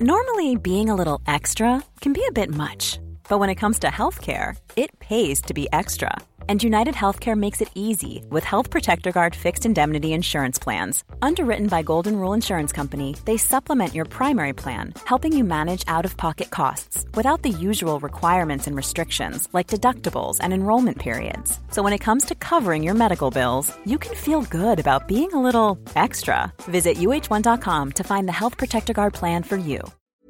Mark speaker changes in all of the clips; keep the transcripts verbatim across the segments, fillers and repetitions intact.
Speaker 1: Normally, being a little extra can be a bit much, but when it comes to healthcare, it pays to be extra. And United Healthcare makes it easy with Health Protector Guard fixed indemnity insurance plans. Underwritten by Golden Rule Insurance Company, they supplement your primary plan, helping you manage out-of-pocket costs without the usual requirements and restrictions like deductibles and enrollment periods. So when it comes to covering your medical bills, you can feel good about being a little extra. Visit U H one dot com to find the Health Protector Guard plan for you.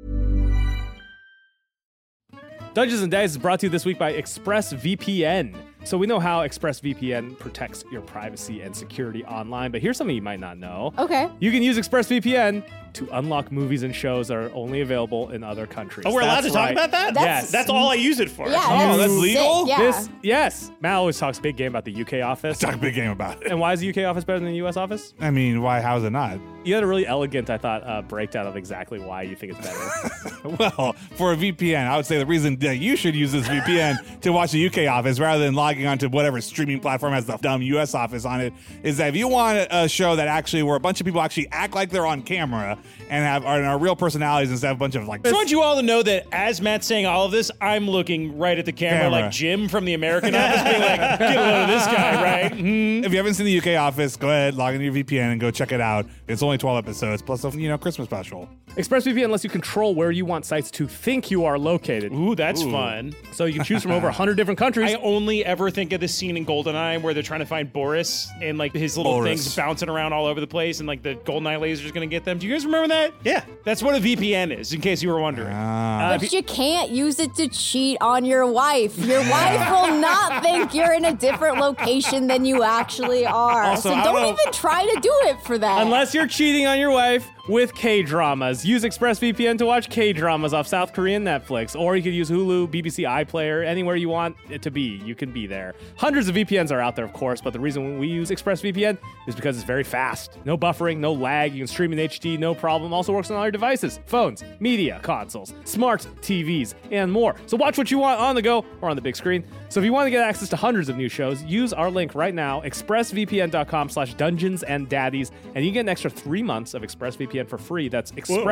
Speaker 2: Dungeons and Daddies is brought to you this week by ExpressVPN. So we know how ExpressVPN protects your privacy and security online, but here's something you might not know.
Speaker 3: Okay.
Speaker 2: You can use ExpressVPN to unlock movies and shows that are only available in other countries.
Speaker 4: Oh, we're allowed
Speaker 2: That's
Speaker 4: to talk
Speaker 2: right.
Speaker 4: about that?
Speaker 3: That's-
Speaker 2: Yes.
Speaker 4: That's all I use it for.
Speaker 3: Yeah,
Speaker 5: Oh, that's
Speaker 3: sick,
Speaker 5: legal?
Speaker 3: Yeah.
Speaker 2: This, yes. Matt always talks big game about the U K office.
Speaker 5: Talk a big game about it.
Speaker 2: And why is the U K office better than the U S office?
Speaker 5: I mean, why? How's it not?
Speaker 2: You had a really elegant, I thought, uh, breakdown of exactly why you think it's better.
Speaker 5: Well, for a V P N, I would say the reason that you should use this V P N to watch the U K office rather than logging onto whatever streaming platform has the dumb U S office on it is that if you want a show that actually where a bunch of people actually act like they're on camera and have are, are real personalities instead of a bunch of like.
Speaker 4: I just want you all to know that as Matt's saying all of this, I'm looking right at the camera,
Speaker 5: Camera.
Speaker 4: like Jim from the American Office, being like, get a load of this guy, right? Mm-hmm.
Speaker 5: If you haven't seen the U K office, go ahead, log into your V P N and go check it out. It's only twelve episodes plus a you know Christmas special.
Speaker 2: ExpressVPN lets you control where you want sites to think you are located.
Speaker 4: Ooh, that's fun.
Speaker 2: So you can choose from over one hundred different countries.
Speaker 4: I only ever think of the scene in GoldenEye where they're trying to find Boris and like his little
Speaker 5: Boris.
Speaker 4: things bouncing around all over the place and like the GoldenEye laser's gonna get them. Do you guys remember that? Yeah. That's what a V P N is, in case you were wondering.
Speaker 5: Ah.
Speaker 3: But you can't use it to cheat on your wife. Your wife will not think you're in a different location than you actually are.
Speaker 2: Also,
Speaker 3: so
Speaker 2: I
Speaker 3: don't
Speaker 2: don't know-
Speaker 3: even try to do it for that.
Speaker 2: Unless you're cheating on your wife with K-dramas. Use ExpressVPN to watch K-dramas off South Korean Netflix. Or you could use Hulu, B B C iPlayer, anywhere you want it to be. You can be there. Hundreds of V P Ns are out there, of course, but the reason we use ExpressVPN is because it's very fast. No buffering, no lag. You can stream in H D, no problem. Also works on all your devices, phones, media consoles, smart T Vs, and more. So watch what you want on the go or on the big screen. So if you want to get access to hundreds of new shows, use our link right now, expressvpn.com slash dungeons and daddies, and you get an extra three months of ExpressVPN for free. That's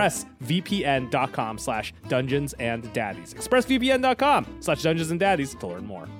Speaker 2: expressvpn.com slash dungeons and daddies. Expressvpn.com slash dungeons and daddies to learn more.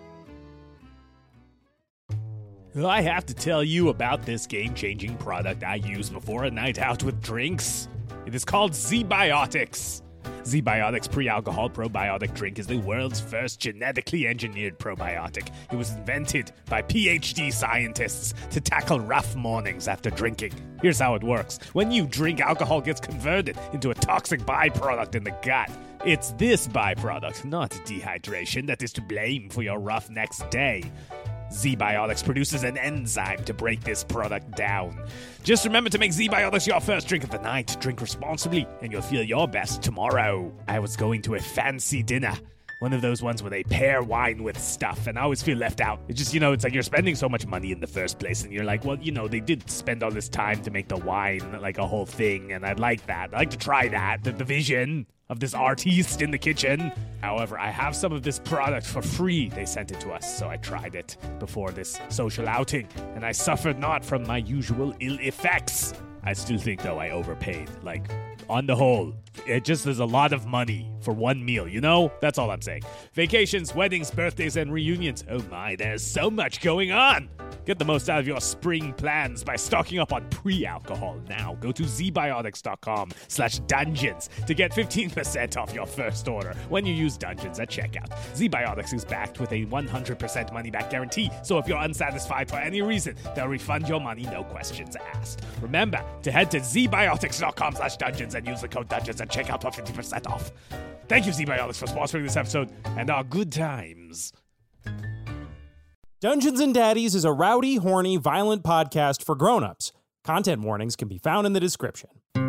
Speaker 2: I have to tell you about this game-changing product I use before a night out with drinks. It is called Z-Biotics. Z-Biotics Pre-Alcohol Probiotic Drink is the world's first genetically engineered probiotic. It was invented by P H D scientists to tackle rough mornings after drinking. Here's how it works. When you drink, alcohol gets converted into a toxic byproduct in the gut. It's this byproduct, not dehydration, that is to blame for your rough next day. Z-Biotics produces an enzyme to break this product down. Just remember to make Z-Biotics your first drink of the night. Drink responsibly, and you'll feel your best tomorrow. I was going to a fancy dinner. One of those ones where they pair wine with stuff, and I always feel left out. It's just, you know, it's like you're spending so much money in the first place, and you're like, well, you know, they did spend all this time to make the wine like a whole thing, and I'd like that. I'd like to try that, the, the vision of this artiste in the kitchen. However, I have some of this product for free. They sent it to us, so I tried it before this social outing, and I suffered not from my usual ill effects. I still think, though, I overpaid. Like, on the whole, it just is a lot of money for one meal, you know? That's all I'm saying. Vacations, weddings, birthdays, and reunions. Oh my, there's so much going on. Get the most out of your spring plans by stocking up on pre-alcohol now. Go to zbiotics.com slash dungeons to get fifteen percent off your first order when you use Dungeons at checkout. ZBiotics is backed with a one hundred percent money-back guarantee, so if you're unsatisfied for any reason, they'll refund your money, no questions asked. Remember to head to zbiotics.com slash dungeons and use the code dungeons at checkout for fifty percent off. Thank you, ZBiotics, for sponsoring this episode and our good times.
Speaker 6: Dungeons and Daddies is a rowdy, horny, violent podcast for grown-ups. Content warnings can be found in the description.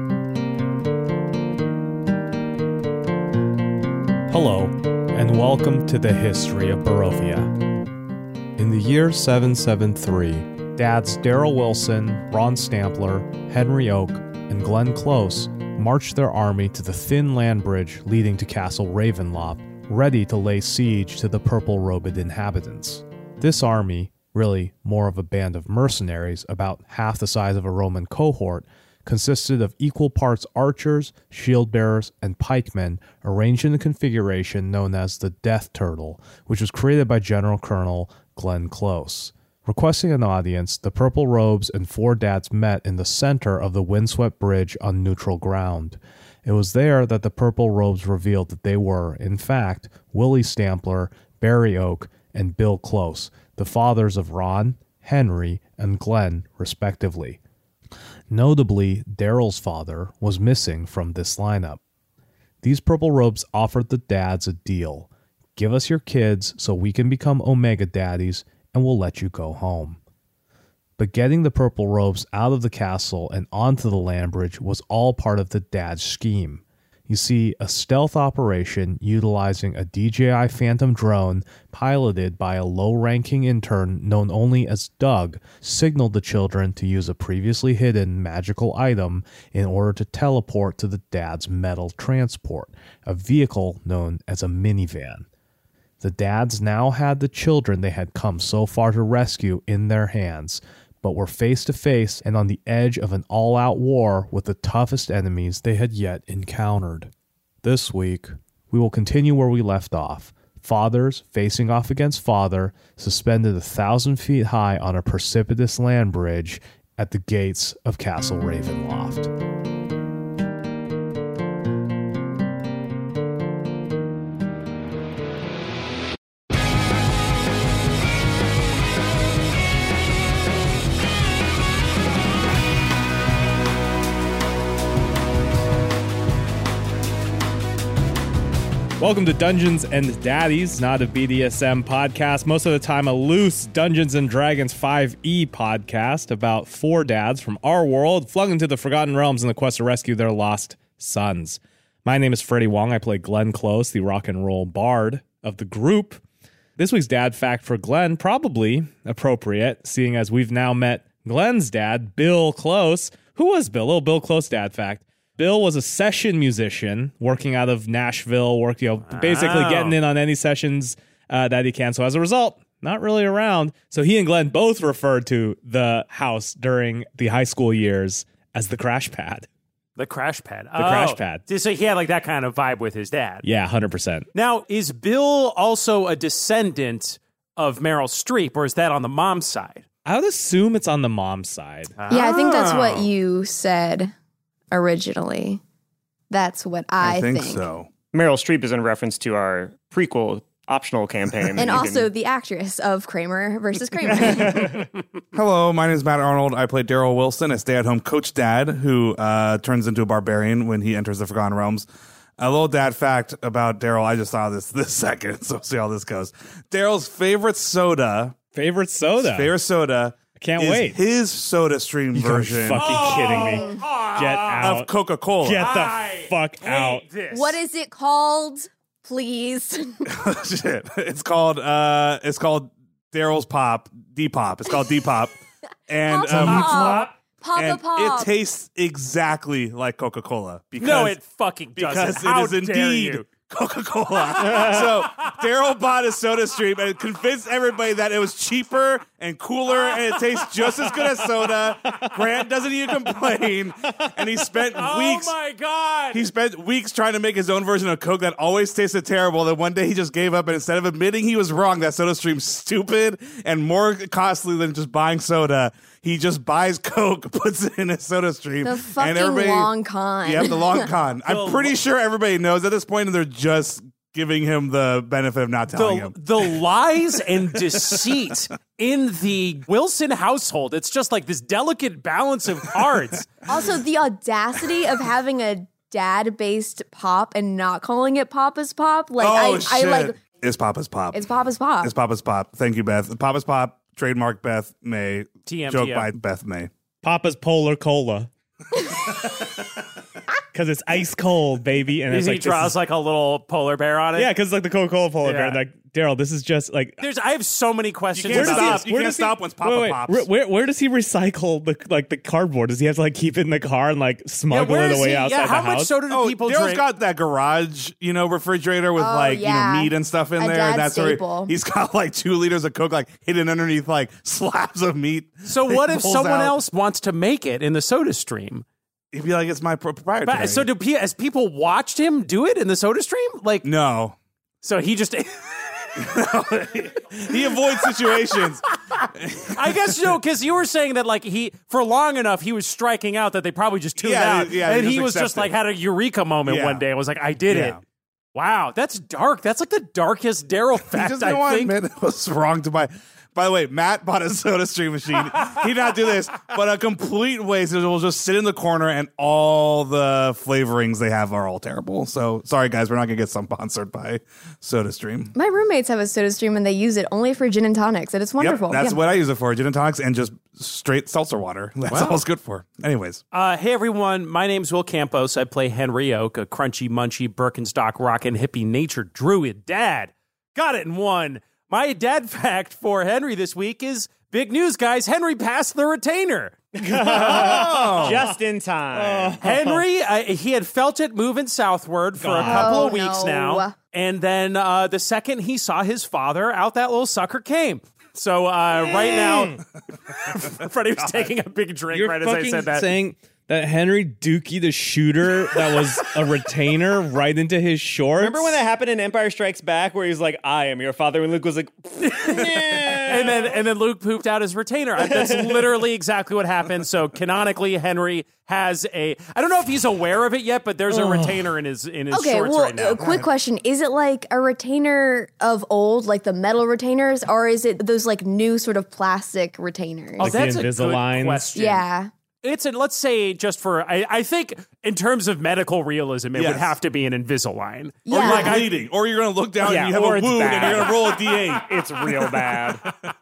Speaker 7: Hello, and welcome to the history of Barovia. In the year seven seventy-three, dads Daryl Wilson, Ron Stampler, Henry Oak, and Glenn Close marched their army to the thin land bridge leading to Castle Ravenloft, ready to lay siege to the purple-robed inhabitants. This army, really more of a band of mercenaries about half the size of a Roman cohort, consisted of equal parts archers, shield bearers, and pikemen arranged in a configuration known as the Death Turtle, which was created by General Colonel Glenn Close. Requesting an audience, the Purple Robes and four dads met in the center of the windswept bridge on neutral ground. It was there that the Purple Robes revealed that they were, in fact, Willie Stampler, Barry Oak, and Bill Close, the fathers of Ron, Henry, and Glenn, respectively. Notably, Daryl's father was missing from this lineup. These Purple Robes offered the dads a deal. Give us your kids so we can become Omega Daddies, and we'll let you go home. But getting the Purple Robes out of the castle and onto the land bridge was all part of the dad's scheme. You see, a stealth operation utilizing a D J I Phantom drone piloted by a low-ranking intern known only as Doug signaled the children to use a previously hidden magical item in order to teleport to the dad's metal transport, a vehicle known as a minivan. The dads now had the children they had come so far to rescue in their hands, but were face to face and on the edge of an all-out war with the toughest enemies they had yet encountered. This week, we will continue where we left off. Fathers facing off against father, suspended a thousand feet high on a precipitous land bridge at the gates of Castle Ravenloft. Welcome to Dungeons and Daddies, not a B D S M podcast. Most of the time, a loose Dungeons and Dragons five E podcast about four dads from our world flung into the Forgotten Realms in the quest to rescue their lost sons. My name is Freddie Wong. I play Glenn Close, the rock and roll bard of the group. This week's dad fact for Glenn, probably appropriate, seeing as we've now met Glenn's dad, Bill Close. Who was Bill? Little Bill Close dad fact. Bill was a session musician working out of Nashville, work, you know, basically
Speaker 6: Wow.
Speaker 7: getting in on any sessions uh, that he can. So as a result, not really around. So he and Glenn both referred to the house during the high school years as the crash pad.
Speaker 6: The crash pad.
Speaker 7: The crash pad.
Speaker 6: So he had like that kind of vibe with his dad.
Speaker 7: Yeah, one hundred percent.
Speaker 6: Now, is Bill also a descendant of Meryl Streep, or is that on the mom's side?
Speaker 7: I would assume it's on the mom's side.
Speaker 3: Yeah, I think that's what
Speaker 6: Oh.
Speaker 3: you said originally. That's what I,
Speaker 5: I think, so.
Speaker 8: Meryl Streep is in reference to our prequel optional campaign.
Speaker 3: And also the actress of Kramer versus Kramer.
Speaker 5: Hello, my name is Matt Arnold. I play Daryl Wilson, a stay-at-home coach dad who uh, turns into a barbarian when he enters the Forgotten Realms. A little dad fact about Daryl. I just saw this this second, so we'll see how this goes. Daryl's favorite soda,
Speaker 7: Favorite soda.
Speaker 5: favorite soda,
Speaker 7: Can't
Speaker 5: is
Speaker 7: wait.
Speaker 5: his Soda Stream
Speaker 7: You gotta be
Speaker 5: version
Speaker 7: fucking kidding me. Get out.
Speaker 5: of Coca-Cola.
Speaker 7: Get the
Speaker 6: I
Speaker 7: fuck
Speaker 6: hate
Speaker 7: out.
Speaker 6: this.
Speaker 3: What is it called? Please.
Speaker 5: Shit. It's called uh it's called Daryl's Pop, D-Pop. It's called D-Pop. And
Speaker 3: Papa
Speaker 5: um
Speaker 3: Pop. Papa
Speaker 5: and
Speaker 3: Pop.
Speaker 5: it tastes exactly like Coca-Cola because
Speaker 6: No, it fucking doesn't.
Speaker 5: because
Speaker 6: How
Speaker 5: it is
Speaker 6: dare
Speaker 5: indeed
Speaker 6: you.
Speaker 5: Coca-Cola. So Daryl bought a Soda Stream and convinced everybody that it was cheaper and cooler and it tastes just as good as soda. Grant doesn't even complain, and he spent
Speaker 6: Oh
Speaker 5: weeks.
Speaker 6: my God.
Speaker 5: He spent weeks trying to make his own version of Coke that always tasted terrible. Then one day he just gave up, and instead of admitting he was wrong, that Soda Stream's stupid and more costly than just buying soda, he just buys Coke, puts it in his Soda Stream.
Speaker 3: The fucking
Speaker 5: and everybody,
Speaker 3: long con.
Speaker 5: Yep, the long con. I'm pretty sure everybody knows at this point, and they're just giving him the benefit of not telling
Speaker 6: the,
Speaker 5: him.
Speaker 6: the lies and deceit in the Wilson household. It's just like this delicate balance of cards.
Speaker 3: Also, the audacity of having a dad-based pop and not calling it Papa's Pop. Like,
Speaker 5: oh,
Speaker 3: I,
Speaker 5: shit.
Speaker 3: I like,
Speaker 5: It's Papa's Pop.
Speaker 3: it's Papa's Pop.
Speaker 5: It's Papa's Pop. Thank you, Beth. Papa's Pop, trademark Beth May.
Speaker 6: T M,
Speaker 5: Joke
Speaker 6: T M.
Speaker 5: by Beth May.
Speaker 7: Papa's Polar Cola. Because it's ice cold, baby. And
Speaker 6: He
Speaker 7: it's like, this
Speaker 6: draws
Speaker 7: is-
Speaker 6: like a little polar bear on it.
Speaker 7: yeah, because it's like the Coca-Cola polar bear.
Speaker 6: Yeah.
Speaker 7: Like, Daryl, this is just like...
Speaker 6: There's, I have so many questions
Speaker 5: can't
Speaker 6: about
Speaker 5: stop.
Speaker 6: this.
Speaker 5: You
Speaker 7: where
Speaker 5: can't
Speaker 7: does he-
Speaker 5: stop once Papa
Speaker 7: wait, wait,
Speaker 5: pops.
Speaker 7: Where, where, where does he recycle the like the cardboard? Does he have to like keep it in the car and like
Speaker 6: Yeah,
Speaker 7: smuggle
Speaker 6: where
Speaker 7: it
Speaker 6: is
Speaker 7: away
Speaker 6: he?
Speaker 7: outside
Speaker 6: Yeah, how
Speaker 7: the
Speaker 6: much
Speaker 7: house?
Speaker 6: soda do
Speaker 5: Oh,
Speaker 6: people
Speaker 5: Daryl's
Speaker 6: drink?
Speaker 5: got that garage, you know, refrigerator with
Speaker 3: Oh,
Speaker 5: like,
Speaker 3: yeah.
Speaker 5: you know, meat and stuff in
Speaker 3: A
Speaker 5: there.
Speaker 3: dad
Speaker 5: That's
Speaker 3: staple.
Speaker 5: where he, he's got like two liters of Coke like hidden underneath like slabs of meat.
Speaker 6: So
Speaker 5: that
Speaker 6: what
Speaker 5: he
Speaker 6: if
Speaker 5: pulls
Speaker 6: someone
Speaker 5: out.
Speaker 6: else wants to make it in the Soda Stream?
Speaker 5: He'd be like, it's my pro- proprietary.
Speaker 6: But, so do P- has people watched him do it in the Soda Stream? Like,
Speaker 5: no.
Speaker 6: So he just.
Speaker 5: He avoids situations.
Speaker 6: I guess so, because you were saying that like he for long enough he was striking out that they probably just tuned
Speaker 5: Yeah,
Speaker 6: out,
Speaker 5: yeah,
Speaker 6: and
Speaker 5: they
Speaker 6: he
Speaker 5: just
Speaker 6: was just
Speaker 5: accept
Speaker 6: like
Speaker 5: it.
Speaker 6: had a eureka moment
Speaker 5: Yeah.
Speaker 6: one day. I was like, I did
Speaker 5: Yeah.
Speaker 6: it. Wow, that's dark. That's like the darkest Daryl
Speaker 5: He
Speaker 6: fact.
Speaker 5: just didn't
Speaker 6: I
Speaker 5: want to
Speaker 6: think.
Speaker 5: admit it was wrong to buy. By the way, Matt bought a Soda Stream machine. He did not do this, but a complete waste. It will just sit in the corner, and all the flavorings they have are all terrible. So sorry, guys, we're not gonna get sponsored by Soda Stream.
Speaker 3: My roommates have a Soda Stream and they use it only for gin and tonics, and it's wonderful.
Speaker 5: Yep, that's
Speaker 3: Yeah.
Speaker 5: what I use it for: gin and tonics and just straight seltzer water. That's all it's good for. Anyways,
Speaker 6: Uh, hey everyone, my name's Will Campos. I play Henry Oak, a crunchy, munchy, Birkenstock rockin' hippie nature druid dad. Got it in one. My dad fact for Henry this week is big news, guys. Henry passed the retainer.
Speaker 8: Just in time.
Speaker 6: Henry, uh, he had felt it moving southward for a couple
Speaker 3: Oh,
Speaker 6: of weeks
Speaker 3: no.
Speaker 6: now. And then uh, the second he saw his father, out that little sucker came. So uh, right now, Freddie was taking a big drink
Speaker 7: You're
Speaker 6: right as I
Speaker 7: fucking
Speaker 6: said that.
Speaker 7: saying that Henry Dookie, the shooter, that was a retainer right into his shorts.
Speaker 8: Remember when that happened in Empire Strikes Back where he was like, I am your father, and Luke was like,
Speaker 6: and then and then Luke pooped out his retainer. That's literally exactly what happened. So canonically, Henry has a. I don't know if he's aware of it yet, but there's a retainer in his in his
Speaker 3: Okay,
Speaker 6: shorts
Speaker 3: well,
Speaker 6: right now.
Speaker 3: a quick question. Is it like a retainer of old, like the metal retainers, or is it those like new sort of plastic retainers?
Speaker 6: Oh,
Speaker 7: the
Speaker 6: that's a good
Speaker 7: Invisaligns?
Speaker 6: question.
Speaker 3: Yeah.
Speaker 6: It's a, let's say just for I, I think in terms of medical realism, it
Speaker 5: Yes.
Speaker 6: would have to be an Invisalign.
Speaker 5: or
Speaker 3: Yeah.
Speaker 5: you're
Speaker 3: Like, I-
Speaker 5: bleeding, or you're gonna look down
Speaker 8: Yeah,
Speaker 5: and you have
Speaker 8: or
Speaker 5: a
Speaker 8: it's
Speaker 5: wound, and
Speaker 8: bad.
Speaker 5: you're gonna roll a D eight.
Speaker 8: it's real bad.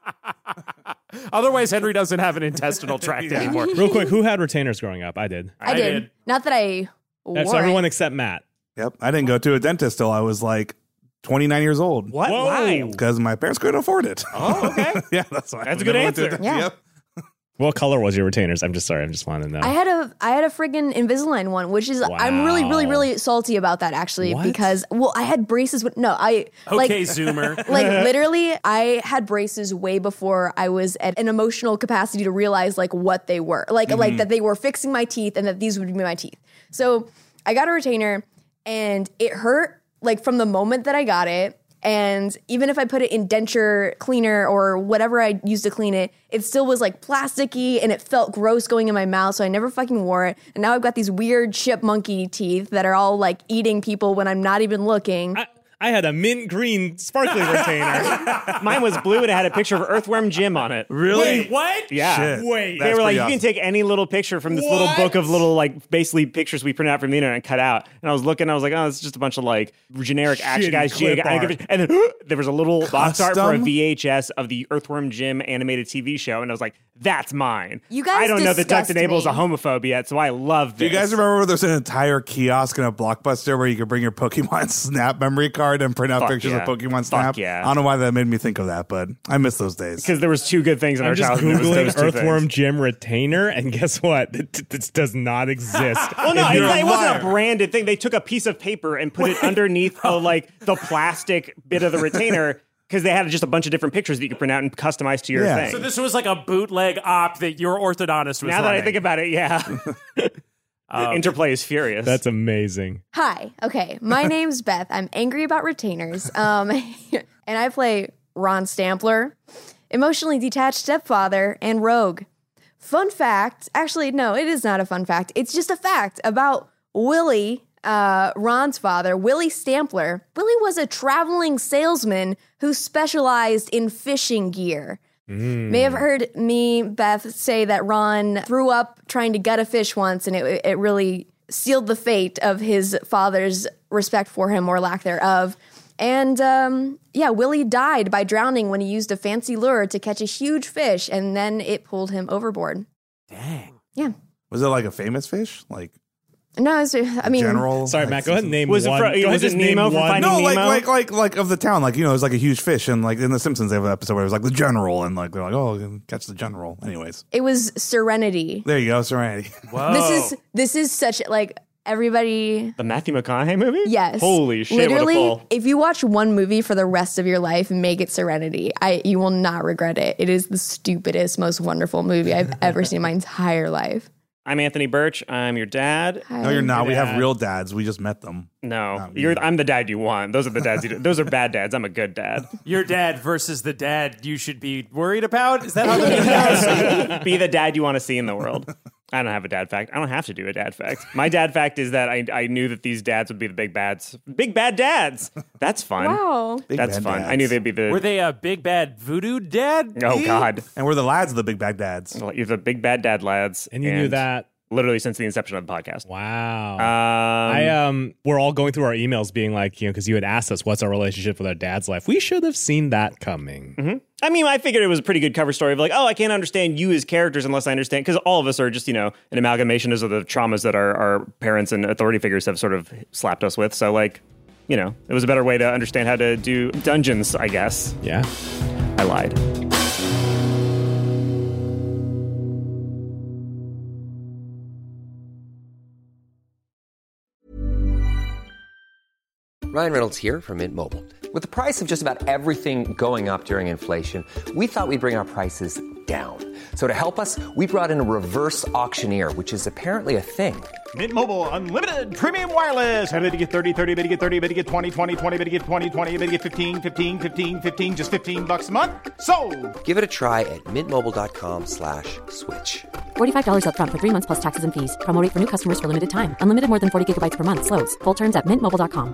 Speaker 6: Otherwise, Henry doesn't have an intestinal tract
Speaker 5: Yeah.
Speaker 6: anymore.
Speaker 7: Real quick, who had retainers growing up? I did.
Speaker 3: I,
Speaker 6: I
Speaker 3: did.
Speaker 6: did.
Speaker 3: Not that I wore
Speaker 7: That's everyone
Speaker 3: it.
Speaker 7: except Matt.
Speaker 5: Yep, I didn't go to a dentist till I was like twenty-nine years old.
Speaker 8: What?
Speaker 7: Whoa.
Speaker 8: Why?
Speaker 5: Because my parents couldn't afford it.
Speaker 8: Oh, okay.
Speaker 5: yeah, that's why.
Speaker 8: That's
Speaker 5: I
Speaker 8: a good
Speaker 5: never went to
Speaker 8: answer.
Speaker 5: dentist.
Speaker 3: Yeah.
Speaker 5: Yep.
Speaker 7: What color was your retainers? I'm just sorry. I'm just wanting to know.
Speaker 3: I had a I had a friggin' Invisalign one, which is I'm really really
Speaker 7: Wow.
Speaker 3: really salty about that actually
Speaker 7: What?
Speaker 3: because well I had braces with no I like
Speaker 6: Okay, Zoomer.
Speaker 3: like literally I had braces way before I was at an emotional capacity to realize like what they were like like that they were fixing my teeth and that these would be my teeth. So I got a retainer and it hurt like from the moment that I got it. And even if I put it in denture cleaner or whatever I used to clean it, it still was like plasticky and it felt gross going in my mouth. So I never fucking wore it. And now I've got these weird chipmunky teeth that are all like eating people when I'm not even looking.
Speaker 7: I, I had a mint green sparkly retainer.
Speaker 8: Mine was blue and it had a picture of Earthworm Jim on it.
Speaker 5: Really?
Speaker 6: What?
Speaker 8: Yeah.
Speaker 5: Shit.
Speaker 7: Wait.
Speaker 8: They
Speaker 5: That's
Speaker 8: were like,
Speaker 5: pretty
Speaker 8: you
Speaker 5: awesome.
Speaker 8: can take any little picture from this little book of little, like, basically pictures we print out from the internet and cut out. And I was looking, I was like, oh, it's just a bunch of, like, generic action
Speaker 7: Shitty
Speaker 8: guys.
Speaker 7: clip
Speaker 8: G I
Speaker 7: art.
Speaker 8: And then there was a little box art for a
Speaker 5: Custom?
Speaker 8: V H S of the Earthworm Jim animated T V show. And I was like, that's mine.
Speaker 3: You guys
Speaker 8: I don't know that Duck
Speaker 3: disgust
Speaker 8: Enable is a
Speaker 3: me.
Speaker 8: homophobe yet, so I love
Speaker 5: Do
Speaker 8: this.
Speaker 5: you guys remember where there's an entire kiosk in a Blockbuster where you could bring your Pokemon Snap memory card and print out
Speaker 8: Fuck
Speaker 5: pictures
Speaker 8: yeah.
Speaker 5: of Pokemon
Speaker 8: Fuck
Speaker 5: Snap?
Speaker 8: yeah.
Speaker 5: I don't know why that made me think of that, but I miss those days.
Speaker 8: Because there was two good things in our
Speaker 7: I'm just
Speaker 8: childhood. There was
Speaker 7: Googling
Speaker 8: those two
Speaker 7: Earthworm
Speaker 8: things.
Speaker 7: Jim retainer, and guess what? It, it does not exist.
Speaker 8: Well, no,
Speaker 7: If
Speaker 8: it's
Speaker 7: you're
Speaker 8: not-
Speaker 7: a
Speaker 8: it wasn't a
Speaker 7: liar.
Speaker 8: branded thing. They took a piece of paper and put it underneath the, like the plastic bit of the retainer because they had just a bunch of different pictures that you could print out and customize to your
Speaker 5: Yeah.
Speaker 8: thing.
Speaker 6: So this was like a bootleg op that your orthodontist was
Speaker 8: now that I
Speaker 6: running.
Speaker 8: think about it, yeah. The interplay is furious.
Speaker 7: That's amazing.
Speaker 3: Hi. Okay. My name's Beth. I'm angry about retainers. Um, and I play Ron Stampler, emotionally detached stepfather, and rogue. Fun fact. Actually, no, it is not a fun fact. It's just a fact about Willie, uh, Ron's father, Willie Stampler. Willie was a traveling salesman who specialized in fishing gear. May have heard me, Beth, say that Ron threw up trying to gut a fish once, and it, it really sealed the fate of his father's respect for him or lack thereof. And um, yeah, Willie died by drowning when he used a fancy lure to catch a huge fish, and then it pulled him overboard.
Speaker 6: Dang.
Speaker 3: Yeah.
Speaker 5: Was it like a famous fish? Like
Speaker 3: No, it's, I mean,
Speaker 5: general?
Speaker 7: Sorry,
Speaker 5: like,
Speaker 7: Matt. Go ahead and name
Speaker 8: Was it
Speaker 7: one.
Speaker 8: fro-
Speaker 7: Go ahead
Speaker 8: was it
Speaker 7: just name
Speaker 8: Nemo from
Speaker 7: one.
Speaker 8: Finding
Speaker 5: No, like
Speaker 8: Nemo?
Speaker 5: like like like of the town. Like, you know, it was like a huge fish, and like in The Simpsons, they have an episode where it was like the general, and like they're like, oh, catch the general. Anyways,
Speaker 3: it was Serenity.
Speaker 5: there you go, Serenity.
Speaker 6: Whoa.
Speaker 3: This is this is such like everybody.
Speaker 8: the Matthew McConaughey movie?
Speaker 3: Yes.
Speaker 8: Holy shit,
Speaker 3: Literally,
Speaker 8: what a pull.
Speaker 3: if you watch one movie for the rest of your life and make it Serenity, I you will not regret it. It is the stupidest, most wonderful movie I've ever seen in my entire life.
Speaker 8: I'm Anthony Birch. I'm your dad.
Speaker 3: Hi.
Speaker 5: No, you're not. We
Speaker 2: Dad.
Speaker 5: have real dads. We just met them.
Speaker 8: No,
Speaker 5: Um,
Speaker 8: you're. I'm the dad you want. Those are the dads. You, those are bad dads. I'm a good dad.
Speaker 6: Your dad versus the dad you should be worried about? Is that how the game goes?
Speaker 8: Be the dad you want to see in the world. I don't have a dad fact. I don't have to do a dad fact. My dad fact is that I, I knew that these dads would be the big bads. Big bad dads. That's fun.
Speaker 3: Wow.
Speaker 5: Big
Speaker 8: That's
Speaker 5: bad
Speaker 8: fun.
Speaker 5: dads.
Speaker 8: I knew they'd be the.
Speaker 6: Were they a big bad voodoo dad?
Speaker 8: Oh, God.
Speaker 5: And we're the lads of the big bad dads.
Speaker 8: You're the big bad dad lads.
Speaker 2: And you knew that.
Speaker 8: Literally since the inception of the podcast.
Speaker 2: Wow.
Speaker 8: Um,
Speaker 2: I um, we're all going through our emails, being like, you know, because you had asked us, "What's our relationship with our dad's life?" We should have seen that coming.
Speaker 8: Mm-hmm. I mean, I figured it was a pretty good cover story of like, oh, I can't understand you as characters unless I understand, because all of us are just, you know, an amalgamation of the traumas that our, our parents and authority figures have sort of slapped us with. So, like, you know, it was a better way to understand how to do dungeons, I guess.
Speaker 2: Yeah.
Speaker 8: I lied.
Speaker 9: Ryan Reynolds here from Mint Mobile. With the price of just about everything going up during inflation, we thought we'd bring our prices down. So to help us, we brought in a reverse auctioneer, which is apparently a thing.
Speaker 10: Mint Mobile Unlimited Premium Wireless. How to get thirty, thirty, how to get thirty, how to get twenty, twenty, twenty, how to get twenty, twenty, how to get fifteen, fifteen, fifteen, fifteen, just fifteen bucks a month? Sold!
Speaker 9: Give it a try at mintmobile.com slash switch.
Speaker 11: forty-five dollars up front for three months plus taxes and fees. Promo rate for new customers for limited time. Unlimited more than forty gigabytes per month. Slows full terms at mint mobile dot com.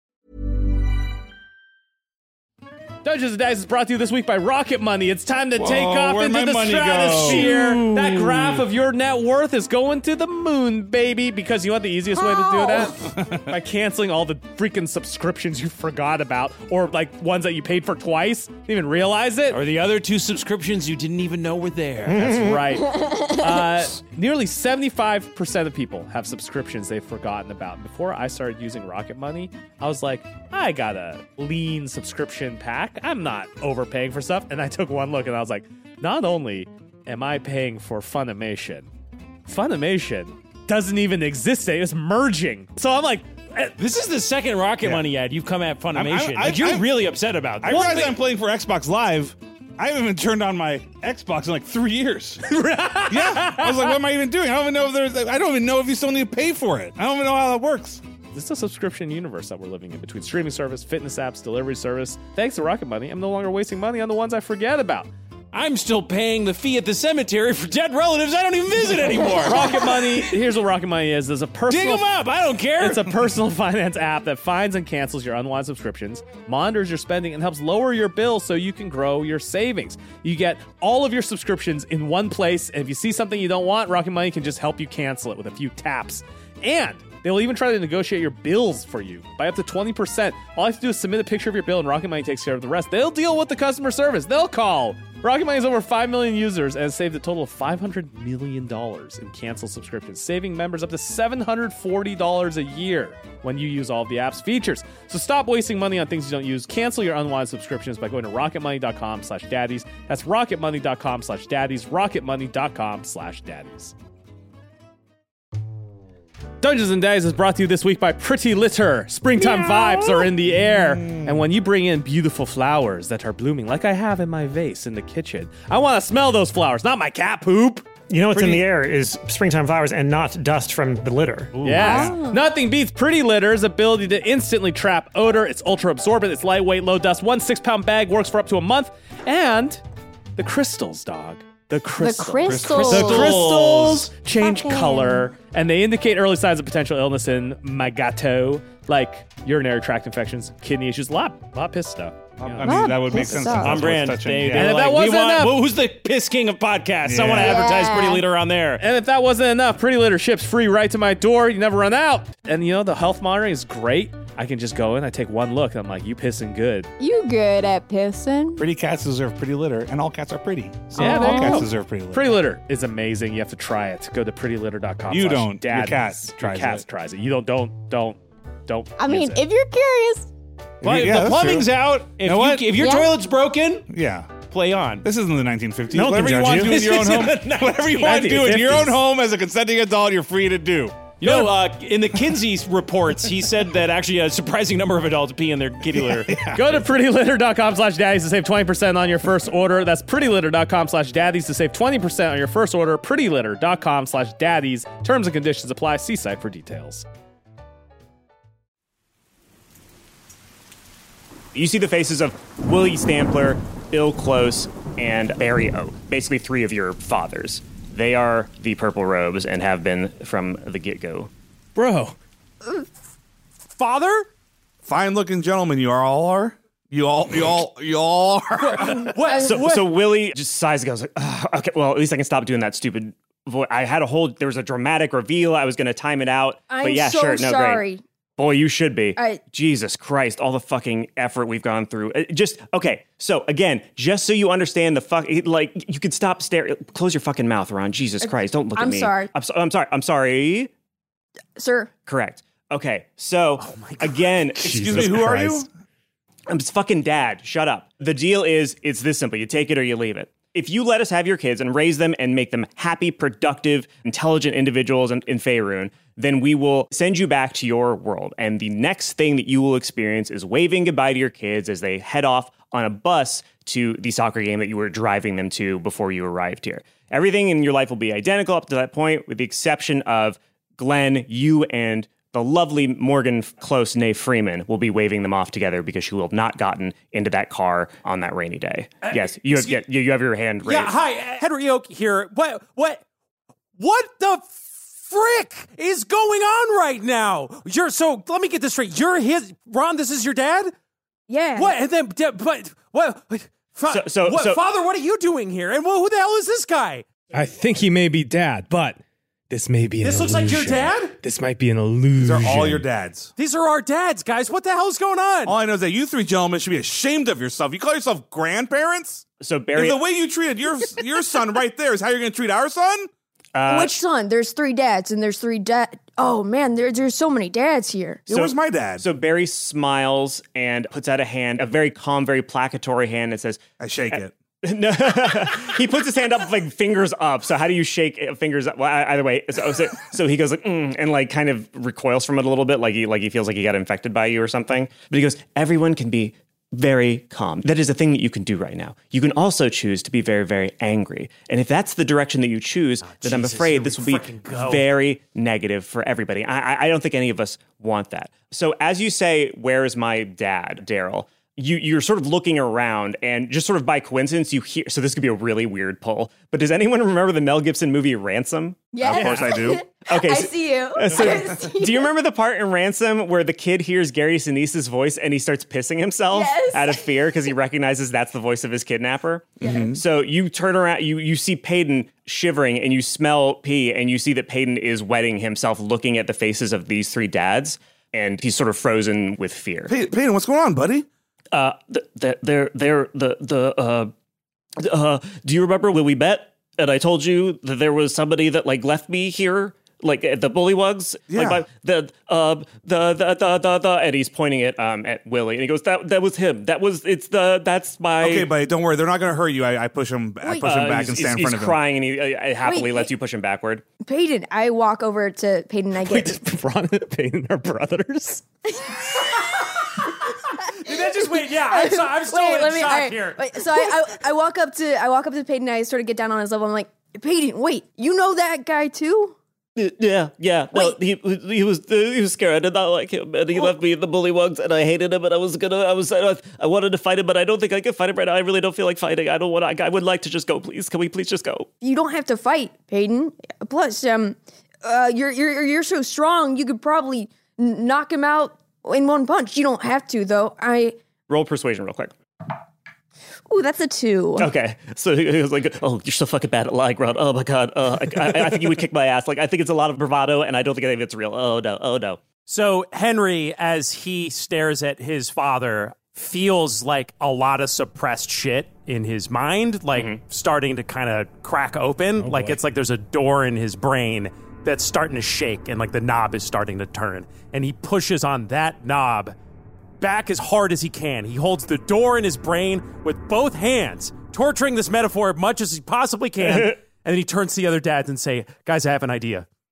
Speaker 2: Dungeons and Dice is brought to you this week by Rocket Money. It's time to
Speaker 5: Whoa,
Speaker 2: take off
Speaker 5: where'd
Speaker 2: into
Speaker 5: my
Speaker 2: the
Speaker 5: money go?
Speaker 2: stratosphere. That graph of your net worth is going to the moon, baby. Because you know what the easiest way to do that? By canceling all the freaking subscriptions you forgot about, or like ones that you paid for twice, didn't even realize it.
Speaker 6: Or the other two subscriptions you didn't even know were there.
Speaker 2: That's right. Uh, nearly seventy-five percent of people have subscriptions they've forgotten about. Before I started using Rocket Money, I was like, I got a lean subscription pack. I'm not overpaying for stuff. And I took one look and I was like, not only am I paying for Funimation, Funimation doesn't even exist today. It's merging. So I'm like,
Speaker 6: this is the second Rocket
Speaker 5: Yeah.
Speaker 6: Money ad you've come at Funimation.
Speaker 5: I'm- I'm-
Speaker 6: like, you're
Speaker 5: I'm-
Speaker 6: really upset about
Speaker 5: I
Speaker 6: this.
Speaker 5: realize I'm playing for Xbox Live. I haven't even turned on my Xbox in like three years. Yeah. I was like, what am I even doing? I don't even know if there's, I don't even know if you still need to pay for it. I don't even know how that works.
Speaker 2: this is a subscription universe that we're living in between streaming service, fitness apps, delivery service. Thanks to Rocket Money, I'm no longer wasting money on the ones I forget about.
Speaker 6: I'm still paying the fee at the cemetery for dead relatives I don't even visit anymore.
Speaker 2: Rocket Money, here's what Rocket Money is. There's a personal...
Speaker 6: Dig them up. I don't care.
Speaker 2: It's a personal finance app that finds and cancels your unwanted subscriptions, monitors your spending, and helps lower your bills so you can grow your savings. You get all of your subscriptions in one place, and if you see something you don't want, Rocket Money can just help you cancel it with a few taps. And they will even try to negotiate your bills for you by up to twenty percent. All you have to do is submit a picture of your bill, and Rocket Money takes care of the rest. They'll deal with the customer service. They'll call. Rocket Money has over five million users and has saved a total of five hundred million dollars in canceled subscriptions, saving members up to seven hundred forty dollars a year when you use all of the app's features. So stop wasting money on things you don't use. Cancel your unwanted subscriptions by going to rocketmoney.com slash daddies. That's rocketmoney.com slash daddies. rocketmoney.com slash daddies. Dungeons and Dice is brought to you this week by Pretty Litter. Springtime vibes are in the air. And when you bring in beautiful flowers that are blooming, like I have in my vase in the kitchen, I want to smell those flowers, not my cat poop.
Speaker 8: You know what's
Speaker 2: Pretty-
Speaker 8: in the air is springtime flowers and not dust from the litter.
Speaker 2: Yes. Nothing beats Pretty Litter's ability to instantly trap odor. It's ultra absorbent. It's lightweight, low dust. One six pound bag works for up to a month. And the crystals, dog. The crystals.
Speaker 3: The crystals.
Speaker 2: The crystals change
Speaker 3: Okay.
Speaker 2: color, and they indicate early signs of potential illness in my gato, like urinary tract infections, kidney issues, a lot, a lot of piss stuff.
Speaker 5: I
Speaker 2: Yeah.
Speaker 5: mean, that would make
Speaker 3: Piss
Speaker 5: sense.
Speaker 3: off.
Speaker 5: since
Speaker 6: On
Speaker 5: that's
Speaker 6: brand.
Speaker 5: what's touching-
Speaker 6: They,
Speaker 5: yeah.
Speaker 6: they're
Speaker 2: And if
Speaker 6: like,
Speaker 2: that
Speaker 6: we
Speaker 2: wasn't
Speaker 6: want,
Speaker 2: enough-
Speaker 6: well, who's the piss king of podcasts? I want to
Speaker 5: Yeah.
Speaker 6: advertise
Speaker 3: Yeah.
Speaker 6: Pretty Litter on there.
Speaker 2: And if that wasn't enough, Pretty Litter ships free right to my door. You never run out. And you know, the health monitoring is great. I can just go in, I take one look, and I'm like, you pissing good.
Speaker 3: You good at pissing?
Speaker 5: Pretty cats deserve pretty litter, and all cats are pretty. So
Speaker 2: Yeah, there
Speaker 5: all
Speaker 2: you
Speaker 5: cats
Speaker 2: go.
Speaker 5: deserve pretty litter.
Speaker 2: Pretty Litter is amazing. You have to try it. Go to pretty litter dot com.
Speaker 5: You
Speaker 2: slash
Speaker 5: don't. Your
Speaker 2: daddies.
Speaker 5: cat tries
Speaker 2: Your cat
Speaker 5: it.
Speaker 2: tries it. You don't, don't, don't, don't.
Speaker 3: I mean,
Speaker 2: use it.
Speaker 3: if you're curious,
Speaker 6: But
Speaker 5: Yeah,
Speaker 6: the
Speaker 5: that's
Speaker 6: plumbing's
Speaker 5: true.
Speaker 6: out. If,
Speaker 5: You know
Speaker 6: you,
Speaker 5: what?
Speaker 6: if your
Speaker 3: Yeah.
Speaker 6: toilet's broken,
Speaker 5: Yeah.
Speaker 6: play on.
Speaker 5: This isn't the nineteen fifties.
Speaker 8: No one
Speaker 5: Whatever
Speaker 8: can
Speaker 5: you
Speaker 8: judge
Speaker 5: want
Speaker 8: you.
Speaker 5: to do in your own
Speaker 6: This
Speaker 5: home,
Speaker 6: isn't the
Speaker 5: whatever you want to do in your own
Speaker 2: nineteen fifties.
Speaker 5: home as a consenting adult, you're free to do.
Speaker 4: You know, uh, in the Kinsey reports, he said that actually a surprising number of adults pee in their kitty litter.
Speaker 2: Yeah. Go to prettylitter.com slash daddies to save twenty percent on your first order. That's prettylitter.com slash daddies to save twenty percent on your first order. prettylitter.com slash daddies. Terms and conditions apply. See site for details.
Speaker 8: You see the faces of Willie Stampler, Bill Close, and Barry Oak, basically three of your fathers. They are the Purple Robes and have been from the get-go.
Speaker 2: Bro. Father?
Speaker 5: Fine-looking gentlemen, you are all are. You all, you all, you all are.
Speaker 8: What? So, so Willie just sighs and goes, like, oh, okay, well, at least I can stop doing that stupid voice. I had a whole, there was a dramatic reveal. I was going to time it out.
Speaker 3: I'm
Speaker 8: but yeah,
Speaker 3: so
Speaker 8: sure, no,
Speaker 3: sorry.
Speaker 8: Great. Boy, you should be.
Speaker 3: I,
Speaker 8: Jesus Christ, all the fucking effort we've gone through. Uh, just, okay, so again, just so you understand the fuck, like, you could stop staring. Close your fucking mouth, Ron. Jesus Christ, don't look
Speaker 3: I'm
Speaker 8: at me.
Speaker 3: sorry.
Speaker 8: I'm sorry. I'm sorry. I'm sorry.
Speaker 3: Sir.
Speaker 8: Correct. Okay, so, oh again.
Speaker 5: Excuse me, who
Speaker 8: Christ.
Speaker 5: are you?
Speaker 8: I'm his fucking dad. Shut up. The deal is, it's this simple. You take it or you leave it. If you let us have your kids and raise them and make them happy, productive, intelligent individuals in, in Faerun, then we will send you back to your world. And the next thing that you will experience is waving goodbye to your kids as they head off on a bus to the soccer game that you were driving them to before you arrived here. Everything in your life will be identical up to that point, with the exception of Glenn, you and the lovely Morgan Close, née Freeman, will be waving them off together because she will have not gotten into that car on that rainy day. Uh, yes, you have, yeah, you have your hand raised.
Speaker 6: Yeah, hi, Henry Oak here. What, what, what the frick is going on right now? You're so, let me get this straight. You're his, Ron, this is your dad?
Speaker 3: Yeah.
Speaker 6: What, and then, but, what,
Speaker 8: so, so,
Speaker 6: what
Speaker 8: so,
Speaker 6: Father, what are you doing here? And well, who the hell is this guy?
Speaker 7: I think he may be dad, but this may be an
Speaker 6: This looks
Speaker 7: illusion.
Speaker 6: like your dad?
Speaker 7: This might be an illusion.
Speaker 5: These are all your dads.
Speaker 6: These are our dads, guys. What the hell's going on?
Speaker 5: All I know is that you three gentlemen should be ashamed of yourself. You call yourself grandparents?
Speaker 8: So Barry,
Speaker 5: if the way you treated your your son right there is how you're going to treat our son?
Speaker 8: Uh,
Speaker 3: Which son? There's three dads, and there's three dad. Oh man, there, there's so many dads here.
Speaker 5: So, where's my dad?
Speaker 8: So Barry smiles and puts out a hand, a very calm, very placatory hand, and says,
Speaker 5: I shake it.
Speaker 8: No, he puts his hand up, like fingers up. So how do you shake fingers up? Well, either way. So, so, so he goes like, mm, and like kind of recoils from it a little bit, like he like he feels like he got infected by you or something. But he goes, everyone can be very calm. That is a thing that you can do right now. You can also choose to be very, very angry. And if that's the direction that you choose, oh, then Jesus, I'm afraid this will be very negative for everybody. I, I don't think any of us want that. So as you say, where is my dad, Daryl? You, you're sort of looking around, and just sort of by coincidence, you hear, so this could be a really weird pull, but does anyone remember the Mel Gibson movie Ransom?
Speaker 3: Yes.
Speaker 5: Of course I do.
Speaker 8: Okay,
Speaker 3: I
Speaker 8: so,
Speaker 3: see you.
Speaker 8: Uh, so
Speaker 3: I see
Speaker 8: do you remember the part in Ransom where the kid hears Gary Sinise's voice and he starts pissing himself
Speaker 3: yes.
Speaker 8: out of fear because he recognizes that's the voice of his kidnapper?
Speaker 3: Yes.
Speaker 8: Mm-hmm. So you turn around, you you see Peyton shivering, and you smell pee, and you see that Peyton is wetting himself looking at the faces of these three dads, and he's sort of frozen with fear.
Speaker 5: Pey- Peyton, what's going on, buddy?
Speaker 8: Uh, they're, they're, they're, the, the, uh, uh, do you remember when we met and I told you that there was somebody that like left me here, like at the Bullywugs?
Speaker 5: Yeah.
Speaker 8: Like by, the, uh, the, the, the, the, the, and he's pointing it, um, at Willie, and he goes, that, that was him. That was, it's the, that's my.
Speaker 5: Okay, buddy, don't worry. They're not going to hurt you. I, I push him, I
Speaker 3: Wait.
Speaker 5: push him
Speaker 8: uh,
Speaker 5: back
Speaker 8: he's,
Speaker 5: and stand
Speaker 8: he's,
Speaker 5: in front of
Speaker 8: he's
Speaker 5: him.
Speaker 8: crying, and he uh, happily
Speaker 3: Wait,
Speaker 8: lets you push him backward.
Speaker 3: Peyton, I walk over to Peyton and I
Speaker 7: Wait,
Speaker 3: get.
Speaker 7: did Ron and Peyton are brothers?
Speaker 6: Did that just wait? Yeah, I'm, so, I'm still
Speaker 3: Wait,
Speaker 6: in
Speaker 3: let me.
Speaker 6: shock
Speaker 3: all right,
Speaker 6: here.
Speaker 3: wait, so I, I I walk up to I walk up to Peyton and I sort of get down on his level. I'm like, Peyton, wait, you know that guy too?
Speaker 8: Yeah, yeah. No, he he was he was scared. I did not like him, and he left me in the Bullywugs, and I hated him. And I was gonna, I was, I wanted to fight him, but I don't think I can fight him right now. I really don't feel like fighting. I don't want. I, I would like to just go, please. Can we please just go?
Speaker 3: You don't have to fight, Peyton. Plus, um, uh, you're you're you're so strong. You could probably n- knock him out in one punch. You don't have to, though. I
Speaker 8: roll persuasion real quick.
Speaker 3: Ooh, that's a two.
Speaker 8: Okay, so he was like, "Oh, you're so fucking bad at lying, Ron. Oh my god, uh, I, I, I think you would kick my ass. Like, I think it's a lot of bravado, and I don't think any of it's real. Oh no, oh no."
Speaker 6: So Henry, as he stares at his father, feels like a lot of suppressed shit in his mind, like mm-hmm. starting to kind of crack open. Oh, like boy. It's like there's a door in his brain that's starting to shake, and like the knob is starting to turn, and he pushes on that knob back as hard as he can. He holds the door in his brain with both hands, torturing this metaphor as much as he possibly can, and then he turns to the other dads and say, "Guys, I have an idea."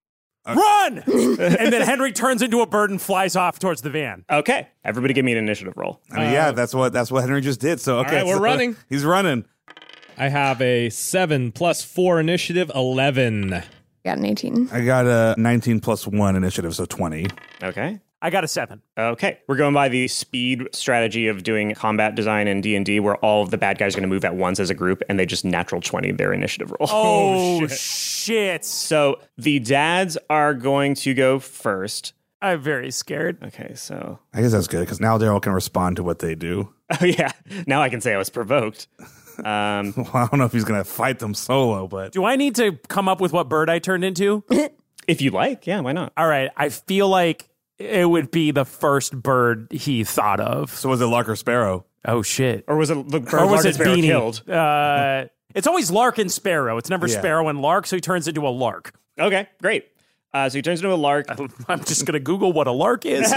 Speaker 6: Run! And then Henry turns into a bird and flies off towards the van.
Speaker 8: Okay. Everybody give me an initiative roll.
Speaker 5: I mean, yeah, that's what that's what Henry just did. So okay,
Speaker 2: right, we're
Speaker 5: so
Speaker 2: running.
Speaker 5: He's running.
Speaker 7: I have a seven plus four initiative, eleven.
Speaker 3: Got an eighteen.
Speaker 5: I got a nineteen plus one initiative, so twenty.
Speaker 8: Okay.
Speaker 6: I got a seven.
Speaker 8: Okay. We're going by the speed strategy of doing combat design in D and D, where all of the bad guys are going to move at once as a group, and they just natural twenty their initiative roll.
Speaker 6: Oh, shit. shit.
Speaker 8: So the dads are going to go first.
Speaker 6: I'm very scared.
Speaker 8: Okay, so...
Speaker 5: I guess that's good, because now Daryl can respond to what they do.
Speaker 8: Oh, yeah. Now I can say I was provoked. Um,
Speaker 5: well, I don't know if he's going to fight them solo, but...
Speaker 6: Do I need to come up with what bird I turned into?
Speaker 8: If you like, yeah, why not?
Speaker 6: All right, I feel like it would be the first bird he thought of.
Speaker 5: So was it Lark or Sparrow?
Speaker 6: Oh, shit.
Speaker 8: Or was it the bird
Speaker 6: or was
Speaker 8: Lark and
Speaker 6: it
Speaker 8: Sparrow
Speaker 6: Beanie?
Speaker 8: killed?
Speaker 6: Uh, it's always Lark and Sparrow. It's never
Speaker 5: Yeah.
Speaker 6: Sparrow and Lark, so he turns into a lark.
Speaker 8: Okay, great. Uh, so he turns into a lark.
Speaker 6: I'm just going to Google what a lark is.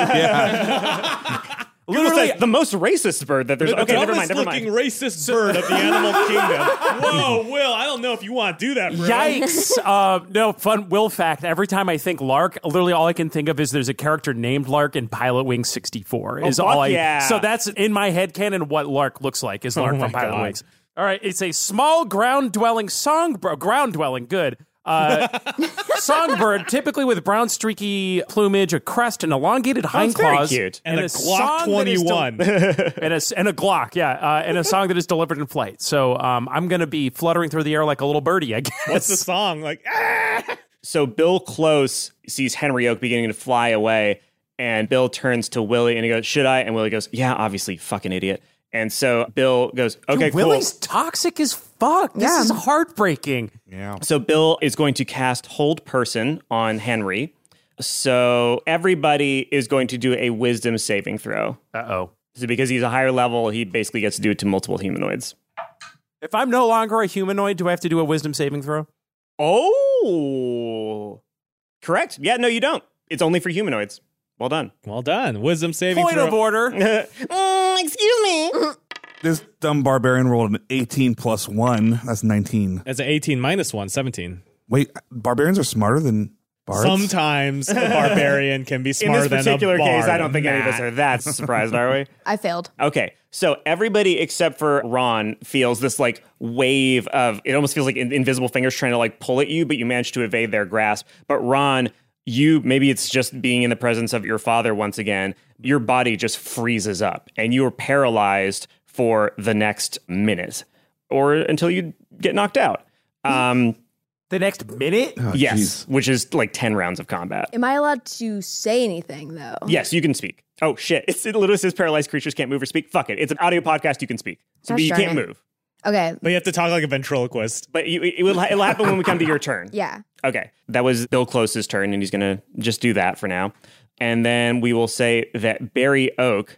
Speaker 8: Google says the most racist bird that there's.
Speaker 2: The
Speaker 8: Okay, never mind,
Speaker 2: dumbest
Speaker 8: never mind.
Speaker 2: looking racist bird of the animal kingdom. Whoa, Will, I don't know if you want to do that, bro.
Speaker 6: Yikes. Uh, no, fun Will fact. Every time I think Lark, literally all I can think of is there's a character named Lark in Pilot Wings sixty-four. Is
Speaker 8: fuck
Speaker 6: all I,
Speaker 8: yeah.
Speaker 6: So that's in my head canon what Lark looks like is Lark
Speaker 2: Oh
Speaker 6: from
Speaker 2: my
Speaker 6: Pilot
Speaker 2: God.
Speaker 6: Wings. All right, it's a small ground-dwelling songbird. Ground-dwelling, good. Uh, songbird, typically with brown streaky plumage, a crest, and elongated hind
Speaker 8: very
Speaker 6: claws.
Speaker 8: cute.
Speaker 2: And a Glock
Speaker 6: song that is del-
Speaker 2: twenty-one.
Speaker 6: and, a, and a Glock, yeah. Uh, and a song that is delivered in flight. So um, I'm going to be fluttering through the air like a little birdie, I guess.
Speaker 2: What's the song? Like, ah!
Speaker 8: So Bill Close sees Henry Oak beginning to fly away, and Bill turns to Willie and he goes, "Should I?" And Willie goes, "Yeah, obviously, fucking idiot." And so Bill goes, "Okay,
Speaker 6: Dude,
Speaker 8: cool."
Speaker 6: Willie's toxic as fuck. This
Speaker 3: Yeah.
Speaker 6: is heartbreaking.
Speaker 5: Yeah.
Speaker 8: So Bill is going to cast Hold Person on Henry. So everybody is going to do a wisdom saving throw.
Speaker 6: Uh-oh.
Speaker 8: So because he's a higher level, he basically gets to do it to multiple humanoids.
Speaker 6: If I'm no longer a humanoid, do I have to do a wisdom saving throw?
Speaker 8: Oh, correct. Yeah, no, you don't. It's only for humanoids. Well done.
Speaker 2: Well done. Wisdom saving
Speaker 6: Point
Speaker 2: throw.
Speaker 6: of order.
Speaker 8: Mm, excuse me.
Speaker 5: This dumb barbarian rolled an eighteen plus one. That's nineteen.
Speaker 2: That's an eighteen minus one, seventeen.
Speaker 5: Wait, barbarians are smarter than bards?
Speaker 2: Sometimes a barbarian can be
Speaker 8: In
Speaker 2: smarter
Speaker 8: this
Speaker 2: than a
Speaker 8: particular
Speaker 2: bard.
Speaker 8: case, I don't think any of us
Speaker 2: Nah.
Speaker 8: are that surprised, are we?
Speaker 3: I failed.
Speaker 8: Okay, so everybody except for Ron feels this like wave of, it almost feels like in- invisible fingers trying to like pull at you, but you manage to evade their grasp. But Ron, you, maybe it's just being in the presence of your father once again, your body just freezes up and you are paralyzed for the next minute or until you get knocked out. Um,
Speaker 6: The next minute?
Speaker 5: Oh,
Speaker 8: yes,
Speaker 5: jeez.
Speaker 8: which is like ten rounds of combat.
Speaker 3: Am I allowed to say anything though?
Speaker 8: Yes, you can speak. Oh shit! It's, it literally says paralyzed creatures can't move or speak. Fuck it. It's an audio podcast. You can speak, so
Speaker 3: Gosh
Speaker 8: but you
Speaker 3: darn
Speaker 8: can't
Speaker 3: it.
Speaker 8: move.
Speaker 3: Okay.
Speaker 2: But you have to talk like a ventriloquist.
Speaker 8: But you, it will. It'll happen when we come to your turn.
Speaker 3: Yeah.
Speaker 8: Okay. That was Bill Close's turn, and he's gonna just do that for now, and then we will say that Barry Oak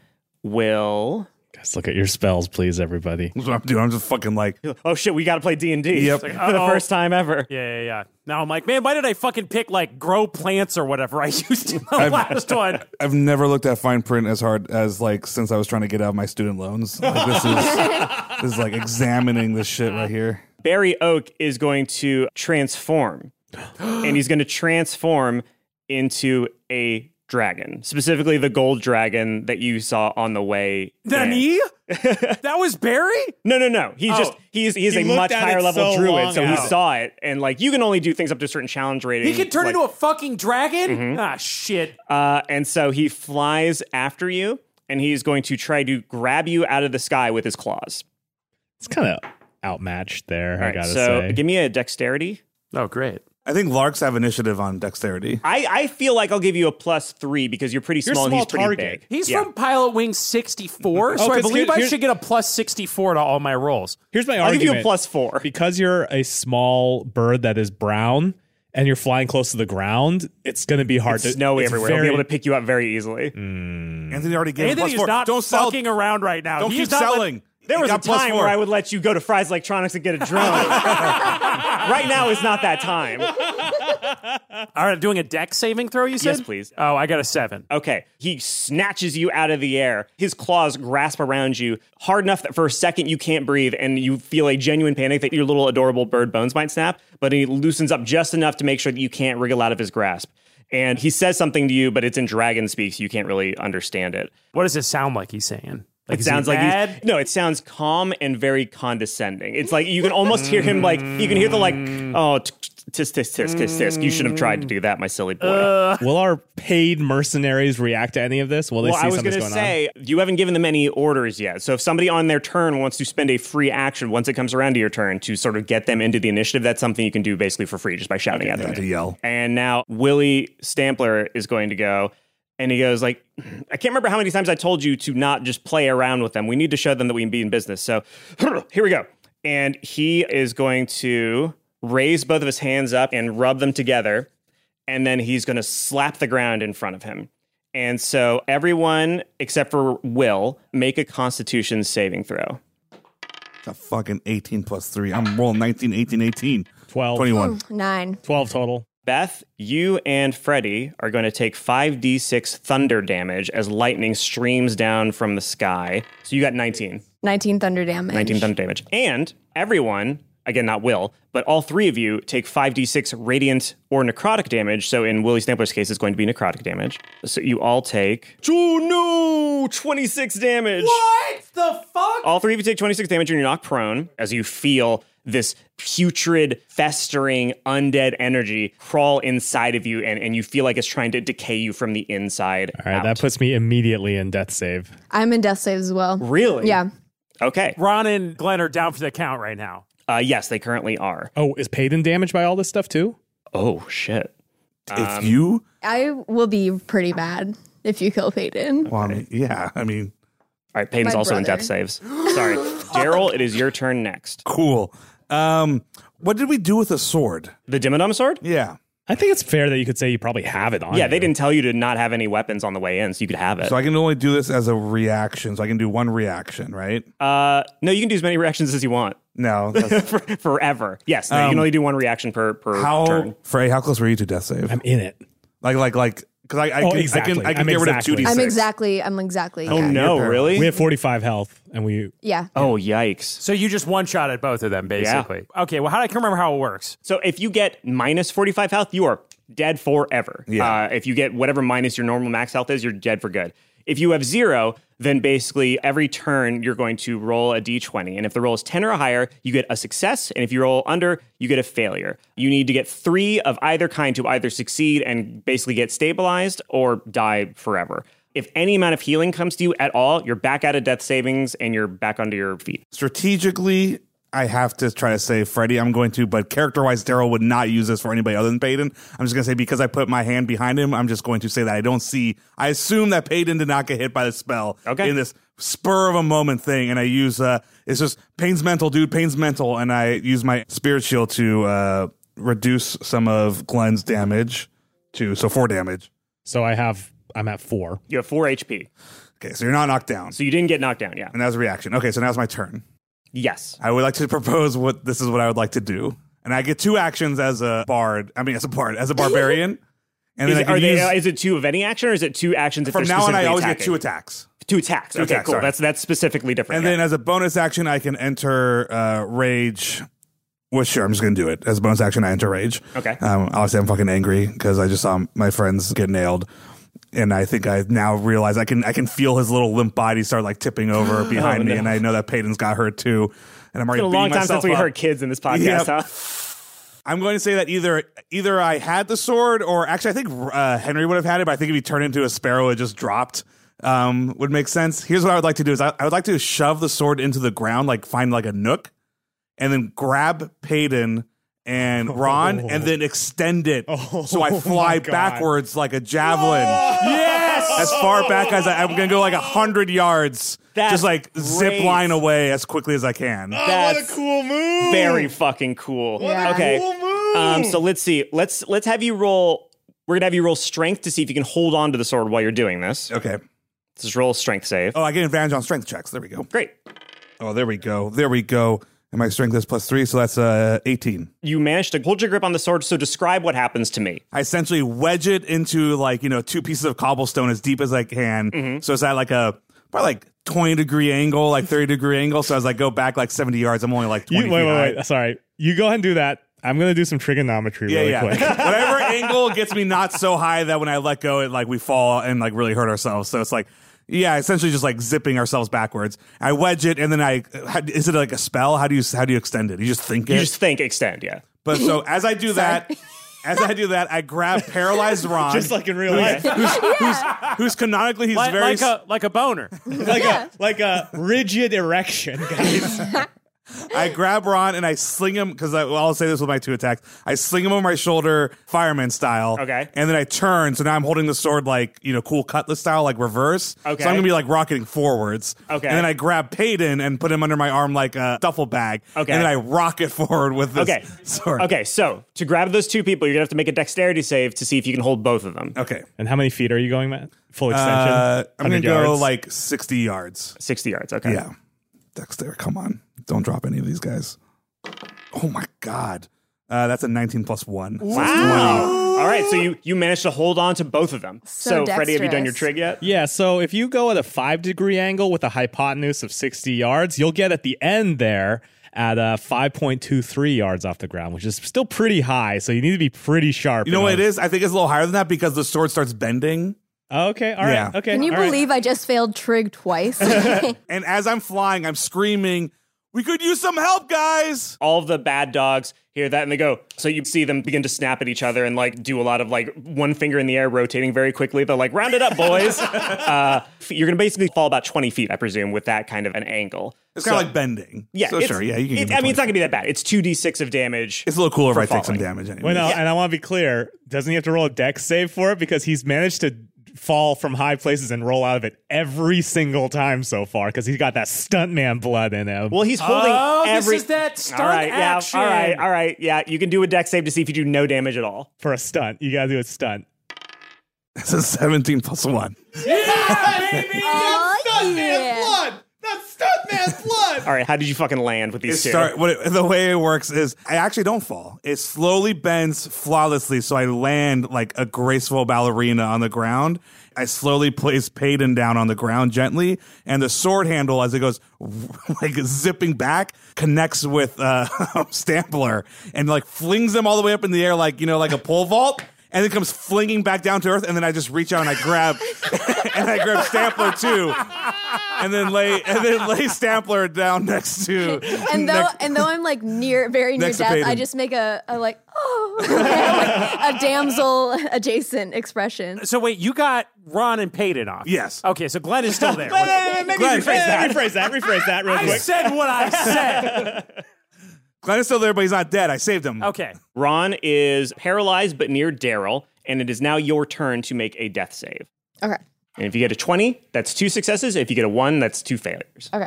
Speaker 8: will.
Speaker 2: Guys, look at your spells, please, everybody.
Speaker 5: That's what I'm doing. I'm just fucking like,
Speaker 8: Oh shit! We got to play D and D.
Speaker 5: Yep.
Speaker 8: for the
Speaker 6: Uh-oh.
Speaker 8: first time ever.
Speaker 6: Yeah, yeah, yeah. Now I'm like, man, why did I fucking pick like grow plants or whatever I used in the
Speaker 5: I've-
Speaker 6: last one?
Speaker 5: I've never looked at fine print as hard as like since I was trying to get out of my student loans. Like, this is this is like examining this shit right here.
Speaker 8: Barry Oak is going to transform, and he's going to transform into a dragon, specifically the gold dragon that you saw on the way. in.
Speaker 6: Nani? That was Barry?
Speaker 8: No, no, no. He's
Speaker 6: Oh.
Speaker 8: just he's he's
Speaker 2: He
Speaker 8: a
Speaker 2: looked
Speaker 8: much
Speaker 2: at
Speaker 8: higher
Speaker 2: it
Speaker 8: level
Speaker 2: so
Speaker 8: druid,
Speaker 2: long
Speaker 8: so he
Speaker 2: out.
Speaker 8: saw it, and like you can only do things up to a certain challenge rating.
Speaker 6: He can turn
Speaker 8: like,
Speaker 6: into a fucking dragon?
Speaker 8: Mm-hmm.
Speaker 6: Ah, shit.
Speaker 8: uh, and so he flies after you, and he's going to try to grab you out of the sky with his claws.
Speaker 2: It's kind of outmatched there,
Speaker 8: All
Speaker 2: I
Speaker 8: right,
Speaker 2: gotta
Speaker 8: so
Speaker 2: say.
Speaker 8: give me a dexterity.
Speaker 6: Oh, great.
Speaker 5: I think Larks have initiative on dexterity.
Speaker 8: I, I feel like I'll give you a plus three because you're pretty
Speaker 2: You're
Speaker 8: small and
Speaker 2: small
Speaker 8: he's pretty
Speaker 2: target.
Speaker 8: big.
Speaker 6: He's
Speaker 8: Yeah.
Speaker 6: from Pilot Wing sixty-four, so
Speaker 2: Oh,
Speaker 6: I
Speaker 2: 'cause
Speaker 6: believe
Speaker 2: here-
Speaker 6: I
Speaker 2: here's-
Speaker 6: should get a plus sixty-four to all my rolls.
Speaker 2: Here's my
Speaker 8: I'll
Speaker 2: argument.
Speaker 8: give you a plus four.
Speaker 2: Because you're a small bird that is brown and you're flying close to the ground, it's going to be hard
Speaker 8: It's
Speaker 2: to
Speaker 8: snowy
Speaker 2: it's
Speaker 8: everywhere. He'll
Speaker 2: very-
Speaker 8: be able to pick you up very easily.
Speaker 5: Anthony already gave him
Speaker 6: Anthony
Speaker 5: plus
Speaker 6: is
Speaker 5: four.
Speaker 6: not
Speaker 5: Don't sell.
Speaker 6: fucking around right now.
Speaker 5: Don't
Speaker 6: He's
Speaker 5: keep
Speaker 6: not let-
Speaker 5: selling.
Speaker 8: There
Speaker 5: He
Speaker 8: was a
Speaker 5: got plus
Speaker 8: time
Speaker 5: four.
Speaker 8: where I would let you go to Fry's Electronics and get a drone. Right now is not that time.
Speaker 6: All right, doing a dex saving throw, you said?
Speaker 8: Yes, please.
Speaker 6: Oh, I got a seven.
Speaker 8: Okay, he snatches you out of the air. His claws grasp around you hard enough that for a second you can't breathe and you feel a genuine panic that your little adorable bird bones might snap, but he loosens up just enough to make sure that you can't wriggle out of his grasp. And he says something to you, but it's in dragon speak, so you can't really understand it.
Speaker 6: What does it sound like he's saying? Like,
Speaker 8: It sounds like he's, no, it sounds calm and very condescending. It's like you can almost hear him like you can hear the like, oh, tisk tisk tisk tisk tisk. You shouldn't have tried to do that, my silly boy.
Speaker 2: Uh, Will our paid mercenaries react to any of this? Will they
Speaker 8: well,
Speaker 2: see
Speaker 8: I was
Speaker 2: something's
Speaker 8: gonna
Speaker 2: going
Speaker 8: say
Speaker 2: on?
Speaker 8: you haven't given them any orders yet. So if somebody on their turn wants to spend a free action once it comes around to your turn to sort of get them into the initiative, that's something you can do basically for free just by shouting at them.
Speaker 5: To yell.
Speaker 8: And now Willie Stampler is going to go. And he goes like, I can't remember how many times I told you to not just play around with them. We need to show them that we can be in business. So here we go. And he is going to raise both of his hands up and rub them together. And then he's going to slap the ground in front of him. And so everyone except for Will, make a Constitution saving throw.
Speaker 5: It's a fucking eighteen plus three. I'm rolling nineteen, eighteen, eighteen.
Speaker 2: twelve.
Speaker 5: twenty-one.
Speaker 3: Nine.
Speaker 2: twelve total.
Speaker 8: Beth, you and Freddie are going to take five d six thunder damage as lightning streams down from the sky. So you got nineteen.
Speaker 3: nineteen thunder damage.
Speaker 8: nineteen thunder damage. And everyone, again, not Will, but all three of you take five d six radiant or necrotic damage. So in Willie Stampler's case, it's going to be necrotic damage. So you all take... Oh no! twenty-six damage!
Speaker 6: What the fuck?
Speaker 8: All three of you take twenty-six damage and you're knocked prone as you feel this putrid, festering, undead energy crawl inside of you, and, and you feel like it's trying to decay you from the inside
Speaker 2: All right,
Speaker 8: out.
Speaker 2: that puts me immediately in death save.
Speaker 3: I'm in death saves as well.
Speaker 8: Really?
Speaker 3: Yeah.
Speaker 8: Okay.
Speaker 6: Ron and Glenn are down for the count right now.
Speaker 8: Uh, yes, they currently are.
Speaker 2: Oh, is Payton damaged by all this stuff too?
Speaker 8: Oh, shit.
Speaker 5: If
Speaker 8: Um,
Speaker 5: you...
Speaker 3: I will be pretty bad if you kill Peyton.
Speaker 5: Well, I mean, yeah, I mean...
Speaker 8: All right, Peyton's
Speaker 3: My
Speaker 8: also in
Speaker 3: brother.
Speaker 8: death saves. Sorry. Daryl, it is your turn next.
Speaker 5: Cool. Um, what did we do with the sword?
Speaker 8: The Dimmadum sword?
Speaker 5: Yeah.
Speaker 2: I think it's fair that you could say you probably have it on
Speaker 8: Yeah,
Speaker 2: you.
Speaker 8: they didn't tell you to not have any weapons on the way in, so you could have it.
Speaker 5: So I can only do this as a reaction. So I can do one reaction, right?
Speaker 8: uh, no, you can do as many reactions as you want.
Speaker 5: No. That's,
Speaker 8: For, forever. Yes, no, you can
Speaker 5: Um,
Speaker 8: only do one reaction per, per
Speaker 5: how,
Speaker 8: turn.
Speaker 5: Frey, how close were you to death save?
Speaker 2: I'm in it.
Speaker 5: Like, like, like, because I, I,
Speaker 2: Oh,
Speaker 5: can,
Speaker 2: exactly.
Speaker 5: I can, I can
Speaker 2: I'm
Speaker 5: get rid of
Speaker 2: exactly.
Speaker 5: two d six.
Speaker 3: I'm exactly, I'm exactly.
Speaker 8: Oh,
Speaker 3: yeah.
Speaker 8: no,
Speaker 5: You're
Speaker 8: really?
Speaker 2: We have forty-five health, and we
Speaker 3: Yeah.
Speaker 8: Oh, yikes.
Speaker 6: So you just one-shot at both of them, basically. Okay, well, how do I can't remember how it works.
Speaker 8: So if you get minus forty-five health, you are dead forever.
Speaker 5: Yeah.
Speaker 8: Uh, if you get whatever minus your normal max health is, you're dead for good. If you have zero, then basically every turn you're going to roll a d twenty. And if the roll is ten or higher, you get a success. And if you roll under, you get a failure. You need to get three of either kind to either succeed and basically get stabilized or die forever. If any amount of healing comes to you at all, you're back out of death savings and you're back onto your feet.
Speaker 5: Strategically, I have to try to say Freddie. I'm going to, but character-wise, Daryl would not use this for anybody other than Peyton. I'm just going to say because I put my hand behind him, I'm just going to say that I don't see. I assume that Peyton did not get hit by the spell
Speaker 8: Okay.
Speaker 5: in this spur of a moment thing, and I use uh, it's just Payne's mental, dude. Payne's mental, and I use my spirit shield to uh, reduce some of Glenn's damage to so four damage.
Speaker 2: so I have I'm at four.
Speaker 8: You have four H P.
Speaker 5: Okay, so you're not knocked down,
Speaker 8: So you didn't get knocked down, yeah.
Speaker 5: and that was a reaction. Okay, so now's my turn.
Speaker 8: Yes.
Speaker 5: I would like to propose what this is what I would like to do. And I get two actions as a bard. I mean, as a bard, as a barbarian. And
Speaker 8: Is,
Speaker 5: then I
Speaker 8: it,
Speaker 5: can
Speaker 8: are
Speaker 5: use,
Speaker 8: they, uh, is it two of any action, or is it two actions if
Speaker 5: from
Speaker 8: they're
Speaker 5: now on, I
Speaker 8: specifically
Speaker 5: always
Speaker 8: attacking?
Speaker 5: get two attacks.
Speaker 8: Two attacks. Okay,
Speaker 5: attacks,
Speaker 8: cool.
Speaker 5: sorry.
Speaker 8: That's that's specifically different.
Speaker 5: And
Speaker 8: yeah.
Speaker 5: then as a bonus action, I can enter uh, rage. Well, sure, I'm just going to do it. As a bonus action, I enter rage.
Speaker 8: Okay.
Speaker 5: Um, obviously, I'm fucking angry because I just saw my friends get nailed. And I think I now realize I can I can feel his little limp body start like tipping over behind
Speaker 8: Oh,
Speaker 5: me.
Speaker 8: no.
Speaker 5: And I know that Peyton's got hurt too. And I'm
Speaker 8: It's
Speaker 5: already
Speaker 8: been a
Speaker 5: beating
Speaker 8: long time
Speaker 5: myself
Speaker 8: since we
Speaker 5: up.
Speaker 8: heard kids in this podcast,
Speaker 5: Yep.
Speaker 8: huh?
Speaker 5: I'm going to say that either either I had the sword, or actually I think uh, Henry would have had it, but I think if he turned into a sparrow, it just dropped. Um, would make sense. Here's what I would like to do: is I, I would like to shove the sword into the ground, like find like a nook, and then grab Peyton and Ron,
Speaker 2: Oh.
Speaker 5: and then extend it
Speaker 2: Oh,
Speaker 5: so I fly
Speaker 2: my God.
Speaker 5: backwards like a javelin.
Speaker 8: Yes!
Speaker 5: As far back as I, I'm going to go like a hundred yards,
Speaker 8: That's
Speaker 5: just like zip
Speaker 8: great.
Speaker 5: line away as quickly as I can.
Speaker 8: That's
Speaker 2: cool move.
Speaker 8: very fucking cool.
Speaker 3: Yeah.
Speaker 8: Okay.
Speaker 2: Cool move.
Speaker 8: Um, so let's see. Let's let's have you roll. We're gonna have you roll strength to see if you can hold on to the sword while you're doing this.
Speaker 5: Okay.
Speaker 8: Just roll a strength save.
Speaker 5: Oh, I get advantage on strength checks. There we go.
Speaker 8: Great.
Speaker 5: Oh, there we go. There we go. And my strength is plus three, so that's uh, eighteen.
Speaker 8: You managed to hold your grip on the sword. So describe what happens to me.
Speaker 5: I essentially wedge it into like, you know, two pieces of cobblestone as deep as I can.
Speaker 8: Mm-hmm.
Speaker 5: So it's at like a probably like twenty degree angle, like thirty degree angle. So as I go back like seventy yards, I'm only like
Speaker 2: You,
Speaker 5: twenty
Speaker 2: wait,
Speaker 5: feet
Speaker 2: wait,
Speaker 5: high.
Speaker 2: wait. Sorry. You go ahead and do that.
Speaker 7: I'm gonna do some trigonometry
Speaker 5: Yeah,
Speaker 7: really
Speaker 5: yeah.
Speaker 7: quick.
Speaker 5: Whatever angle gets me not so high that when I let go, it like we fall and like really hurt ourselves. So it's like, yeah, essentially just like zipping ourselves backwards. I wedge it and then I, is it like a spell? How do you how do you extend it? You just think it.
Speaker 8: You just think extend, yeah.
Speaker 5: But so as I do that, as I do that, I grab paralyzed Ron,
Speaker 2: Just like in real life.
Speaker 5: who's, who's, who's canonically he's
Speaker 6: Like,
Speaker 5: very
Speaker 6: like a like a boner.
Speaker 2: like a like a rigid erection, guys.
Speaker 5: I grab Ron and I sling him because well, I'll say this with my two attacks. I sling him over my shoulder, fireman style.
Speaker 8: Okay.
Speaker 5: And then I turn, so now I'm holding the sword like you know, cool cutlass style, like reverse.
Speaker 8: Okay.
Speaker 5: So I'm gonna be like rocketing forwards.
Speaker 8: Okay.
Speaker 5: And then I grab Payton and put him under my arm like a duffel bag.
Speaker 8: Okay.
Speaker 5: And then I rocket forward with this
Speaker 8: Okay.
Speaker 5: sword.
Speaker 8: Okay, so to grab those two people, you're gonna have to make a dexterity save to see if you can hold both of them.
Speaker 5: Okay.
Speaker 7: And how many feet are you going, Matt? Full extension?
Speaker 5: Uh, I'm gonna
Speaker 7: one hundred
Speaker 5: go
Speaker 7: yards?
Speaker 5: like sixty yards.
Speaker 8: Sixty yards. Okay.
Speaker 5: Yeah. Dexter, come on. Don't drop any of these guys. Oh my God. Uh, that's a nineteen plus one.
Speaker 8: Wow. All right, so you you managed to hold on to both of them.
Speaker 3: So
Speaker 8: Freddie, have you done your
Speaker 3: dexterous.
Speaker 8: trig yet?
Speaker 7: Yeah, so if you go at a five degree angle with a hypotenuse of sixty yards, you'll get at the end there at uh, five point two three yards off the ground, which is still pretty high. So you need to be pretty sharp.
Speaker 5: You know
Speaker 7: in
Speaker 5: what it
Speaker 7: order-
Speaker 5: is? I think it's a little higher than that because the sword starts bending.
Speaker 7: Okay, all right.
Speaker 5: Yeah.
Speaker 7: Okay.
Speaker 3: Can you
Speaker 7: all right.
Speaker 3: believe I just failed trig twice?
Speaker 5: And as I'm flying, I'm screaming, "We could use some help, guys!"
Speaker 8: All of the bad dogs hear that and they go. So you see them begin to snap at each other and like do a lot of like one finger in the air, rotating very quickly. They're like, "Round it up, boys!" uh, you're gonna basically fall about twenty feet, I presume, with that kind of an angle.
Speaker 5: It's
Speaker 8: So-
Speaker 5: kind of like bending.
Speaker 8: Yeah,
Speaker 5: So
Speaker 8: it's-
Speaker 5: sure, yeah, you can.
Speaker 8: it-
Speaker 5: give me
Speaker 8: I mean, it's not
Speaker 5: twenty.
Speaker 8: gonna be that bad. It's two d six of damage.
Speaker 5: It's a little cooler if
Speaker 8: for
Speaker 5: I take some
Speaker 8: falling.
Speaker 5: damage anyway.
Speaker 7: Well, no,
Speaker 8: Yeah.
Speaker 7: and I want to be clear. Doesn't he have to roll a dex save for it? Because he's managed to fall from high places and roll out of it every single time so far because he's got that stuntman blood in him.
Speaker 8: Well, he's holding
Speaker 6: Oh, this
Speaker 8: every.
Speaker 6: is that stunt
Speaker 8: all right,
Speaker 6: action.
Speaker 8: yeah, all right, all right, yeah. You can do a dex save to see if you do no damage at all.
Speaker 7: For a stunt, you got to do a stunt.
Speaker 5: It's a seventeen plus one.
Speaker 3: oh, yeah.
Speaker 2: That's Stuntman's blood.
Speaker 8: All right, how did you fucking land with
Speaker 5: It
Speaker 8: these two?
Speaker 5: start, what it, the way it works is I actually don't fall. It slowly bends flawlessly, so I land like a graceful ballerina on the ground. I slowly place Payton down on the ground gently, and the sword handle, as it goes like zipping back, connects with uh, Stampler and like flings them all the way up in the air, like you know, like a pole vault. And then comes flinging back down to earth, and then I just reach out and I grab, and I grab Stampler too, and then lay and then lay Stampler down next to.
Speaker 3: And though
Speaker 5: next-
Speaker 3: and though I'm like near very near
Speaker 5: Next to
Speaker 3: death, I
Speaker 5: Payton.
Speaker 3: just make a, a like oh like a damsel adjacent expression.
Speaker 6: So wait, you got Ron and Payton off.
Speaker 5: Yes.
Speaker 6: Okay, so Glenn is still there.
Speaker 2: Maybe
Speaker 5: Glenn,
Speaker 2: rephrase that. Rephrase that. Rephrase that real
Speaker 6: I
Speaker 2: quick.
Speaker 6: said what I said.
Speaker 5: Glenn is still there, but he's not dead. I saved him.
Speaker 6: Okay.
Speaker 8: Ron is paralyzed but near Daryl, and it is now your turn to make a death save.
Speaker 3: Okay.
Speaker 8: And if you get a twenty, that's two successes. If you get a one, that's two failures.
Speaker 3: Okay.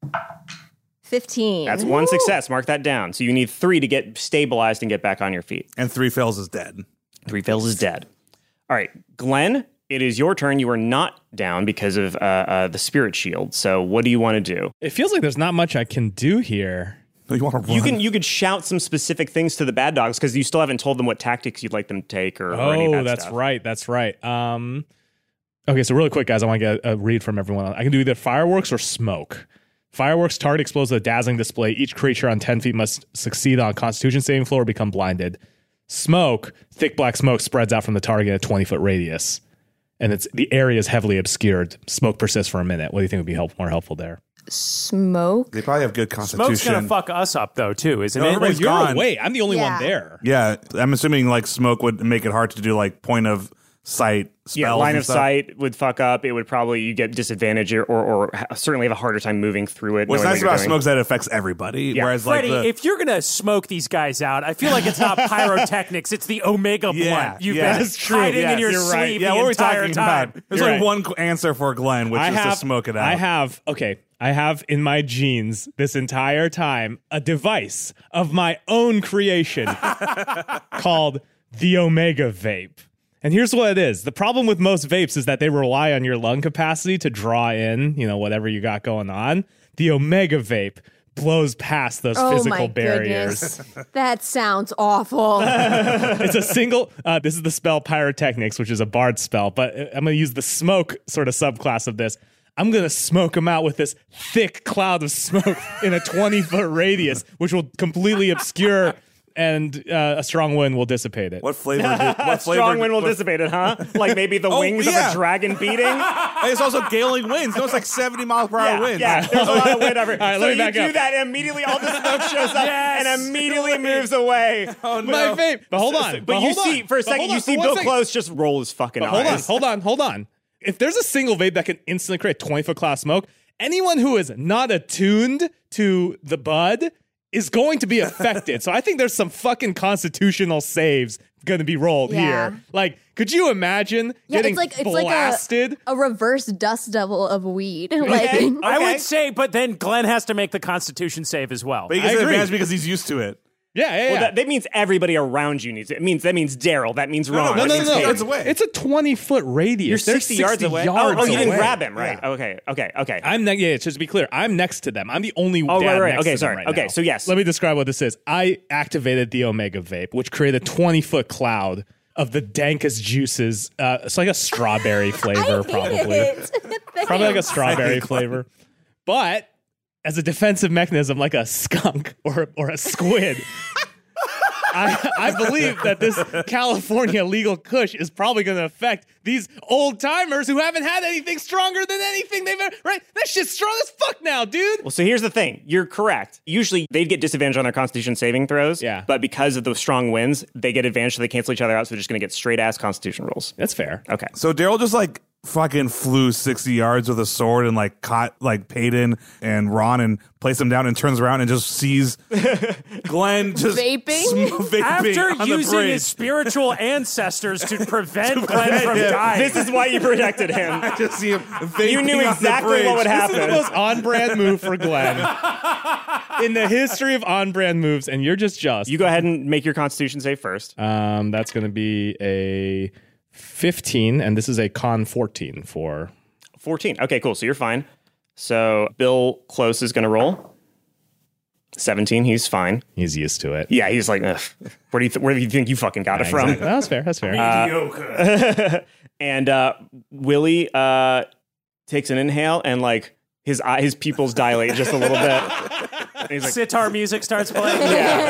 Speaker 3: Fifteen.
Speaker 8: That's one success. Mark that down. So you need three to get stabilized and get back on your feet.
Speaker 5: And three fails is dead.
Speaker 8: Three fails is dead. All right, Glenn, it is your turn. You are not down because of uh, uh, the spirit shield. So what do you want to do?
Speaker 7: It feels like there's not much I can do here.
Speaker 5: No, you want to run?
Speaker 8: You can you could shout some specific things to the bad dogs because you still haven't told them what tactics you'd like them to take or, or any of
Speaker 7: Oh,
Speaker 8: that
Speaker 7: that's
Speaker 8: stuff.
Speaker 7: right. That's right. Um, okay, so really quick, guys, I want to get a read from everyone. I can do either fireworks or smoke. Fireworks, target explodes with a dazzling display. Each creature on ten feet must succeed on a Constitution saving throw or become blinded. Smoke, thick black smoke spreads out from the target at a twenty-foot radius. And it's the area is heavily obscured. Smoke persists for a minute. What do you think would be help, more helpful there?
Speaker 3: Smoke.
Speaker 5: They probably have good constitution.
Speaker 6: Smoke's gonna fuck us up though too, isn't
Speaker 5: No,
Speaker 6: it?
Speaker 5: everybody's
Speaker 7: You're
Speaker 5: gone.
Speaker 7: away. I'm the only
Speaker 3: Yeah.
Speaker 7: one there.
Speaker 5: Yeah, I'm assuming like smoke would make it hard to do like point of sight spells.
Speaker 8: Yeah, line
Speaker 5: and
Speaker 8: of
Speaker 5: stuff.
Speaker 8: sight would fuck up. It would probably you get disadvantage or, or, or ha- certainly have a harder time moving through it.
Speaker 5: What's
Speaker 8: knowing
Speaker 5: nice
Speaker 8: what you're
Speaker 5: about
Speaker 8: doing.
Speaker 5: smoke is that it affects everybody.
Speaker 8: Yeah.
Speaker 5: Whereas
Speaker 6: Freddie,
Speaker 5: like the,
Speaker 6: if you're gonna smoke these guys out, I feel like it's not pyrotechnics; it's the Omega
Speaker 5: Yeah,
Speaker 6: blunt. You've
Speaker 5: yeah.
Speaker 6: been
Speaker 5: That's
Speaker 7: true.
Speaker 6: hiding
Speaker 7: Yeah,
Speaker 6: in your
Speaker 7: you're
Speaker 6: sleep
Speaker 7: right.
Speaker 5: yeah,
Speaker 6: the
Speaker 5: what are we
Speaker 6: entire
Speaker 5: talking
Speaker 6: time.
Speaker 5: about? There's
Speaker 7: You're
Speaker 5: only
Speaker 7: right.
Speaker 5: one answer for Glenn, which
Speaker 7: I
Speaker 5: is
Speaker 7: have,
Speaker 5: to smoke it out.
Speaker 7: I have, okay, I have in my genes this entire time a device of my own creation called the Omega Vape. And here's what it is. The problem with most vapes is that they rely on your lung capacity to draw in, you know, whatever you got going on. The Omega Vape blows past those
Speaker 3: Oh
Speaker 7: physical
Speaker 3: my
Speaker 7: barriers.
Speaker 3: goodness. That sounds awful.
Speaker 7: It's a single, uh, this is the spell Pyrotechnics, which is a bard spell, but I'm going to use the smoke sort of subclass of this. I'm going to smoke them out with this thick cloud of smoke in a twenty-foot radius, which will completely obscure
Speaker 2: and uh, a strong wind will dissipate it.
Speaker 5: What flavor? Did, what flavor?
Speaker 8: Strong wind will
Speaker 5: what,
Speaker 8: dissipate it, huh? Like maybe the
Speaker 5: Oh,
Speaker 8: wings
Speaker 5: yeah.
Speaker 8: of a dragon beating.
Speaker 5: And it's also galing winds. No, it's like seventy miles per hour
Speaker 8: Yeah,
Speaker 5: winds.
Speaker 8: yeah, there's a lot of wind over.
Speaker 2: All right,
Speaker 8: so
Speaker 2: let me
Speaker 8: you
Speaker 2: back
Speaker 8: do
Speaker 2: up.
Speaker 8: that, and immediately all the smoke shows up
Speaker 6: Yes.
Speaker 8: and immediately moves away.
Speaker 5: Oh no.
Speaker 2: My fave. But hold on.
Speaker 8: But,
Speaker 2: but
Speaker 8: you
Speaker 2: hold
Speaker 8: see,
Speaker 2: on.
Speaker 8: for a
Speaker 2: But
Speaker 8: second,
Speaker 2: hold
Speaker 8: you
Speaker 2: on,
Speaker 8: see
Speaker 2: for one
Speaker 8: Bill
Speaker 2: second.
Speaker 8: Close just roll his fucking
Speaker 2: But hold on,
Speaker 8: eyes.
Speaker 2: hold on, hold on. If there's a single vape that can instantly create twenty foot cloud of smoke, anyone who is not attuned to the bud is going to be affected. So I think there's some fucking constitutional saves going to be rolled
Speaker 3: Yeah.
Speaker 2: here. Like, could you imagine
Speaker 3: Yeah,
Speaker 2: getting
Speaker 3: it's like it's
Speaker 2: blasted?
Speaker 3: like a, a reverse dust devil of weed. Like,
Speaker 8: Okay.
Speaker 6: I would say, but then Glenn has to make the Constitution save as well.
Speaker 5: But he gets
Speaker 2: I
Speaker 5: an
Speaker 2: agree.
Speaker 5: advantage because he's used to it.
Speaker 2: yeah, yeah, yeah.
Speaker 8: Well, that, that means everybody around you needs it. It means that means Daryl. That means Ron.
Speaker 2: no,
Speaker 8: that
Speaker 2: no,
Speaker 8: means
Speaker 2: no, no.
Speaker 8: Kate.
Speaker 2: It's,
Speaker 5: away.
Speaker 2: it's a twenty foot radius.
Speaker 8: You're
Speaker 2: They're
Speaker 8: sixty, yards away.
Speaker 2: yards
Speaker 8: oh, oh, you didn't
Speaker 2: away.
Speaker 8: grab him, right? Okay, okay, okay.
Speaker 2: I'm ne- yeah. Just to be clear, I'm next to them. I'm the only.
Speaker 8: Oh,
Speaker 2: dad
Speaker 8: right, right.
Speaker 2: next
Speaker 8: Okay,
Speaker 2: to them
Speaker 8: sorry.
Speaker 2: right
Speaker 8: Okay,
Speaker 2: now.
Speaker 8: so yes.
Speaker 2: Let me describe what this is. I activated the Omega Vape, which created a twenty foot cloud of the dankest juices. Uh, it's like a strawberry flavor, probably. Probably like a strawberry flavor, but as a defensive mechanism, like a skunk or or a squid. I, I believe that this California legal kush is probably going to affect these old timers who haven't had anything stronger than anything they've ever. Right? That shit's strong as fuck now, dude.
Speaker 8: Well, so here's the thing. You're correct. Usually they'd get disadvantage on their Constitution saving throws.
Speaker 2: Yeah.
Speaker 8: But because of those strong winds, they get advantage, so they cancel each other out. So they're just going to get straight ass Constitution rolls.
Speaker 2: That's fair.
Speaker 8: Okay.
Speaker 5: So Daryl just like fucking flew sixty yards with a sword and like caught like Peyton and Ron and placed them down and turns around and just sees Glenn just
Speaker 3: Vaping?
Speaker 5: sm- vaping
Speaker 6: After
Speaker 5: on the
Speaker 6: using
Speaker 5: bridge.
Speaker 6: his spiritual ancestors to prevent Glenn from
Speaker 5: yeah.
Speaker 6: dying.
Speaker 8: This is why you protected him.
Speaker 5: I just see him vaping
Speaker 8: You knew
Speaker 5: on the
Speaker 8: exactly what would
Speaker 5: bridge.
Speaker 2: This is the
Speaker 8: happen.
Speaker 2: most on-brand move for Glenn in the history of on-brand moves, and you're just just.
Speaker 8: You go ahead and make your Constitution save first.
Speaker 2: Um, that's going to be a fifteen, and this is a con fourteen for.
Speaker 8: fourteen. Okay, cool. So you're fine. So Bill Close is going to roll. seventeen. He's fine.
Speaker 2: He's used to it.
Speaker 8: Yeah, he's like, ugh, where do you th- where do you think you fucking got it from?
Speaker 2: Exactly. That's fair. That's fair.
Speaker 8: Uh, and uh, Willie uh, takes an inhale and like his eye, his pupils dilate just a little bit. And he's like,
Speaker 6: Sitar music starts playing.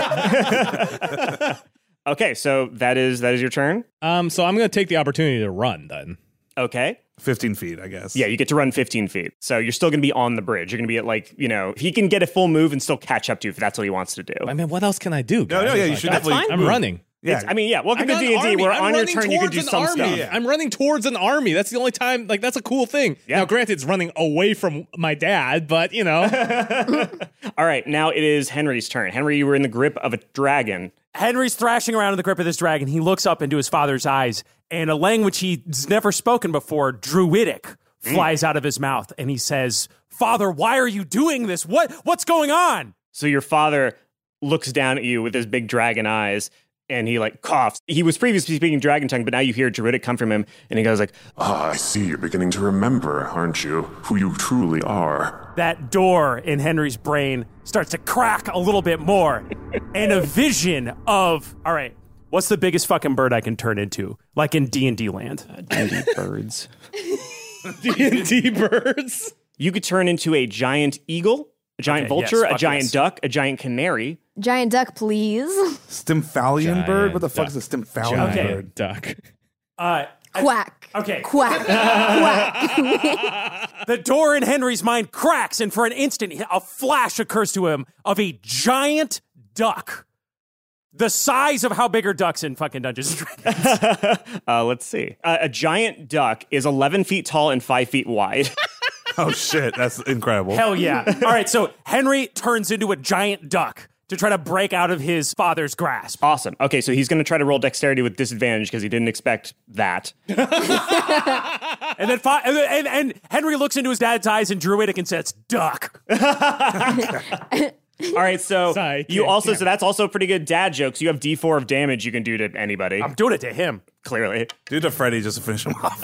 Speaker 8: yeah. Okay, so that is that is your turn.
Speaker 2: um, so I'm going to take the opportunity to run then.
Speaker 8: Okay.
Speaker 5: fifteen feet, I guess.
Speaker 8: Yeah, you get to run fifteen feet. So you're still going to be on the bridge. You're going to be at like, you know, he can get a full move and still catch up to you if that's what he wants to do.
Speaker 2: I mean, what else can I do?
Speaker 5: No,
Speaker 2: guys?
Speaker 5: no, yeah, you
Speaker 2: Like,
Speaker 5: should
Speaker 2: that's
Speaker 5: definitely
Speaker 2: fine. I'm
Speaker 5: move.
Speaker 2: running.
Speaker 5: Yeah.
Speaker 8: It's- I mean, yeah, welcome
Speaker 2: I'm
Speaker 8: to
Speaker 2: an
Speaker 8: D and D
Speaker 2: army.
Speaker 8: where
Speaker 2: I'm
Speaker 8: on your
Speaker 2: running
Speaker 8: turn you can
Speaker 2: towards
Speaker 8: do
Speaker 2: an
Speaker 8: some
Speaker 2: army.
Speaker 8: stuff.
Speaker 2: I'm running towards an army. That's the only time. Like that's a cool thing.
Speaker 8: Yeah.
Speaker 2: Now, granted, it's running away from my dad, but you know,
Speaker 8: All right, now it is Henry's turn. Henry, you were in the grip of a dragon.
Speaker 6: Henry's thrashing around in the grip of this dragon. He looks up into his father's eyes, and a language he's never spoken before, Druidic, flies out of his mouth, and he says, "Father, why are you doing this? What what's going on?"
Speaker 8: So your father looks down at you with his big dragon eyes, and he like coughs. He was previously speaking dragon tongue, but now you hear Druidic come from him, and he goes like,
Speaker 12: Ah, I see you're beginning to remember, aren't you, who you truly are.
Speaker 6: That door in Henry's brain starts to crack a little bit more, and a vision of, all right, what's the biggest fucking bird I can turn into, like in D and D land?
Speaker 8: D and D birds.
Speaker 2: D and D birds.
Speaker 8: You could turn into a giant eagle, a giant
Speaker 6: Okay,
Speaker 8: vulture,
Speaker 6: yes,
Speaker 8: a
Speaker 6: fuck
Speaker 8: giant
Speaker 6: yes.
Speaker 8: duck, a giant canary.
Speaker 3: Giant duck, please.
Speaker 5: Stymphalian bird? What the fuck
Speaker 2: duck.
Speaker 5: is a Stymphalian
Speaker 2: Giant
Speaker 6: Okay.
Speaker 5: bird?
Speaker 2: duck.
Speaker 6: Uh,
Speaker 3: Quack.
Speaker 6: okay.
Speaker 3: Quack. Quack.
Speaker 6: The door in Henry's mind cracks, and for an instant, a flash occurs to him of a giant duck. The size of how big are ducks in fucking Dungeons and Dragons?
Speaker 8: uh, let's see. Uh, a giant duck is eleven feet tall and five feet wide.
Speaker 5: Oh shit, that's incredible.
Speaker 6: Hell yeah. All right, so Henry turns into a giant duck to try to break out of his father's grasp.
Speaker 8: Awesome. Okay, so he's going to try to roll dexterity with disadvantage because he didn't expect that.
Speaker 6: And then fi- and, and, and Henry looks into his dad's eyes in Druidic and says, "Duck."
Speaker 8: All right, so
Speaker 2: Sorry,
Speaker 8: you
Speaker 2: can't-
Speaker 8: also,
Speaker 2: can't.
Speaker 8: so that's also pretty good dad jokes. You have D four of damage you can do to anybody.
Speaker 6: I'm doing it to him.
Speaker 8: Clearly.
Speaker 5: Do it to Freddy just to finish him off.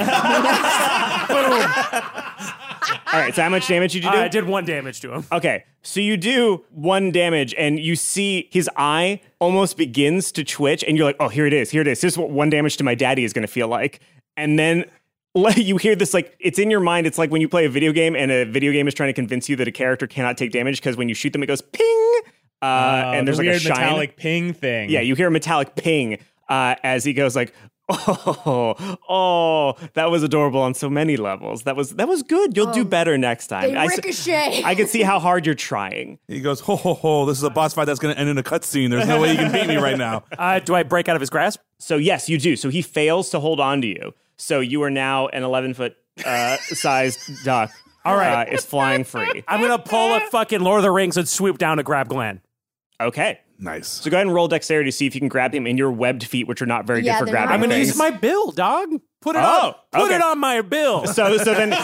Speaker 8: All right, so how much damage did you do?
Speaker 6: I did one damage to him.
Speaker 8: Okay, so you do one damage, and you see his eye almost begins to twitch, and you're like, oh, here it is, here it is. This is what one damage to my daddy is going to feel like. And then you hear this, like, it's in your mind. It's like when you play a video game, and a video game is trying to convince you that a character cannot take damage, because when you shoot them, it goes ping. uh, uh, and there's
Speaker 2: the
Speaker 8: like
Speaker 2: weird
Speaker 8: a shine.
Speaker 2: metallic ping thing.
Speaker 8: Yeah, you hear a metallic ping uh, as he goes like, oh, oh, that was adorable on so many levels. That was that was good. You'll
Speaker 3: Oh,
Speaker 8: do better next time.
Speaker 3: They
Speaker 8: I,
Speaker 3: ricochet.
Speaker 8: I can see how hard you're trying.
Speaker 5: He goes, ho, ho, ho, this is a boss fight that's going to end in a cutscene. There's no way you can beat me right now.
Speaker 6: Uh, do I break out of his grasp?
Speaker 8: So yes, you do. So he fails to hold on to you. So you are now an eleven-foot uh, sized duck.
Speaker 6: All right.
Speaker 8: Uh, is flying free.
Speaker 6: I'm going to pull a fucking Lord of the Rings and swoop down to grab Glenn.
Speaker 8: Okay.
Speaker 5: Nice.
Speaker 8: So go ahead and roll dexterity to see if you can grab him in your webbed feet, which are not very
Speaker 3: Yeah,
Speaker 8: good for
Speaker 3: they're not
Speaker 8: grabbing
Speaker 6: I'm going to
Speaker 8: things.
Speaker 6: use my bill, dog. Put it
Speaker 8: Oh,
Speaker 6: on. Put
Speaker 8: okay.
Speaker 6: it on my bill.
Speaker 8: So so then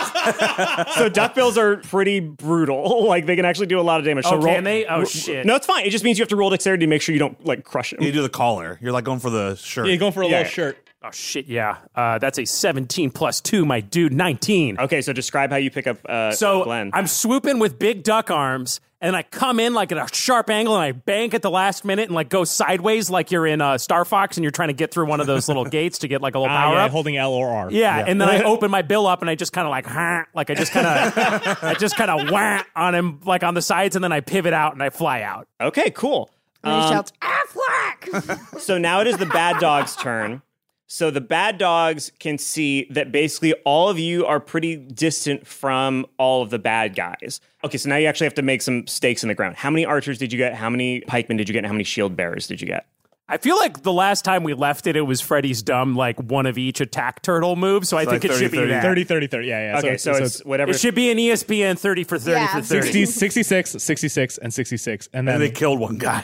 Speaker 8: so duckbills are pretty brutal. Like they can actually do a lot of damage. So
Speaker 6: Oh,
Speaker 8: roll,
Speaker 6: can they? Oh,
Speaker 8: ro-
Speaker 6: shit.
Speaker 8: No, it's fine. It just means you have to roll dexterity to make sure you don't like crush him.
Speaker 5: You do the collar. You're like going for the shirt.
Speaker 2: Yeah, you're going for a
Speaker 8: Yeah.
Speaker 2: little shirt.
Speaker 6: Oh, shit, yeah. Uh, that's a seventeen plus two, my dude, nineteen.
Speaker 8: Okay, so describe how you pick up uh,
Speaker 6: So
Speaker 8: Glenn.
Speaker 6: I'm swooping with big duck arms, and I come in like at a sharp angle, and I bank at the last minute and like go sideways like you're in uh, Star Fox and you're trying to get through one of those little gates to get like a little
Speaker 2: Ah,
Speaker 6: power
Speaker 2: yeah,
Speaker 6: up.
Speaker 2: holding L or R.
Speaker 6: Yeah, and then I open my bill up and I just kind of like, huh, like I just kind of, I just kind of wah on him like on the sides, and then I pivot out and I fly out.
Speaker 8: Okay, cool.
Speaker 3: And he
Speaker 8: Um,
Speaker 3: shouts, Affleck!
Speaker 8: so now it is the bad dog's turn. So the bad dogs can see that basically all of you are pretty distant from all of the bad guys. Okay, so now you actually have to make some stakes in the ground. How many archers did you get? How many pikemen did you get? And how many shield bearers did you get?
Speaker 6: I feel like the last time we left it, it was Freddy's dumb, like one of each attack turtle move. So I
Speaker 5: It's
Speaker 6: think
Speaker 5: like
Speaker 6: it should be
Speaker 5: thirty,
Speaker 6: that.
Speaker 2: thirty, thirty, thirty. Yeah, yeah.
Speaker 8: Okay, so, it's, whatever.
Speaker 6: It should be an E S P N thirty for thirty
Speaker 3: Yeah.
Speaker 6: for thirty.
Speaker 2: sixty, sixty-six, sixty-six, and sixty-six. And then
Speaker 5: And they killed one guy.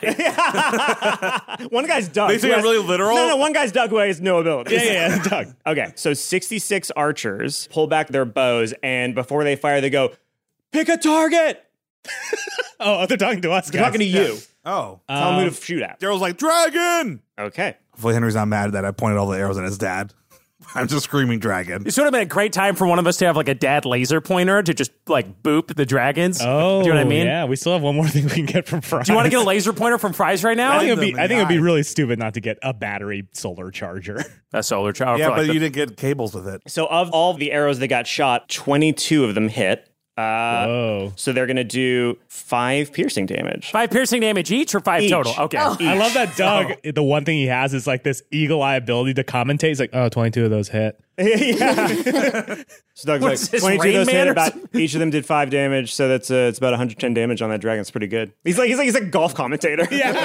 Speaker 8: One guy's Doug.
Speaker 5: They think
Speaker 8: who
Speaker 5: I'm really literal?
Speaker 8: No, no, one guy's Doug who has no ability.
Speaker 2: yeah, yeah, yeah, Doug.
Speaker 8: Okay, so sixty-six archers pull back their bows, and before they fire, they go, pick a target!
Speaker 2: Oh, they're talking to us,
Speaker 8: They're talking to you.
Speaker 5: Oh.
Speaker 8: Tell them who to shoot at.
Speaker 5: Daryl's like, dragon!
Speaker 8: Okay.
Speaker 5: Hopefully Henry's not mad that I pointed all the arrows at his dad. I'm just screaming dragon.
Speaker 6: This would have been a great time for one of us to have like a dad laser pointer to just like boop the dragons.
Speaker 2: Oh,
Speaker 6: do you know what I mean?
Speaker 2: Yeah, we still have one more thing we can get from Fries.
Speaker 6: Do you want to get a laser pointer from Fries right now?
Speaker 2: I think it'd be.
Speaker 5: them in
Speaker 2: I think
Speaker 5: the
Speaker 2: it'd be
Speaker 5: eye.
Speaker 2: really stupid not to get a battery solar charger.
Speaker 6: A solar charger.
Speaker 5: Yeah,
Speaker 6: for, like,
Speaker 5: but
Speaker 6: the-
Speaker 5: you didn't get cables with it.
Speaker 8: So of all the arrows that got shot, twenty-two of them hit. Uh,
Speaker 2: Oh,
Speaker 8: so they're going to do five piercing damage.
Speaker 6: five piercing damage each or five
Speaker 8: Each.
Speaker 6: total? Okay.
Speaker 2: I love that Doug. The one thing he has is like this eagle eye ability to commentate. He's like, oh, twenty-two of those hit.
Speaker 8: yeah. So Doug's
Speaker 6: What
Speaker 8: like,
Speaker 6: is this,
Speaker 8: twenty-two of
Speaker 6: Rain
Speaker 8: those
Speaker 6: Man
Speaker 8: hit,
Speaker 6: or
Speaker 8: about,
Speaker 6: something?
Speaker 8: each of them did five damage, so that's uh, it's about one hundred ten damage on that dragon. It's pretty good. He's like he's like he's like a golf commentator.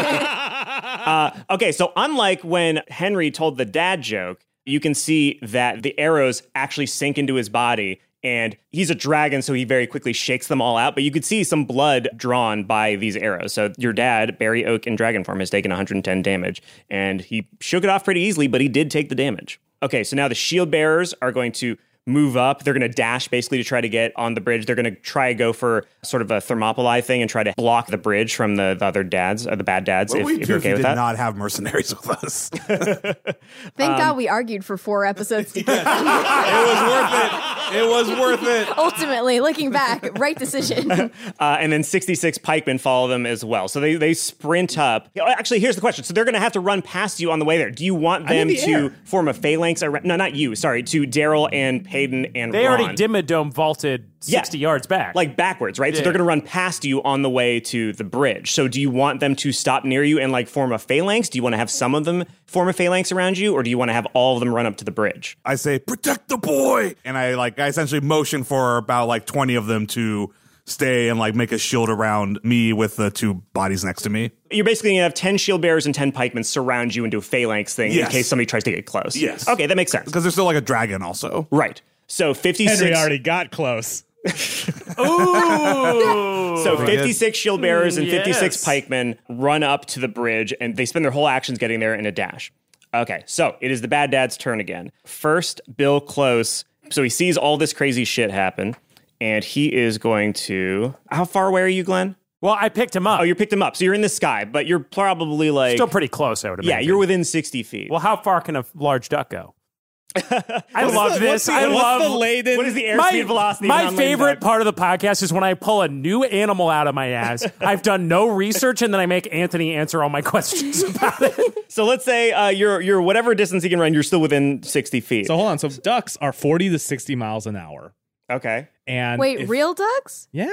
Speaker 8: Yeah. uh, okay, so unlike when Henry told the dad joke, you can see that the arrows actually sink into his body. And he's a dragon, so he very quickly shakes them all out. But you could see some blood drawn by these arrows. So your dad, Barry Oak in dragon form, has taken one hundred ten damage. And he shook it off pretty easily, but he did take the damage. Okay, so now the shield bearers are going to move up. They're going to dash basically to try to get on the bridge. They're going to try to go for sort of a Thermopylae thing and try to block the bridge from the, the other dads, uh, the bad dads,
Speaker 5: What
Speaker 8: if,
Speaker 5: would we
Speaker 8: if
Speaker 5: do
Speaker 8: you're
Speaker 5: if
Speaker 8: okay
Speaker 5: we
Speaker 8: with
Speaker 5: did
Speaker 8: that.
Speaker 5: not have mercenaries with us?
Speaker 3: Thank
Speaker 8: Um,
Speaker 3: God we argued for four episodes to
Speaker 5: It was worth it. It was worth it.
Speaker 3: Ultimately, looking back, right decision.
Speaker 8: Uh, and then sixty-six pikemen follow them as well. So they, they sprint up. Actually, here's the question. So they're going to have to run past you on the way there. Do you want
Speaker 2: I'm in
Speaker 8: them
Speaker 2: the
Speaker 8: to
Speaker 2: air.
Speaker 8: form a phalanx around? No, not you. Sorry, to Daryl and Payton and
Speaker 6: They
Speaker 8: Ron.
Speaker 6: already Dimmadome vaulted
Speaker 8: Yeah.
Speaker 6: sixty yards back.
Speaker 8: Like backwards, right? So
Speaker 6: Yeah.
Speaker 8: they're going to run past you on the way to the bridge. So do you want them to stop near you and like form a phalanx? Do you want to have some of them form a phalanx around you? Or do you want to have all of them run up to the bridge?
Speaker 5: I say, protect the boy. And I like, I essentially motion for about like twenty of them to stay and like make a shield around me with the two bodies next to me.
Speaker 8: You're basically going to have ten shield bearers and ten pikemen surround you and do a phalanx thing
Speaker 5: Yes.
Speaker 8: in case somebody tries to get close.
Speaker 5: Yes.
Speaker 8: Okay, that makes sense.
Speaker 5: Because there's still like a dragon also.
Speaker 8: Right. So fifty-six.
Speaker 2: Henry already got close.
Speaker 6: Ooh.
Speaker 8: So fifty-six shield bearers and fifty-six
Speaker 6: Yes.
Speaker 8: pikemen run up to the bridge, and they spend their whole actions getting there in a dash. Okay, so it is the bad dad's turn again. First, Bill Close. So he sees all this crazy shit happen, and he is going to... How far away are you, Glenn?
Speaker 6: Well, I picked him up.
Speaker 8: Oh, you picked him up. So you're in the sky, but you're probably like...
Speaker 6: Still pretty close, I would
Speaker 8: Yeah,
Speaker 6: imagine.
Speaker 8: you're within sixty feet.
Speaker 6: Well, how far can a large duck go? I
Speaker 2: What's
Speaker 6: love
Speaker 2: the-
Speaker 6: this.
Speaker 2: what's the-
Speaker 6: I
Speaker 2: what's
Speaker 6: love
Speaker 2: the laden-
Speaker 8: what is the airspeed
Speaker 6: my,
Speaker 8: velocity?
Speaker 6: My
Speaker 8: of an unladen
Speaker 6: favorite
Speaker 8: duck?
Speaker 6: part of the podcast is when I pull a new animal out of my ass. I've done no research, and then I make Anthony answer all my questions about it.
Speaker 8: So let's say uh, you're you're whatever distance you can run, you're still within sixty feet.
Speaker 2: So hold on. So ducks are forty to sixty miles an hour.
Speaker 8: okay.
Speaker 2: And
Speaker 3: Wait,
Speaker 2: if-
Speaker 3: real ducks?
Speaker 2: Yeah.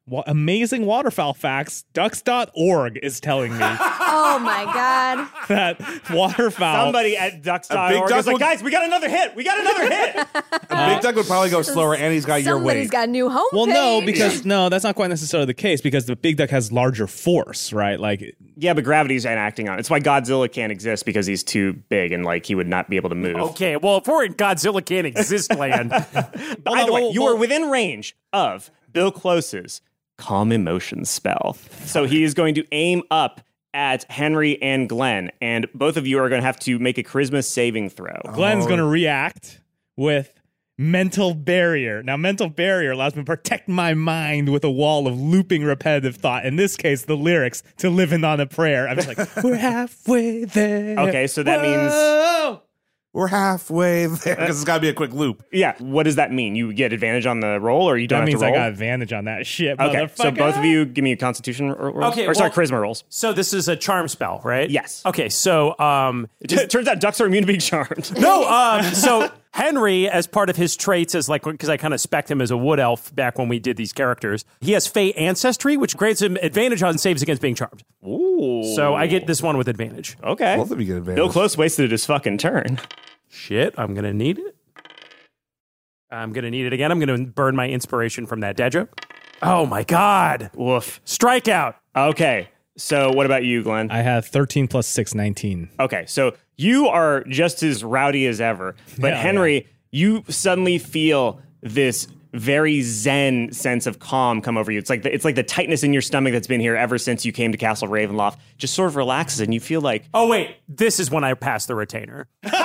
Speaker 2: wa- amazing waterfowl facts. Ducks dot org is telling me
Speaker 3: Oh my god.
Speaker 2: that waterfowl.
Speaker 8: Somebody at ducks
Speaker 5: A
Speaker 8: dot
Speaker 5: big
Speaker 8: org
Speaker 5: duck
Speaker 8: is like,
Speaker 5: would-
Speaker 8: guys, we got another hit. We got another hit.
Speaker 5: A big duck would probably go slower, and he's got your
Speaker 3: Somebody's
Speaker 5: weight.
Speaker 3: got a new homepage.
Speaker 2: Well, no, because no, that's not quite necessarily the case because the big duck has larger force, right? Like,
Speaker 8: Yeah, but gravity's enacting on it. It's why Godzilla can't exist because he's too big and like he would not be able to move.
Speaker 6: Okay, well, if we're in Godzilla can't exist land,
Speaker 8: But either way, you are within range of Bill Close's calm emotions spell. So he is going to aim up at Henry and Glenn, and both of you are going to have to make a charisma saving throw.
Speaker 2: Glenn's going to react with mental barrier. Now, mental barrier allows me to protect my mind with a wall of looping repetitive thought. In this case, the lyrics to Living on a Prayer. I'm just like, we're halfway there.
Speaker 8: Okay, so that means
Speaker 2: Whoa!
Speaker 5: We're halfway there because it's got to be a quick loop.
Speaker 8: yeah. What does that mean? You get advantage on the roll, or you don't
Speaker 2: That
Speaker 8: have
Speaker 2: means
Speaker 8: to roll?
Speaker 2: I got advantage on that shit,
Speaker 8: Okay,
Speaker 2: motherfucker.
Speaker 8: so both of you give me a Constitution ro- rolls.
Speaker 6: Okay,
Speaker 8: or sorry,
Speaker 6: well-
Speaker 8: charisma rolls.
Speaker 6: so this is a charm spell, right?
Speaker 8: Yes.
Speaker 6: Okay, so um,
Speaker 8: It turns out ducks are immune to being charmed.
Speaker 6: no, um, so Henry, as part of his traits, as like because I kind of spec'd him as a wood elf back when we did these characters, he has Fey ancestry, which grants him advantage on saves against being charmed.
Speaker 8: Ooh.
Speaker 6: So I get this one with advantage.
Speaker 8: Okay.
Speaker 5: Both of you get advantage.
Speaker 8: Bill Close wasted his fucking turn.
Speaker 6: Shit, I'm gonna need it. I'm gonna need it again. I'm gonna burn my inspiration from that dad joke. Oh my god!
Speaker 8: Woof.
Speaker 6: Strikeout.
Speaker 8: Okay. So what about you, Glenn?
Speaker 2: I have thirteen plus six, nineteen.
Speaker 8: Okay, so you are just as rowdy as ever, but
Speaker 2: Yeah,
Speaker 8: Henry, you suddenly feel this very zen sense of calm come over you. It's like the, it's like the tightness in your stomach that's been here ever since you came to Castle Ravenloft just sort of relaxes, and you feel like
Speaker 6: Oh wait, this is when I pass the retainer.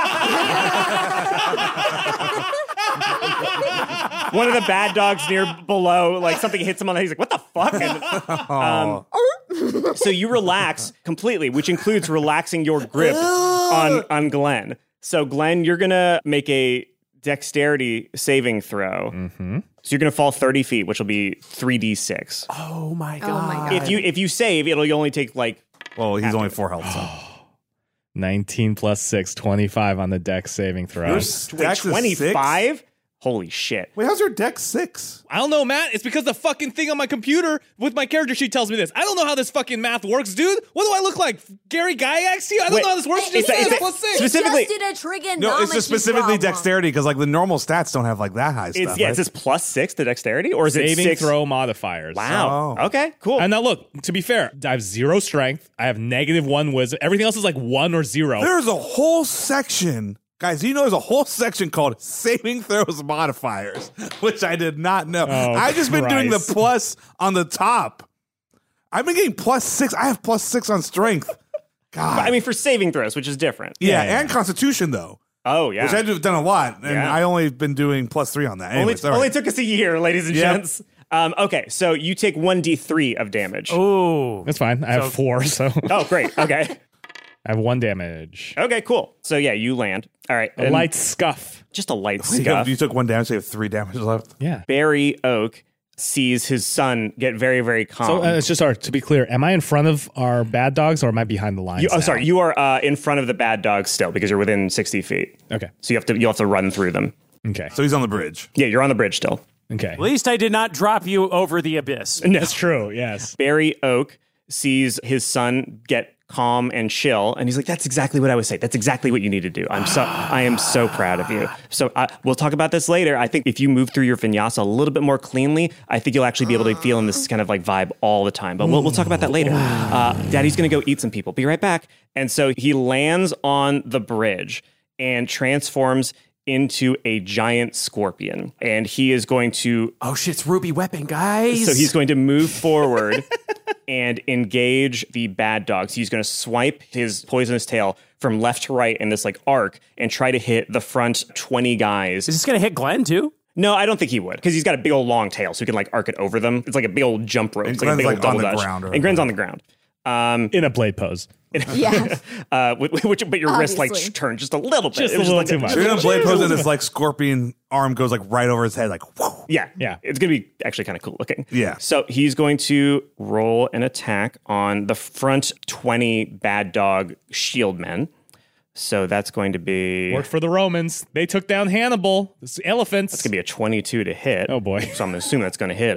Speaker 8: one of the bad dogs near below, like something hits him on the head. He's like, "What the fuck?" And, um, so you relax completely, which includes relaxing your grip on on Glenn. So Glenn, you're gonna make a dexterity saving throw.
Speaker 2: Mm-hmm.
Speaker 8: So you're gonna fall thirty feet, which will be three d six.
Speaker 6: Oh my god!
Speaker 3: Oh my god.
Speaker 8: If you if you save, it'll only take like.
Speaker 5: Well, he's only four health. So.
Speaker 2: nineteen plus six, twenty-five on the dex saving throw.
Speaker 5: Your
Speaker 8: Wait,
Speaker 5: dex is
Speaker 8: twenty-five? Holy shit.
Speaker 5: Wait, how's your dex six?
Speaker 2: I don't know, Matt. It's because the fucking thing on my computer with my character sheet tells me this. I don't know how this fucking math works, dude. What do I look like? Gary Gygax to you? I don't
Speaker 8: Wait,
Speaker 2: know how this works.
Speaker 8: it's
Speaker 2: Just
Speaker 8: a-
Speaker 2: say
Speaker 8: it's
Speaker 2: it's
Speaker 8: a-
Speaker 2: plus six.
Speaker 8: specifically-
Speaker 3: Just did a trigonometry
Speaker 5: No, it's just specifically
Speaker 3: problem.
Speaker 5: dexterity because like the normal stats don't have like that high
Speaker 8: It's
Speaker 5: stuff.
Speaker 8: yeah,
Speaker 5: right?
Speaker 8: is this plus six to dexterity? Or is it
Speaker 2: Saving
Speaker 8: six?
Speaker 2: throw modifiers.
Speaker 8: Wow.
Speaker 5: Oh.
Speaker 8: Okay, cool.
Speaker 2: And now look, to be fair, I have zero strength. I have negative one wisdom. Everything else is like one or zero.
Speaker 5: There's a whole section, guys. You know, there's a whole section called saving throws modifiers, which I did not know.
Speaker 2: Oh,
Speaker 5: I've just been doing the
Speaker 2: Christ.
Speaker 5: plus on the top. I've been getting plus six. I have plus six on strength. God,
Speaker 8: I mean, for saving throws, which is different.
Speaker 5: yeah,
Speaker 2: yeah,
Speaker 5: and Constitution though,
Speaker 8: Oh, yeah.
Speaker 5: which I've done a lot, and
Speaker 8: Yeah.
Speaker 5: I only been doing plus three on that.
Speaker 8: only,
Speaker 5: Anyways, all right.
Speaker 8: only took us a year, ladies and
Speaker 5: Yep.
Speaker 8: gents. Um, okay, so you take one d three of damage.
Speaker 6: Ooh.
Speaker 2: That's fine. I have
Speaker 6: So-
Speaker 2: four, so
Speaker 8: Oh, great. Okay.
Speaker 2: I have one damage.
Speaker 8: Okay, cool. So, yeah, you land. All right.
Speaker 2: A
Speaker 8: and
Speaker 2: light scuff.
Speaker 8: Just a light
Speaker 5: you,
Speaker 8: scuff.
Speaker 5: you took one damage, so you have three damage left.
Speaker 2: Yeah.
Speaker 8: Barry Oak sees his son get very, very calm.
Speaker 2: So uh, it's just our, to be clear, am I in front of our bad dogs or am I behind the lines?
Speaker 8: You, oh,
Speaker 2: now?
Speaker 8: sorry. You are uh, in front of the bad dogs still because you're within sixty feet.
Speaker 2: Okay.
Speaker 8: So you have to you have to run through them.
Speaker 2: Okay.
Speaker 5: So he's on the bridge.
Speaker 8: Yeah, you're on the bridge still.
Speaker 2: Okay.
Speaker 6: At least I did not drop you over the abyss.
Speaker 2: That's true. Yes.
Speaker 8: Barry Oak sees his son get calm and chill, and he's like, "That's exactly what I would say. That's exactly what you need to do. I'm so I am so proud of you." So uh, we'll talk about this later. I think if you move through your vinyasa a little bit more cleanly, I think you'll actually be able to feel in this kind of like vibe all the time. But we'll we'll talk about that later. Uh, Daddy's gonna go eat some people. Be right back. And so he lands on the bridge and transforms into a giant scorpion, and he is going to
Speaker 6: Oh shit, it's Ruby Weapon, guys.
Speaker 8: so he's going to move forward and engage the bad dogs. He's going to swipe his poisonous tail from left to right in this like arc and try to hit the front twenty guys.
Speaker 6: Is this gonna hit Glenn too?
Speaker 8: No, I don't think he would because he's got a big old long tail, so he can like arc it over them. It's like a big old jump rope.
Speaker 5: And
Speaker 8: It's like a
Speaker 5: Glenn's,
Speaker 8: big old
Speaker 5: like, on
Speaker 8: double
Speaker 5: the
Speaker 8: dutch.
Speaker 5: ground or
Speaker 8: And Gren's
Speaker 5: whatever.
Speaker 8: on the ground. Um,
Speaker 2: In a blade pose.
Speaker 3: Yeah.
Speaker 8: uh, which, which, but your wrist like
Speaker 3: Obviously.
Speaker 8: sh- turned just a little bit.
Speaker 2: Just
Speaker 8: It
Speaker 2: a
Speaker 8: was
Speaker 2: little
Speaker 8: like
Speaker 2: too much.
Speaker 5: So you're in a blade pose, and this like scorpion arm goes like right over his head, like whoo.
Speaker 8: Yeah.
Speaker 2: Yeah.
Speaker 8: It's going to be actually kind of cool looking.
Speaker 5: Yeah.
Speaker 8: So he's going to roll an attack on the front twenty bad dog shield men. So that's going to be
Speaker 2: Worked for the Romans. They took down Hannibal. It's elephants.
Speaker 8: It's going to be a twenty-two to hit.
Speaker 2: Oh, boy.
Speaker 8: So I'm going to assume that's going to hit him.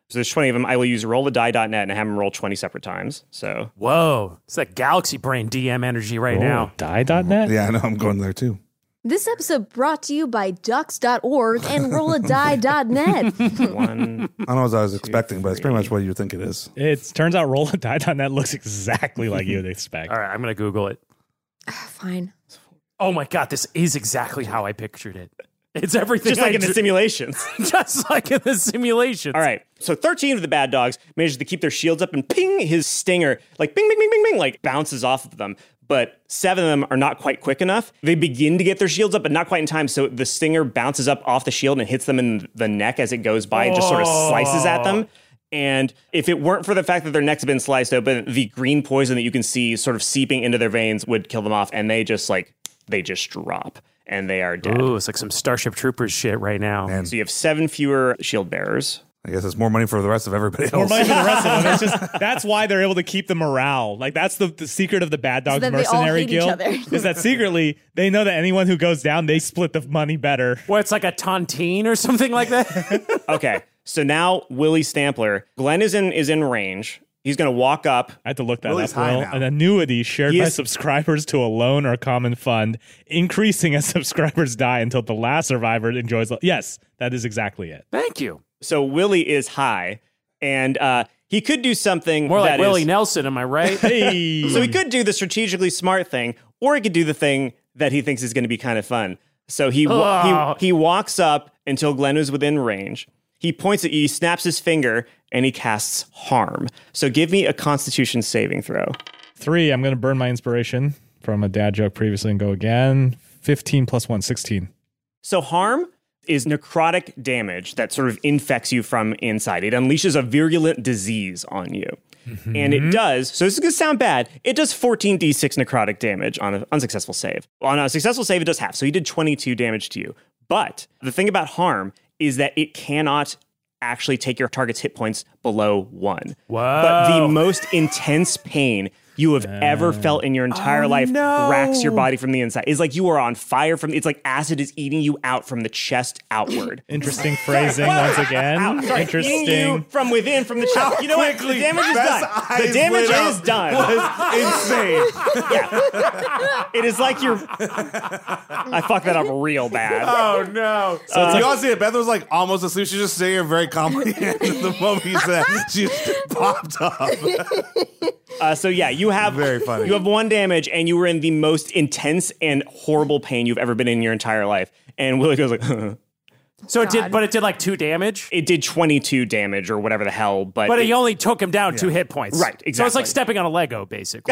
Speaker 8: So there's twenty of them. I will use roll a die dot net and have them roll twenty separate times. So
Speaker 6: whoa, it's like Galaxy Brain D M energy right now.
Speaker 2: Die dot net?
Speaker 5: Yeah, I know. I'm going there too.
Speaker 3: This episode brought to you by ducks dot org and roll a die dot net.
Speaker 8: One,
Speaker 5: I don't know what I was expecting, but it's pretty much what you think it is.
Speaker 2: It turns out roll a die dot net looks exactly like you would expect.
Speaker 6: All right, I'm going to Google it.
Speaker 3: Fine.
Speaker 6: Oh my God, this is exactly how I pictured it. It's everything
Speaker 8: just like
Speaker 6: I
Speaker 8: in the
Speaker 6: dr-
Speaker 8: simulations.
Speaker 6: Just like in the simulations.
Speaker 8: All right. So thirteen of the bad dogs managed to keep their shields up and ping, his stinger, like bing, bing, bing, bing, bing, like bounces off of them. But seven of them are not quite quick enough. They begin to get their shields up, but not quite in time. So the stinger bounces up off the shield and hits them in the neck as it goes by and just sort of slices at them. And if it weren't for the fact that their necks have been sliced open, the green poison that you can see sort of seeping into their veins would kill them off. And they just like, they just drop. And they are dead.
Speaker 6: Ooh, it's like some Starship Troopers shit right now.
Speaker 5: Man.
Speaker 8: So you have seven fewer shield bearers.
Speaker 5: I guess it's more money for the rest of everybody else.
Speaker 2: More money for the rest of them. It's just, that's why they're able to keep the morale. Like, that's the, the secret of the Bad Dogs
Speaker 3: that they all
Speaker 2: Mercenary
Speaker 3: hate each
Speaker 2: Guild.
Speaker 3: other.
Speaker 2: Is that secretly, they know that anyone who goes down, they split the money better.
Speaker 6: What, it's like a tontine or something like that?
Speaker 8: Okay, so now Willie Stampler. Glenn is in is in range. He's going to walk up.
Speaker 2: I had to look that
Speaker 5: Willie's
Speaker 2: up, Will.
Speaker 5: high now.
Speaker 2: An annuity shared
Speaker 8: He
Speaker 2: by
Speaker 8: is-
Speaker 2: subscribers to a loan or common fund, increasing as subscribers die until the last survivor enjoys. Yes, that is exactly it.
Speaker 6: Thank you.
Speaker 8: So Willie is high, and uh, he could do something
Speaker 6: More like
Speaker 8: that
Speaker 6: Willie
Speaker 8: is-
Speaker 6: Nelson, am I right?
Speaker 2: Hey.
Speaker 8: So he could do the strategically smart thing, or he could do the thing that he thinks is going to be kind of fun. So he wa-
Speaker 6: Oh.
Speaker 8: he he walks up until Glenn is within range. He points at you, he snaps his finger, and he casts harm. So give me a Constitution saving throw.
Speaker 2: Three, I'm going to burn my inspiration from a dad joke previously and go again. fifteen plus one, sixteen.
Speaker 8: So harm is necrotic damage that sort of infects you from inside. It unleashes a virulent disease on you. Mm-hmm. And it does, so this is going to sound bad, it does fourteen d six necrotic damage on an unsuccessful save. On a successful save, it does half, so he did twenty-two damage to you. But the thing about harm is that it cannot actually take your target's hit points below one.
Speaker 6: Whoa.
Speaker 8: But the most intense pain you have ever felt in your entire
Speaker 6: Oh,
Speaker 8: life
Speaker 6: no.
Speaker 8: racks your body from the inside. It's like you are on fire from, it's like acid is eating you out from the chest outward.
Speaker 2: Interesting phrasing once again.
Speaker 8: Out. Sorry,
Speaker 2: Interesting.
Speaker 8: eating you from within, from the chest. You know what? The damage is done. The damage is done.
Speaker 5: Insane.
Speaker 8: Yeah. It is like you're. I fucked that up real bad.
Speaker 5: Oh no! So
Speaker 8: Uh,
Speaker 5: you all see it. Beth was like almost asleep. She's just sitting here very calmly. And the moment you said that, she just popped up.
Speaker 8: Uh, so yeah, you have
Speaker 5: Very funny.
Speaker 8: You have one damage, and you were in the most intense and horrible pain you've ever been in your entire life. And Willie goes like,
Speaker 6: So it did, but it did like two damage?
Speaker 8: it did twenty-two damage or whatever the hell. But
Speaker 6: But
Speaker 8: it,
Speaker 6: he only took him down two hit points.
Speaker 8: Right,
Speaker 6: So it's
Speaker 8: exactly.
Speaker 6: like stepping on a Lego, basically.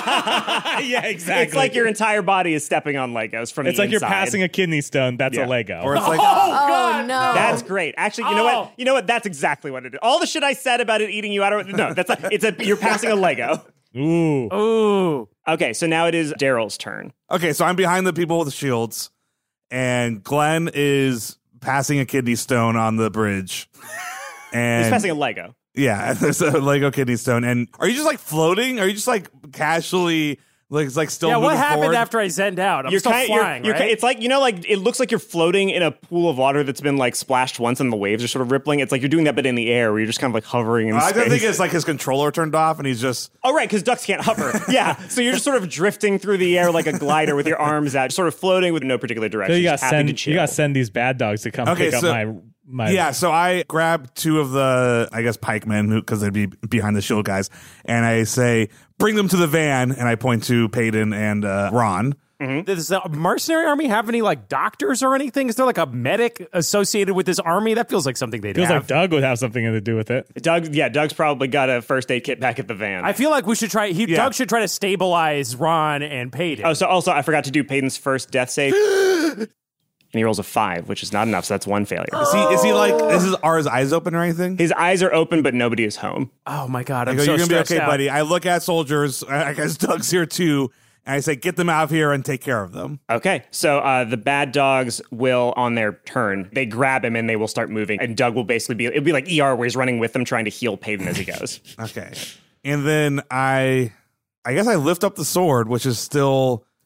Speaker 2: Yeah, exactly.
Speaker 8: it's like your entire body is stepping on Legos from
Speaker 2: It's
Speaker 8: the
Speaker 2: like you're
Speaker 8: inside.
Speaker 2: passing a kidney stone. That's
Speaker 8: Yeah.
Speaker 2: a Lego.
Speaker 5: Or it's like
Speaker 3: Oh, no.
Speaker 8: That's great. Actually, you know
Speaker 6: Oh.
Speaker 8: what? You know what? That's exactly what it is. All the shit I said about it eating you out of no, that's not, it's a you're passing a Lego.
Speaker 2: Ooh.
Speaker 6: Ooh.
Speaker 8: Okay, so now it is Daryl's turn.
Speaker 5: okay. So I'm behind the people with the shields, and Glenn is passing a kidney stone on the bridge. And
Speaker 8: He's passing a Lego.
Speaker 5: yeah, there's a Lego kidney stone. And are you just like floating? Are you just like casually like it's like still
Speaker 6: Yeah, what
Speaker 5: moving
Speaker 6: happened
Speaker 5: forward?
Speaker 6: after I zenned out? I'm
Speaker 8: You're
Speaker 6: still
Speaker 8: kind, you're-
Speaker 6: flying,
Speaker 8: you're,
Speaker 6: right?
Speaker 8: It's like, you know, like it looks like you're floating in a pool of water that's been like splashed once and the waves are sort of rippling. It's like you're doing that, but in the air where you're just kind of like hovering in
Speaker 5: I
Speaker 8: space.
Speaker 5: don't think it's like his controller turned off, and he's just
Speaker 8: Oh, right, because ducks can't hover. Yeah, so you're just sort of drifting through the air like a glider with your arms out, sort of floating with no particular direction.
Speaker 2: So you got
Speaker 8: just happy to
Speaker 2: send
Speaker 8: chill.
Speaker 2: you got send these bad dogs to come
Speaker 5: Okay,
Speaker 2: pick
Speaker 5: so-
Speaker 2: up my my
Speaker 5: yeah. So I grab two of the, I guess, pikemen because they'd be behind the shield guys, and I say, "Bring them to the van." And I point to Peyton and uh, Ron.
Speaker 6: Does the mercenary army have any like doctors or anything? Is there like a medic associated with this army? That feels like something they'd
Speaker 2: Feels
Speaker 6: have.
Speaker 2: like Doug would have something to do with it.
Speaker 8: Doug, yeah, Doug's probably got a first aid kit back at the van.
Speaker 6: I feel like we should try. He,
Speaker 5: Yeah.
Speaker 6: Doug should try to stabilize Ron and Peyton.
Speaker 8: Oh, so also I forgot to do Peyton's first death save. And he rolls a five, which is not enough, so that's one failure.
Speaker 5: Is he? Is he like? Is his, are his eyes open or anything?
Speaker 8: His eyes are open, but nobody is home.
Speaker 6: Oh my god,
Speaker 5: I
Speaker 6: I'm
Speaker 5: go,
Speaker 6: so
Speaker 5: "You're gonna be
Speaker 6: stressed
Speaker 5: okay,
Speaker 6: out.
Speaker 5: buddy." I look at soldiers. I guess Doug's here too, and I say, "Get them out of here and take care of them."
Speaker 8: Okay, so uh, the bad dogs will, on their turn, they grab him and they will start moving. And Doug will basically be, it'll be like E R where he's running with them trying to heal Peyton as he goes.
Speaker 5: Okay, and then I, I guess I lift up the sword, which is still.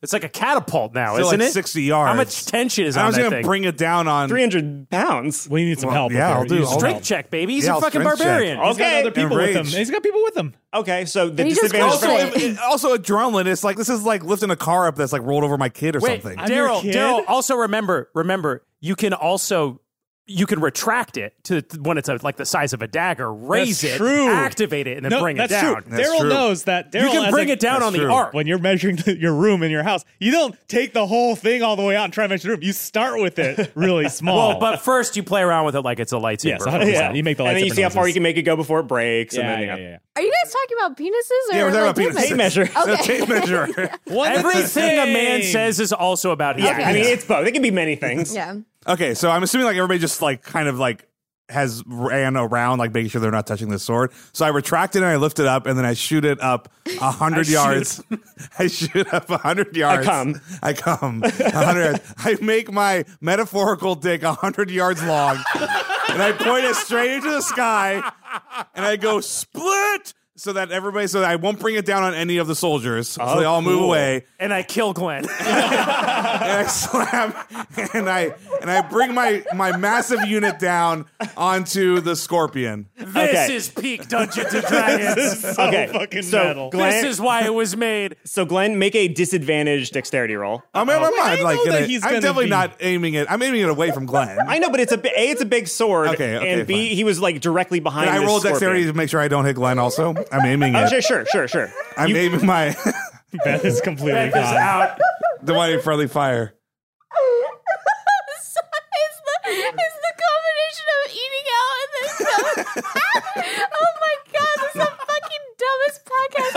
Speaker 6: It's like a catapult now,
Speaker 5: So
Speaker 6: isn't
Speaker 5: like
Speaker 6: it?
Speaker 5: sixty yards.
Speaker 6: How much tension is
Speaker 5: I
Speaker 6: on
Speaker 5: was
Speaker 6: that
Speaker 5: gonna
Speaker 6: thing?
Speaker 5: bring it down on
Speaker 8: three hundred pounds.
Speaker 2: We need some
Speaker 5: Well,
Speaker 2: help.
Speaker 5: yeah,
Speaker 2: with
Speaker 5: I'll
Speaker 2: her.
Speaker 5: do-
Speaker 2: Use
Speaker 5: I'll
Speaker 6: Strength
Speaker 2: help.
Speaker 6: check, baby. He's
Speaker 5: Yeah,
Speaker 6: a
Speaker 5: I'll
Speaker 6: fucking
Speaker 5: strength check.
Speaker 6: barbarian.
Speaker 2: He's got
Speaker 8: Okay.
Speaker 2: other people with him.
Speaker 5: Enraged.
Speaker 2: He's got people with him.
Speaker 8: Okay, so the
Speaker 3: And he just
Speaker 8: disadvantage.
Speaker 3: calls
Speaker 8: from-
Speaker 3: it.
Speaker 5: It- also adrenaline. It's like this is like lifting a car up that's like rolled over my kid or
Speaker 6: Wait,
Speaker 5: something.
Speaker 2: I'm your
Speaker 6: Daryl.
Speaker 2: kid?
Speaker 6: Daryl. Also remember, remember, you can also you can retract it to when it's a, like the size of a dagger. Raise
Speaker 2: That's
Speaker 6: it,
Speaker 2: true.
Speaker 6: activate it, and then
Speaker 2: No,
Speaker 6: bring it
Speaker 2: that's
Speaker 6: down.
Speaker 2: true.
Speaker 5: That's
Speaker 2: Daryl
Speaker 5: true.
Speaker 2: knows that. Daryl
Speaker 6: You can
Speaker 2: as
Speaker 6: bring
Speaker 2: a-
Speaker 6: it down
Speaker 5: That's
Speaker 6: on the
Speaker 5: true.
Speaker 6: arc.
Speaker 2: when you're measuring the, your room in your house. You don't take the whole thing all the way out and try to measure the room. You start with it really small.
Speaker 6: Well, but first you play around with it like it's a lightsaber.
Speaker 2: yes, one hundred percent. You make the
Speaker 8: and then you
Speaker 2: lightsaber
Speaker 8: see how far
Speaker 2: noises.
Speaker 8: you can make it go before it breaks.
Speaker 2: Yeah,
Speaker 8: and then,
Speaker 2: yeah,
Speaker 8: you know.
Speaker 2: yeah.
Speaker 3: Are you guys talking about penises or
Speaker 5: Yeah, we're talking
Speaker 3: like
Speaker 5: about
Speaker 3: tape
Speaker 5: penis.
Speaker 3: measure?
Speaker 8: Tape measure.
Speaker 5: The tape measure.
Speaker 2: One and the
Speaker 6: Everything a man
Speaker 2: same.
Speaker 6: says is also about his
Speaker 8: Yeah, I mean,
Speaker 6: penis.
Speaker 8: it's both. It can be many things.
Speaker 3: Yeah.
Speaker 5: Okay, so I'm assuming like everybody just like kind of like has ran around like making sure they're not touching the sword. So I retract it and I lift it up and then I shoot it up a hundred yards. I shoot up a hundred yards.
Speaker 8: come.
Speaker 5: I come. A hundred yards. I make my metaphorical dick a hundred yards long and I point it straight into the sky and I go split so that everybody, so that I won't bring it down on any of the soldiers. So
Speaker 8: Oh,
Speaker 5: they all move
Speaker 8: cool.
Speaker 5: away.
Speaker 6: And I kill Glenn.
Speaker 5: And I slam and I and I bring my my massive unit down onto the scorpion.
Speaker 6: This
Speaker 8: Okay.
Speaker 6: is peak Dungeons and Dragons.
Speaker 2: So
Speaker 8: Okay,
Speaker 2: fucking
Speaker 8: so
Speaker 2: metal.
Speaker 8: Glenn-
Speaker 6: This is why it was made.
Speaker 8: So, Glenn, make a disadvantaged dexterity roll.
Speaker 5: I mean, I'm
Speaker 2: I
Speaker 5: not
Speaker 2: know
Speaker 5: like
Speaker 2: that
Speaker 5: gonna,
Speaker 2: he's
Speaker 5: I'm
Speaker 2: gonna
Speaker 5: definitely
Speaker 2: be-
Speaker 5: not aiming it. I'm aiming it away from Glenn.
Speaker 8: I know, but it's a bi- a it's a big sword.
Speaker 5: Okay, okay,
Speaker 8: and B
Speaker 5: fine.
Speaker 8: he was like directly behind.
Speaker 5: Can I
Speaker 8: this
Speaker 5: roll dexterity
Speaker 8: scorpion.
Speaker 5: to make sure I don't hit Glenn? Also, I'm aiming
Speaker 8: Oh,
Speaker 5: it.
Speaker 8: sure, sure, sure, sure.
Speaker 5: I'm aiming my
Speaker 2: Beth is completely
Speaker 6: Beth is
Speaker 2: gone.
Speaker 6: out.
Speaker 5: the one in friendly fire.
Speaker 3: It's the, it's the combination of eating out and then oh my god, this is the fucking dumbest podcast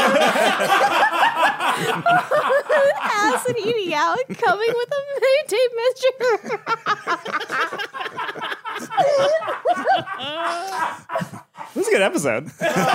Speaker 3: ever. Ass and eating out, coming with a tape measure.
Speaker 8: This is a good episode.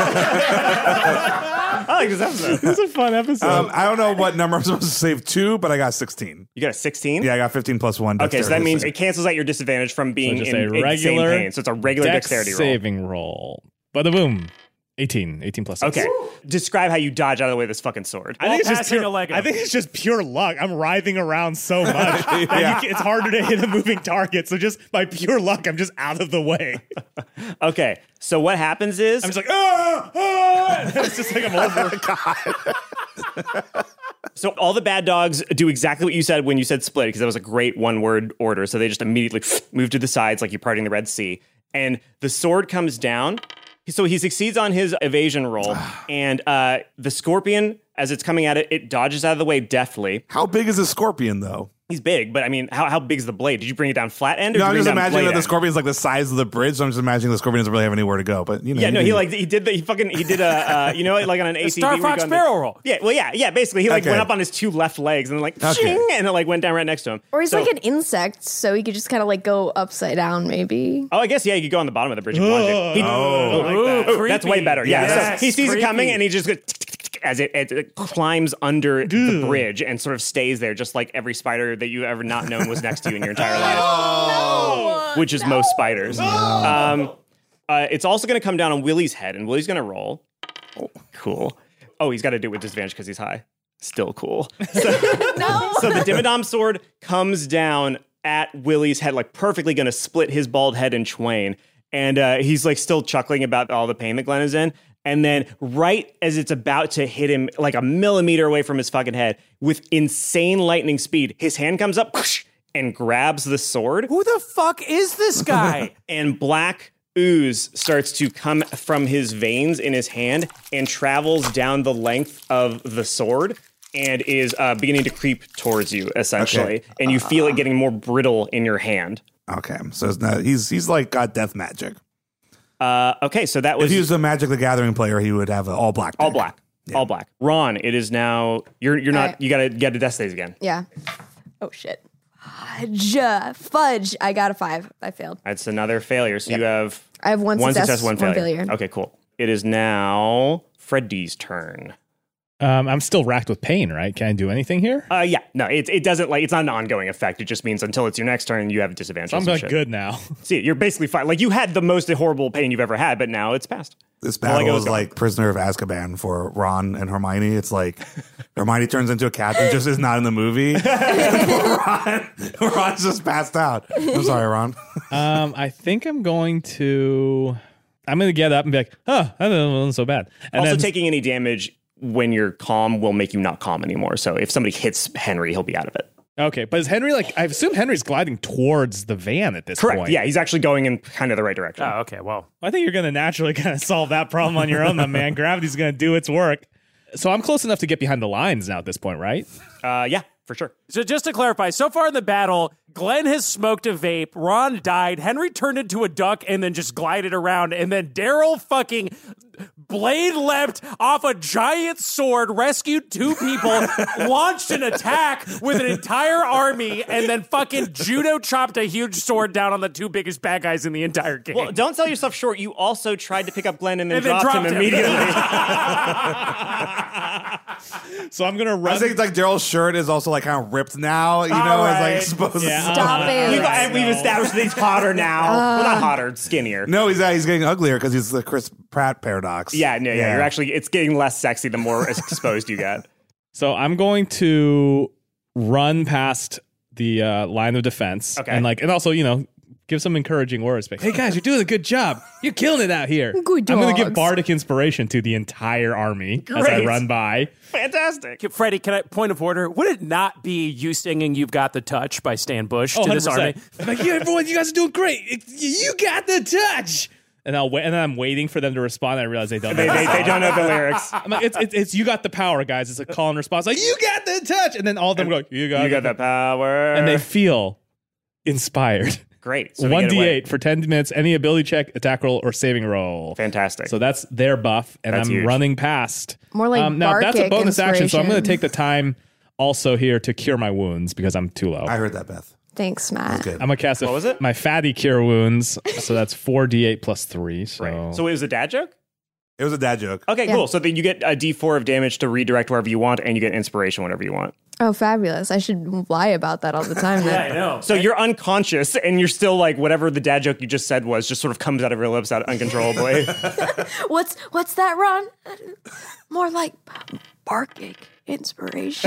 Speaker 8: I like this episode.
Speaker 2: This is a fun episode.
Speaker 5: Um, I don't know what number I'm supposed to save two, but I got sixteen.
Speaker 8: You got a sixteen?
Speaker 5: Yeah, I got fifteen plus one.
Speaker 8: Okay, so that
Speaker 5: dexterity.
Speaker 8: means it cancels out your disadvantage from being
Speaker 2: just
Speaker 8: in
Speaker 2: a
Speaker 8: insane
Speaker 2: regular
Speaker 8: pain. So it's a regular
Speaker 2: Dex
Speaker 8: dexterity roll.
Speaker 2: saving roll. Bada boom. eighteen. eighteen plus six.
Speaker 8: Okay. Describe how you dodge out of the way of this fucking sword.
Speaker 2: I think it's just
Speaker 6: passing
Speaker 2: pure,
Speaker 6: a Lego.
Speaker 2: I think it's just pure luck. I'm writhing around so much that you can, it's harder to hit a moving target. So just by pure luck, I'm just out of the way.
Speaker 8: Okay, so what happens is
Speaker 2: I'm just like, ah, ah, and it's just like I'm over.
Speaker 8: so all the bad dogs do exactly what you said when you said split, because that was a great one word order. So they just immediately move to the sides like you're parting the Red Sea. And the sword comes down. So he succeeds on his evasion roll, and uh, the scorpion, as it's coming at it, it dodges out of the way deftly.
Speaker 5: How big is a scorpion, though?
Speaker 8: He's big, but I mean, how how big is the blade? Did you bring it down flat end? Or
Speaker 5: No,
Speaker 8: did
Speaker 5: I'm
Speaker 8: you
Speaker 5: just
Speaker 8: bring it down
Speaker 5: imagining
Speaker 8: blade
Speaker 5: that the
Speaker 8: end?
Speaker 5: scorpion's like the size of the bridge. So I'm just imagining the scorpion doesn't really have anywhere to go. But you know,
Speaker 8: Yeah, no,
Speaker 5: can-
Speaker 8: he like he did the he fucking he did a uh, you know like on an A T V
Speaker 6: Star
Speaker 8: where you
Speaker 6: Fox
Speaker 8: go on the-
Speaker 6: barrel roll.
Speaker 8: Yeah, well, yeah, yeah. Basically, he like
Speaker 5: Okay.
Speaker 8: went up on his two left legs and then like
Speaker 5: Okay.
Speaker 8: ching, and it like went down right next to him.
Speaker 3: Or he's
Speaker 8: So-
Speaker 3: like an insect, so he could just kind of like go upside down, maybe.
Speaker 8: Oh, I guess yeah, you could go on the bottom of the bridge and plunge it. He-
Speaker 5: Oh.
Speaker 2: I like
Speaker 6: Ooh,
Speaker 2: that.
Speaker 8: Oh, that's way
Speaker 6: creepy.
Speaker 8: better. Yeah,
Speaker 6: Yes,
Speaker 8: so he sees
Speaker 6: creepy.
Speaker 8: it coming and he just goes as it, as it climbs under the bridge and sort of stays there, just like every spider that you ever not known was next to you in your entire life,
Speaker 3: No,
Speaker 8: which is most spiders. Um, uh, it's also going to come down on Willie's head, and Willie's going to roll. Oh, cool. Oh, he's got to do it with disadvantage because he's high. Still cool. So,
Speaker 3: no.
Speaker 8: so the Dimmadom sword comes down at Willie's head, like perfectly going to split his bald head in twain. And uh, he's like still chuckling about all the pain that Glenn is in. And then right as it's about to hit him like a millimeter away from his fucking head, with insane lightning speed, his hand comes up and grabs the sword.
Speaker 6: Who the fuck is this guy?
Speaker 8: And black ooze starts to come from his veins in his hand and travels down the length of the sword and is uh, beginning to creep towards you, essentially.
Speaker 5: Okay.
Speaker 8: And you feel it getting more brittle in your hand.
Speaker 5: Okay, so it's not, he's he's like got death magic.
Speaker 8: Uh, okay, so that was
Speaker 5: If he was a Magic the Gathering player, he would have an all black.
Speaker 8: all
Speaker 5: deck.
Speaker 8: black. All black. Ron, it is now you're you're not
Speaker 3: All right.
Speaker 8: you gotta get a death saves again.
Speaker 3: Yeah. Oh shit. Fudge. Fudge. I got a five. I failed.
Speaker 8: That's another failure. So
Speaker 3: Yep.
Speaker 8: you have
Speaker 3: I have one,
Speaker 8: one
Speaker 3: success,
Speaker 8: success, one
Speaker 3: one
Speaker 8: failure.
Speaker 3: failure.
Speaker 8: Okay, cool. It is now Freddy's turn.
Speaker 2: Um, I'm still racked with pain, right? Can I do anything here?
Speaker 8: Uh, yeah, no, it, it doesn't like it's not an ongoing effect. It just means until it's your next turn, you have a disadvantage.
Speaker 2: So I'm
Speaker 8: on some
Speaker 2: like
Speaker 8: shit.
Speaker 2: good now.
Speaker 8: See, you're basically fine. Like you had the most horrible pain you've ever had, but now it's past.
Speaker 13: This
Speaker 8: Well, like, it
Speaker 13: battle
Speaker 8: was
Speaker 13: is
Speaker 8: gone.
Speaker 13: like Prisoner of Azkaban for Ron and Hermione. It's like Hermione turns into a cat and just is not in the movie. Ron, Ron's just passed out. I'm sorry, Ron.
Speaker 2: um, I think I'm going to. I'm going to get up and be like, "Oh, that wasn't so bad." And
Speaker 8: also,
Speaker 2: then,
Speaker 8: taking any damage when you're calm will make you not calm anymore. So if somebody hits Henry, he'll be out of it.
Speaker 2: Okay, but is Henry like? I assume Henry's gliding towards the van at this
Speaker 8: Correct.
Speaker 2: point.
Speaker 8: Yeah, he's actually going in kind of the right direction.
Speaker 6: Oh, okay. Well,
Speaker 2: I think you're going to naturally kind of solve that problem on your own, my man. Gravity's going to do its work. So I'm close enough to get behind the lines now at this point, right?
Speaker 8: Uh, yeah, for sure.
Speaker 6: So just to clarify, so far in the battle, Glenn has smoked a vape, Ron died, Henry turned into a duck and then just glided around, and then Daryl fucking blade leapt off a giant sword, rescued two people, launched an attack with an entire army, and then fucking judo chopped a huge sword down on the two biggest bad guys in the entire game.
Speaker 8: Well, don't sell yourself short. You also tried to pick up Glenn and then,
Speaker 6: And then
Speaker 8: dropped,
Speaker 6: dropped
Speaker 8: him
Speaker 6: him.
Speaker 8: immediately.
Speaker 2: So I'm going to
Speaker 13: I
Speaker 2: run.
Speaker 13: think like Daryl's shirt is also like kind of ripped now. You know,
Speaker 8: All
Speaker 13: it's
Speaker 8: right.
Speaker 13: like supposed
Speaker 2: Yeah,
Speaker 13: to.
Speaker 3: Stop it.
Speaker 8: We've, uh, we've established that he's hotter now. well, not hotter, skinnier.
Speaker 13: No, he's uh, he's getting uglier because he's the Chris Pratt paradox.
Speaker 8: Yeah, no, yeah, You're actually, it's getting less sexy the more exposed you get.
Speaker 2: So I'm going to run past the uh, line of defense,
Speaker 8: Okay.
Speaker 2: and like, and also, you know, give some encouraging words. Like, hey guys, you're doing a good job. You're killing it out here.
Speaker 3: Good
Speaker 2: I'm going to give
Speaker 3: dogs.
Speaker 2: bardic inspiration to the entire army as I
Speaker 8: Great.
Speaker 2: run by.
Speaker 8: Fantastic.
Speaker 6: Freddie, can I point of order? Would it not be you singing "You've Got the Touch" by Stan Bush
Speaker 2: Oh,
Speaker 6: to this army?
Speaker 2: one hundred percent. I'm like, yeah, everyone, you guys are doing great. It- you got the touch. And I'll wait, and then I'm waiting for them to respond. And I realize they don't.
Speaker 8: They,
Speaker 2: know
Speaker 8: they,
Speaker 2: the
Speaker 8: they
Speaker 2: song.
Speaker 8: don't know the lyrics.
Speaker 2: I'm like, it's, it's it's you got the power, guys. It's a call and response. Like, you got the touch, and then all of them go, you got
Speaker 8: You
Speaker 2: the
Speaker 8: got the power.
Speaker 2: and they feel inspired.
Speaker 8: Great. So we
Speaker 2: One
Speaker 8: get
Speaker 2: d
Speaker 8: away.
Speaker 2: eight for ten minutes. Any ability check, attack roll, or saving roll.
Speaker 8: Fantastic.
Speaker 2: So that's their buff, and
Speaker 8: That's
Speaker 2: I'm
Speaker 8: huge.
Speaker 2: running past.
Speaker 3: More like
Speaker 2: now that's a
Speaker 3: Barkic
Speaker 2: bonus action, so I'm going to
Speaker 3: inspiration.
Speaker 2: take the time also here to cure my wounds because I'm too low.
Speaker 13: I heard that, Beth.
Speaker 3: Thanks, Matt.
Speaker 13: Good.
Speaker 2: I'm gonna cast a,
Speaker 8: What was it?
Speaker 2: my fatty cure wounds, so that's four d eight plus three. So,
Speaker 8: Right. So it was a dad joke?
Speaker 13: It was a dad joke.
Speaker 8: Okay,
Speaker 3: Yeah.
Speaker 8: cool. So then you get a D four of damage to redirect wherever you want, and you get inspiration whenever you want.
Speaker 3: Oh, fabulous. I should lie about that all the time
Speaker 6: Yeah,
Speaker 3: then.
Speaker 6: I know.
Speaker 8: So you're unconscious, and you're still like whatever the dad joke you just said was just sort of comes out of your lips out uncontrollably.
Speaker 3: What's what's that, Ron? More like barking inspiration.